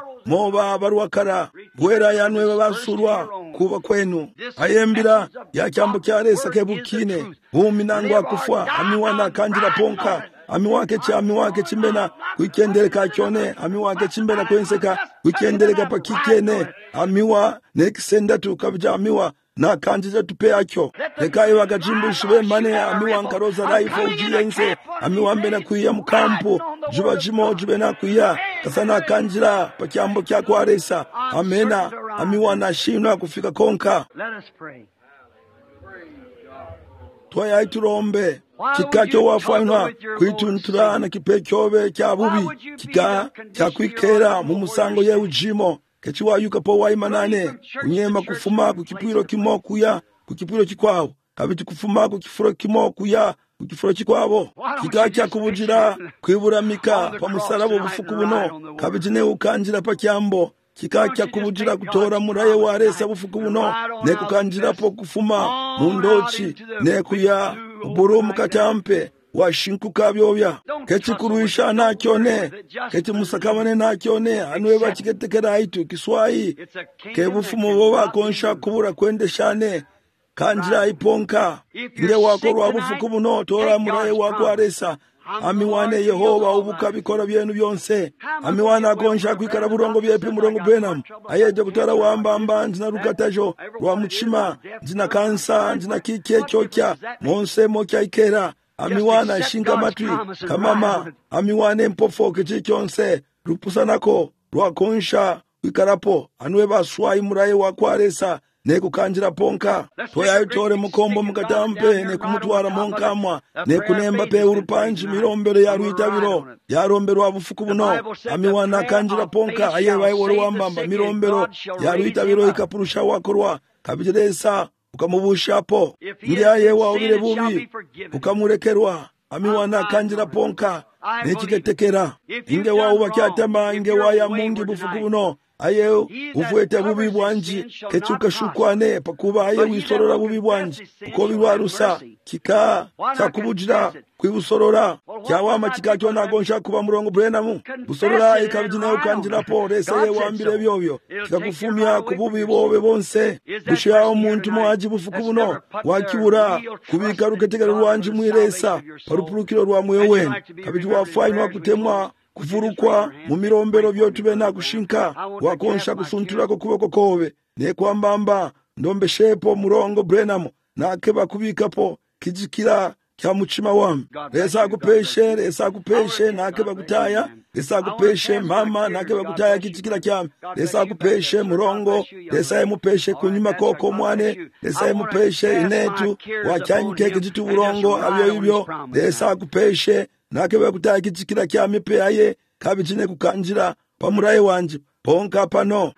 Speaker 1: barwa kara bwera yanwe babasurwa kuba kwenu ayembira yacyambo cyaresa kebukine buminangwa kufwa amiwa na kanjira ponka amiwake chimbena kuikendereka kyone amiwake chimbena kwenseka kuikendereka pakikene amiwa nekisenda tukabja amiwa na kanjija tupe akyo lekayo wakajimbushiwe mane amiwa nkaroza raifo ujiyense amiwa mbena kuiya mukampu juba jimo jubena kuiya kasana kanjira pakyambo kyako aresa amena amiwa na shina kufika konka. Twaya iturombe kika kyo wafanwa kwituntura na kipekyobe kya bubi kika kya kwikera mu musango ye ujimo kechiwa yuka po waimanane kunyema kufuma kukipiro kimo kuya kukipiro chikwawo kabiti kufuma kukifuro kimo kuya kukifuro chikwabo kika kya kubujira kwiburamika pa musarabo bufuku buno kabiti ne ukanjira pa kyambo kika kya kubujira kutora muraye waresa bufuku buno ne kukanjira po kufuma mundochi ne kuya uburu mukatampe washinkuka byobya keti kuruisha nakyone keti musakamane nakyone anwe bachiketekera aitu kiswai kebufumo boba konsha kubura kwendeshane kanjira iponka nge wakorwa bufuku buno tora muraye wako aresa amiwane Yehova ubuka bikora byenu byonse amiwana konsha kwikara burongo byepi murongo benam ayeje kutara wambamba ndina rukatajo rwa muchima ndina kansa ndina kike chokya monse mokya ikera amiwana shinga matwi kamama amiwane mpofo kichi kyonse rupusanako rwakonsha kwikarapo anwe baswai muraye wakwaresa nekukanjira ponka toyayitore mukombo mukatampe nekumutwara monkamwa nekunemba pe urupanji mirombero yaruitabiro yaromberwa bufuku buno amiwana kanjira ponka aye bayiworo wambamba mirombero yaruitabiro ikapurusha wakorwa kabijiresa ukamubushapo ndiaye waubire bubi ukamurekerwa amiwana kanjira ponka nechiketekera inge wauba kyatama inge waya mungi bufuku buno aye ufwete bubi bwanji kechuka shukwane pakuba aye wisorora bubi bwanji uko biwarusa kika cyakubujira kwibusorora cyawama kikacyo nagonsha kuba murongo brenamu busorora ikabijina ukanjira po resa ye wambire byobyo kikakufumya kububi bobe bonse bushaho umuntu mwaji bufuku buno wakibura kubika ruketegera rwanji mwiresa parupurukiro rwa mwewe kabiji wafainwa kutemwa kuvurukwa mu mirombero byotube na kushinka wakonsha kusuntura ko kuboko kobe ne kwambamba ndombe shepo murongo brenamu nakeba kubikapo kijikira kya muchima wam resa kupeshe nakeba kutaya resa kupeshe mama nakeba kutaya kijikira kya resa kupeshe murongo resa emupeshe kunyuma koko mwane resa emupeshe inetu wachanyike kijitu urongo abyo ibyo resa kupeshe nakeba kutaya kijikira kya mipe aye kabijine kukanjira pamuraye wanje ponka pano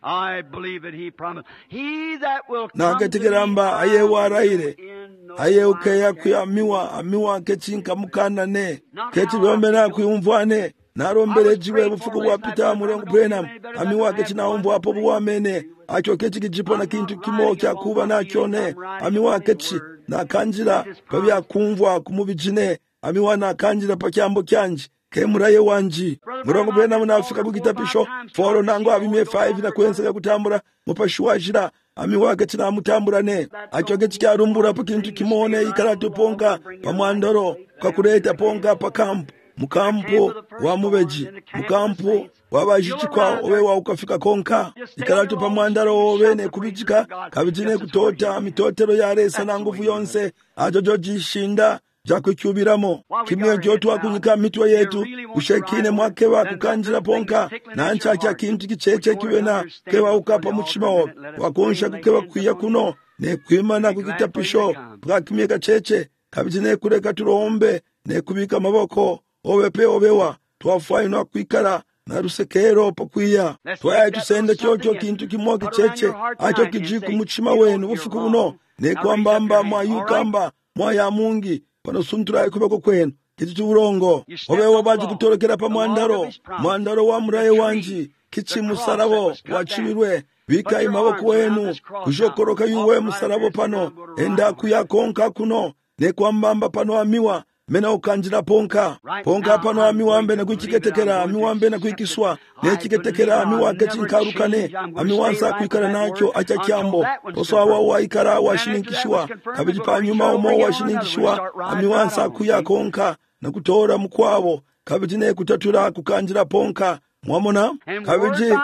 Speaker 1: nakategeramba aye waraire aye ukeya kuyamiwa amiwa kechinka mukanane keti bombera kuyumvwane narombelejiwe bufuku bwapita mulongo Branham ami wake chinaombo apo buwamene achoke chikijipona kintu kimo kyakuba nakyone ami wake chi nakanjira pabyakumvwa kumubijine ami wana akanjira pakyambo kyanji kemuraye wanji mulongo Branham nafika kukitapisho foro nango abimye 5 na kwenseka kutambura mupashuwashira ami wake tinamutambulane achoke chikyarumbura pa kintu kimone ikaratu ponka pamwandoro kakuleta ponka pa kampu mukampo wa mubeji mukampo wabajichikwa owewa ukafika konka ikaratu pamwandaro ovene kubijika kabijine kutota mitotero yaresa na nguvu yonse ajojojishinda jakukyubiramo kimwe jotwa kunyika mitwe yetu ushekine mwakeba kukanjira ponka na nchacha kintu kicheche kiwena kewa ukapa muchima wakonsha kukeba kuya kuno ne kwimana kukitapisho bwakimye kacheche kabijine kureka turombe ne kubika maboko owepe obewa twafaino kwikara na rusekero pakwiya twaye tusende chocho kintu kimo kicheche acho kijiku muchima wenu ufuku buno ne kwambamba mwayukamba mwaya mungi pano suntura kubeko kwenu kiti urongo obewa baje kutorokera pa mwandaro wa muraye wanji kichi musarabo wachibirwe bika imaboko wenu kujokoroka yuwe musarabo pano enda kuyakonka kuno ne kwambamba pano amiwa mena ukanjira ponka pano amiwambe na kuchiketekera amiwambe na kuikiswa ne chiketekera amiwake chinkarukane amiwansa kuikara nacho acha kyambo oswa waikara washininkishwa kabijipa nyuma omo washininkishwa amiwansa kuyakonka na kutora mukwabo kabijine kutatura kukanjira ponka mwamona kabiji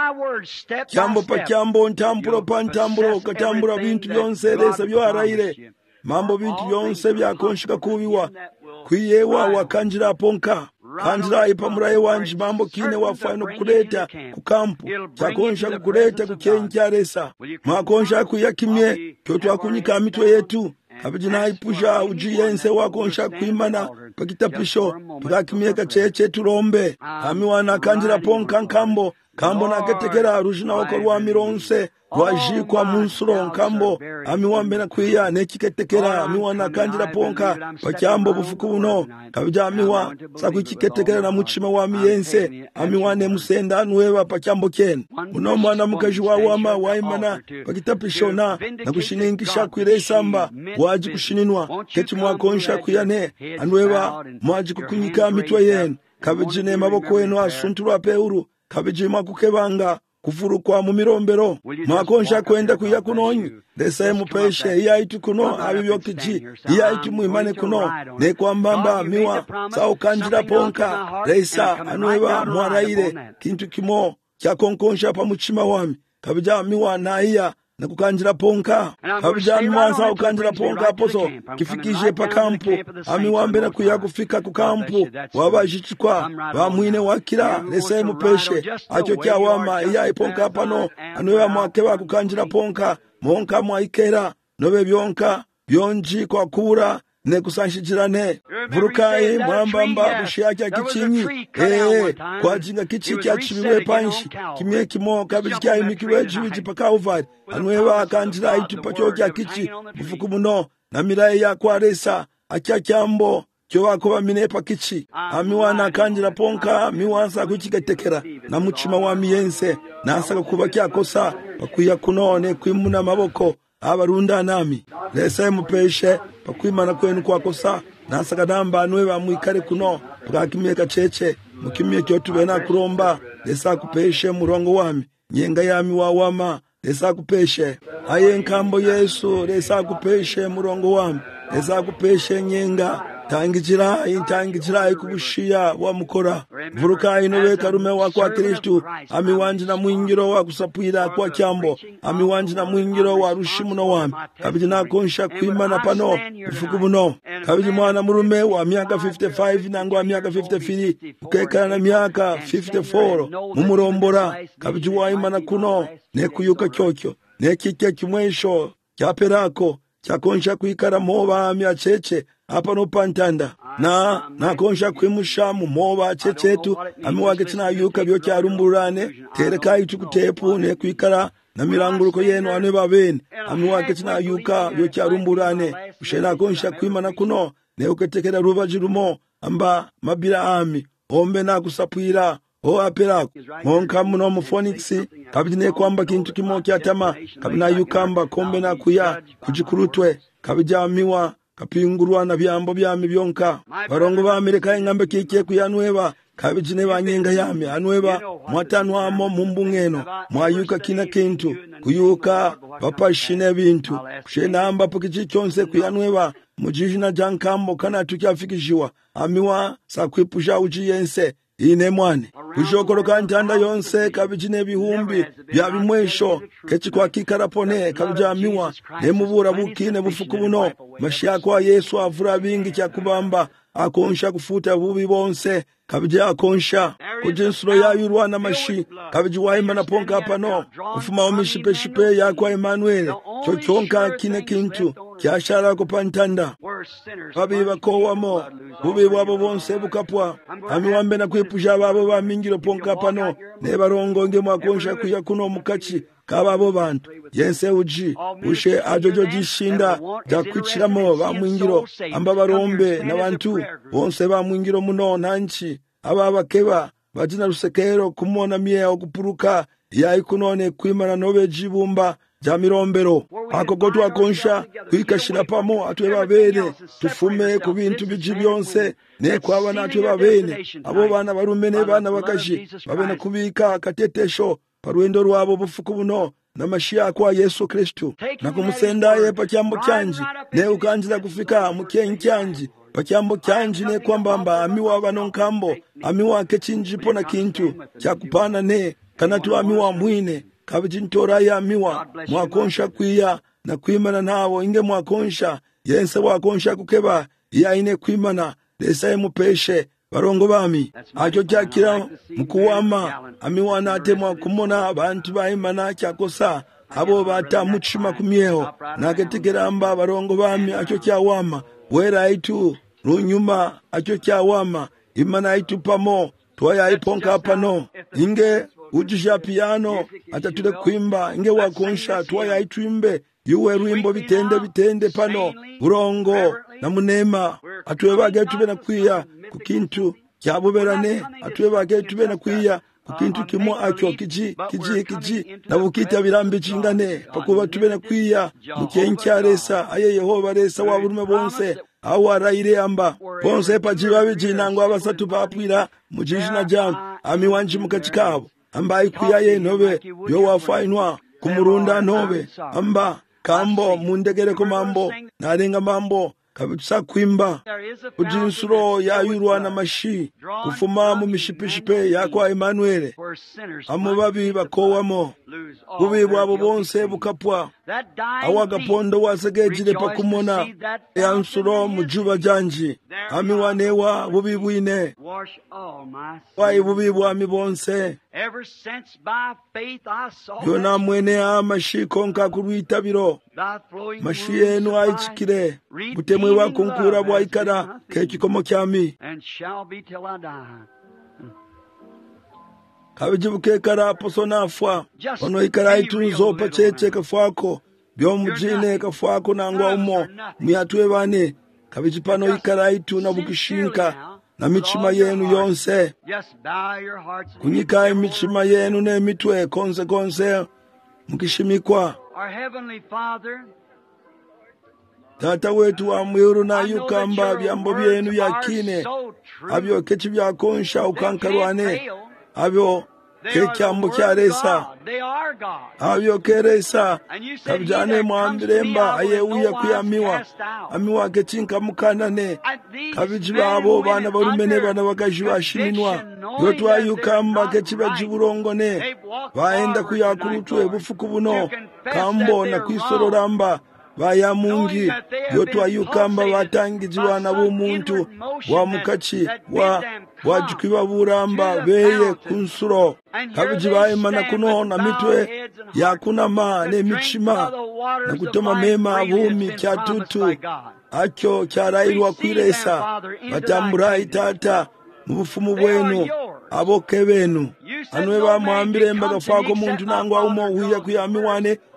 Speaker 1: kyambo pa kyambo ntampulo pa ntambulo katambura bintu byonse lesa byo araire mambo bintu byonse byakonshika kubiwa kwiyewa wakanjira ponka kanjira ipamuraye wanji mambo kine wafaino kuleta kukampu chakonsha kukuleta kukenja resa makonsha kuyakimye kyoto akunyika mitwe yetu kabijina ipusha ujiyense wakonsha kuimana pakitapisho pakakimye kacheche turombe amiwana kanjira ponka nkambo kambo naketekera rujina okorwa mironse wajikwa munsuro nkambo amiwambe na kwiya nekiketekera amiwana kanjira ponka pakyambo bufuku buno kabija amiwa sakuchiketekera na muchima wa miyense amiwane musenda nuwewa pakyambo ken uno mwana mukaji wawama waimana pakitapisho na kushininkisha kwire samba waji kushininwa keti mwakonsha kuyane anuwewa mwaji kukunyika mitwe yen kabijine maboko enu asunturwa peuru kabijima kukebanga kufurukwa mu mirombero mwakonsha kwenda kuya kunonyi lesa mupeshe iyaitu kuno abibyokiji iyaitu muimane kuno ne kwambamba miwa sao kanjira ponka lesa anueva mwaraire kintu kimo kyakonkonsha pa muchima wami kabija miwa na iya na kukanjira ponka kabija miwa sao kanjira ponka poso kifikishe pa kampu amiwambe na kuya kufika ku kampu wabajichikwa bamwine wakira lesa mupeshe acho kyawama iya iponka pano anueva mwakeba kukanjira ponka monka mwaikera nobe byonka byonji kwa kura ne kusanshijirane vurukai mwambamba bushiyakya kichinyi kwa jinga kichi kya chibiwe panshi kimye kimo kabiji kya imikiwe jiwiji paka uvari anueva akanjira itu pacho kya kichi bufuku muno na mirae ya kwa resa akya kyambo kyo wakoba minepa kichi amiwana akanjira ponka miwansa kuchiketekera na muchima wa miyense nasaka kuba kyakosa bakuya kunone kwimuna maboko abarunda nami lesa mupeshe pakwimana kwenu kwakosa nasaka namba nueva mwikare kuno pakakimye kacheche mukimye kyotubena kuromba lesa kupeshe murongo wami nyenga yami wawama lesa kupeshe aye nkambo Yesu lesa kupeshe murongo wami lesa kupeshe nyenga tangijirai kubushiya wa mukora vuruka inowe karume wa kwa Kristu amiwanji na mwingiro wa kusapwira kwa kyambo amiwanji na mwingiro wa rushimuno wami kabiji nakonsha kwimana pano ufuku muno kabiji mwana murume wa miaka 55 nangu wa miaka 53 ukekana na miaka 54 mumurombora kabiji waimana kuno nekuyuka kyokyo nekike kimwesho kyaperako kyakonsha kwikara moba amyacheche apa no pantanda na konsha kwimusha mu moba chechetu amiwage tina yuka byo cyarumburane tereka itukutepu ne kwikara na miranguruko yenu ane babene amiwage tina yuka byo cyarumburane ushena konsha kwimana kuno ne uketekera rubajirumo amba mabira ami ombe nakusapwira o apelako monka muno mu Phoenix kabijine kwamba kintu kimo kyatama kabina yukamba kombe nakuya kujikurutwe kabijamiwa kapingurwa na byambo byami byonka barongo ba Amerika engambe kike kuyanweba kabijine banyenga yami anweba mwatanwamo mumbungeno mwayuka kina kintu kuyuka bapashine bintu kushenamba pokichi chonse kuyanweba mujijina jankambo kana tukyafikishiwa amiwa sakwipusha uchi yense ine mwane kushokoroka ntanda yonse kabijine bihumbi bya bimwesho kechi kwa kikarapone kabijamiwa nemubura bukine bufuku buno mashiyako wa Yesu avura bingi cyakubamba akonsha kufuta bubi bonse kabije akonsha kujinsuro yayurwa na mashi kabije waimana ponka pano kufuma omishipe yakwa Emmanuel chochonka kine kintu kyashara kupantanda babiba kowamo bubi wabo bonse bukapwa amiwambe na kwipusha babo bamingiro ponka pano ne barongo nge mwakonsha kuya kuno mukachi kababo bantu yense uji ushe ajojo jishinda jakwiciramo bamwingiro amba barombe n'abantu bonse bamwingiro muno nanchi aba bakeba batina rusekero kumona mie okupuruka yayi kunone kwimana nobe jibumba ja mirombero akogotu akonsha kwikashira pamo atwe babene tufume ku bintu biji byonse ne kwaba natwe babene abo bana barumene bana bakashi babene kubika katetesho parwendo rwabo bufuku buno na mashia kwa Yesu Kristo na kumusendaye pakyambo kyanji ne ukanjira kufika mukyenkyanji pakyambo kyanji ne kwambamba amiwa banonkambo amiwa kechinjipo na kintu cyakupana ne kanatu amiwa mwine kabijintora ya amiwa mwakonsha kwiya na kwimana nawo inge mwakonsha yense wakonsha kukeba yaine kwimana lesa mupeshe barongo bami acho cyakira mukuwama amiwa natemwa kumona abantu bayimana cyakosa abo batamuchima kumyeho naketegeramba barongo bami acho cyawama wera itu runyuma acho cyawama imana itu pamo twaya iponka pano inge ujisha piano atatule kwimba inge wakonsha twaya itwimbe yuwe rwimbo bitende pano burongo na munema atwebage tube na kwiya kukintu kyabuberane atwebage tube na kwiya kukintu kimo acho kiji na bukita birambi chingane pakuba tube na kwiya mukyenkyaresa aye Yehova resa waburume bonse awarayire amba bonse pajiba bijinango abasatu bapwira mujishina jam ami wanji mukachikabo amba ikwiya ye nobe yo wafainwa kumurunda nobe amba kambo mundegere ko mambo narenga mambo kabisa kwimba ujinsuro yayurwa na mashi kufuma mu mishipishipe yakwa Emmanuel amubabi bakowamo bubi bwabo bonse bukapwa awagapondo wasegejire pakumona yansuro mujuba janji amiwanewa bubi bwine wai bubi bwami bonse yona mwene amashi konka kurwitabiro mashi yenu aichikire butemwe wakunkura bwaikara kekikomo kyami kabijibuke kara posonafwa ono ikara itunzo pachece kafwako byo mujine kafwako nangwa umo myatwe bane kabijipano ikara itu na bukishinka na michima yenu yonse kunyika michima yenu ne mitwe konse mukishimikwa Tata wetu wa mwiru na yukamba byambo byenu yakine abyo kechi byakonsha ukankarwane abyo kekyambo kyaresa abyo keresa kabjane mwambiremba ayeuya kuyamiwa amiwa kechinka mukanane kabijibabo bana barumene bana bakajibashiminwa yotu ayukamba kechi bajiburongone baenda kuyakurutwe bufuku buno kambo na kwisororamba baya mungi yotu ayukamba batangijwa na bumuntu wa mukachi wajukwiba buramba beye kunsuro kabijibaye mana kuno na mitwe yakunama ne michima na kutoma mema bumi kyatutu akyo kyarairwa kwiresa batamburai tata mubufumu bwenu aboke benu anwe bamwambire mbaga fako muntu nangwa umo uya kuyamiwane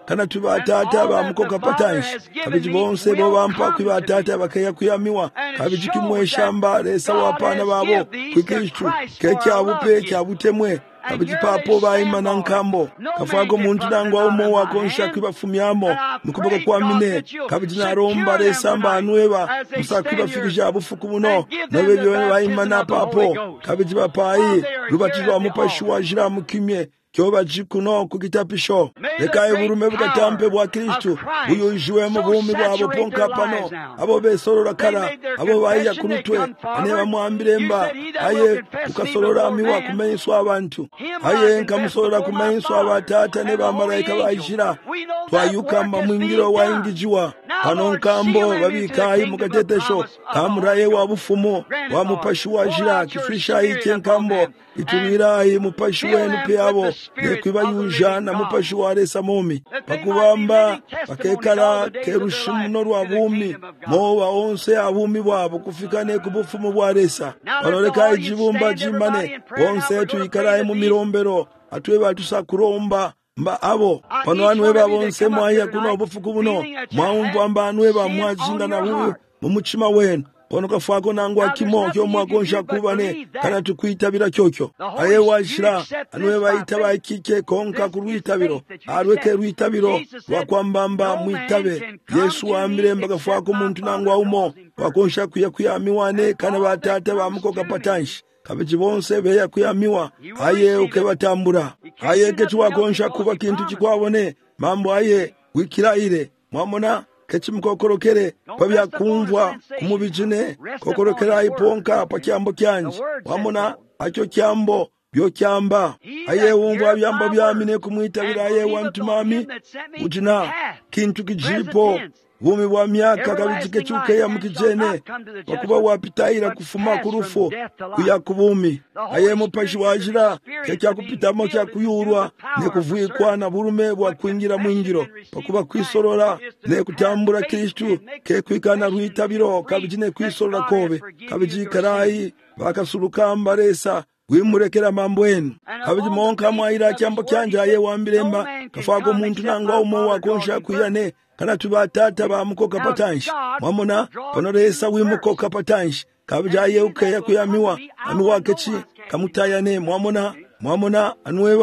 Speaker 1: kana tubatata bamukoka patanshi kabiji bonse bo bampa kwibatata bakeya kuyamiwa kabiji kimweshamba lesa wapana babo kwikristu kekyabupe kyabutemwe kabiji papo bayimana nkambo kafago muntu nangwa umo wakonsha kwibafumyamo mukuboko kwa mine kabiji naromba lesamba anweba musakwibafikija abufuku buno nabe byone bayimana papo kabiji bapayi rubatizwa mupashu wajira mukimye kyoba jikuno kukitapisho lekaye burume bukatampe bwa Kristo uyo ijuwe mu bumi bwabo ponka pano abo besorora kara abo bayiya kunutwe ane bamwambiremba aye ukasorora miwa kumenyeswa abantu aye nkamusorora kumenyeswa abatata ne bamalayika bayishira twayukamba mwingiro waingijiwa pano nkambo babikayi mukatetesho kamuraye wabufumo wa mupashi wajira kifisha iki nkambo itumirayi mupashi wenu pyabo nekwibayuja na mupashi waresa momi pakubamba pakekala kerushimuno rwabumi mowa onse abumi bwabo kufikane kubufumu bwaresa panoreka ijibumba jimane onse tuyikaraye mu mirombero atwe batusakuromba mba abo pano anwe babonse mwaya kuno obufuku buno mwaumva mba anwe bamwajinga na huyu mu muchima wenu ono kafako nangu akimo kyo mwakonsha kubane kana tukwitabira kyokyo aye washira anwe bayita bakike konka kurwitabiro arweke rwitabiro wakwambamba mwitabe Yesu wamiremba kafako muntu nangu aumo wakonsha kuyamiwane kana batata bamukoka patanshi kabiji bonse beya kuyamiwa aye ukebatambura aye ketu wakonsha kuba kintu kikwabone mambo aye wikiraire mwamona kechimukokorokere pabya kumvwa kumubijine kokorokera iponka pakyambo kyanje wamona acho kyambo byo kyamba aye wumva byamba byamine kumwitabira aye wantumami utina kintu kijipo bumi bwa myaka kabijike chuke ya mukijene bakuba wapitaira kufuma kurufo kuya kubumi aye mupashi wajira kya kupitamo kya kuyurwa ne kuvuikwa na burume bwa kwingira mwingiro bakuba kwisorora ne kutambura Kristu ke kwikana rwitabiro kabijine kwisorora kobe kabijikarayi bakasulukamba resa wimurekera mambo enu kabiji monka mwaira cyambo cyanje aye wambiremba kafago muntu nangwa umo wakonsha kuyane kana tubatata bamukoka patanshi mwamona panoresa wimukoka patanshi kabijaye ukeya kuyamiwa amiwa kechi kamutayane mwamona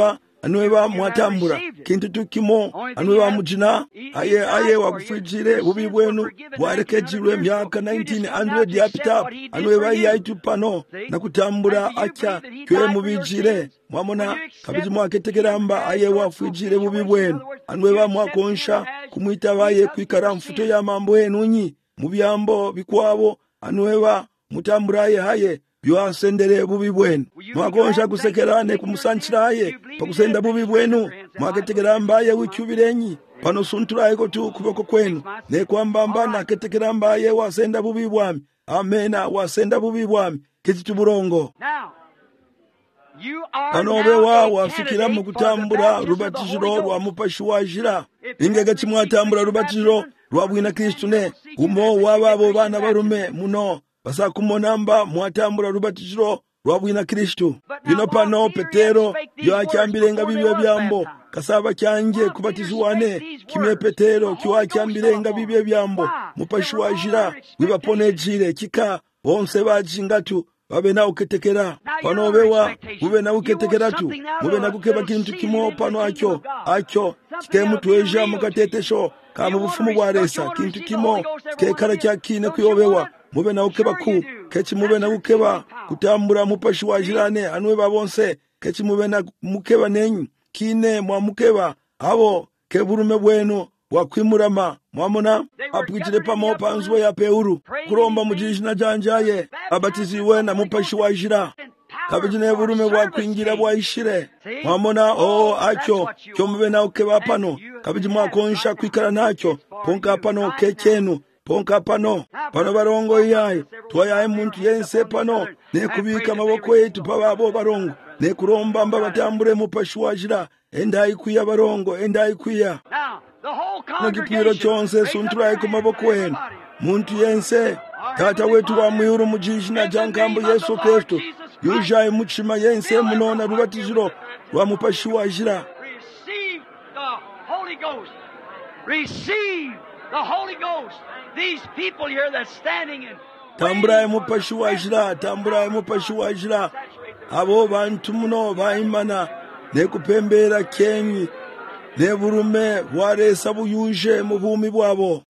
Speaker 1: anweba mwatambura kintu tukimo anweba mujina aye wakufijire bubi bwenu warekejirwe myaka 1900 yapita anweba yaitu pano na kutambura acha kwe mubijire mwamona kabiji mwaketekeramba aye wafijire bubi bwenu anweba mwakonsha kumwita baye kwikara mfuto ya mambo enu nyi mubyambo bikwabo anweba mutamburaye haye byasendere bubi bwenu mwakonsha kusekerane kumusanchiraye pakusenda bubi bwenu mwaketekeramba aye wikyubirenyi pano sunturaye ko tu kuboko kwenu ne kwambamba naketekeramba aye wasenda bubi bwami amena wasenda bubi bwami kitituburongo anobe wafikira mu kutambura rubatijiro rwa mupashi wajira ingega kimwatambura rubatijiro rwabwina Kristu ne umo wababo bana barume muno basakumonamba mwatambura rubatijiro rwabwina Kristu bino pano Petero yo acyambirenga bibyo byambo kasaba cyanje kubatizwane kimwe Petero kiwa cyambirenga bibyo byambo mupashi wajira wibaponejire kika bonse bajingatu babe na uketekera pano bewa ube na uketekera tu ube na kukeba kintu kimo pano acho kikemu tueja mukatetesho kama bufumu bwa resa kintu kimo kekara cyakine kuyobewa mube na ukeba ku kechi mube na ukeba kutambura mupashi wajirane anwe babonse kechi mube na mukeba nenyu kine mwa mukeba abo keburume bwenu wakwimurama mwamona apwijire pamo panzwe ya peuru kuromba mujishina janjaye abatiziwe na mupashi wajira kabijine burume wakwingira bwayishire mwamona acho kyomube na ukeba pano kabijimwa konsha kwikara nacho ponka pano kechenu ponka pano barongo yaye twayaye muntu yense pano ne kubika maboko yetu pababo barongo ne kuromba mbabatambure mupashi wajira endayi kuya barongo endayi kuya nakipiro chonse sunturaye kumaboko enu muntu yense tata wetu wa mwihuru mujishina jankambo Yesu Kristo yujaye muchima yense munona rubatijiro rwa mupashi wajira
Speaker 2: receive the Holy Ghost. These people here that's standing in
Speaker 1: tamburai mupashiwajira, tamburai mupashiwajira. Abo bantu muno baimana nekupembera kenyi neburume bwaresa buyuje mu bumi bwabo.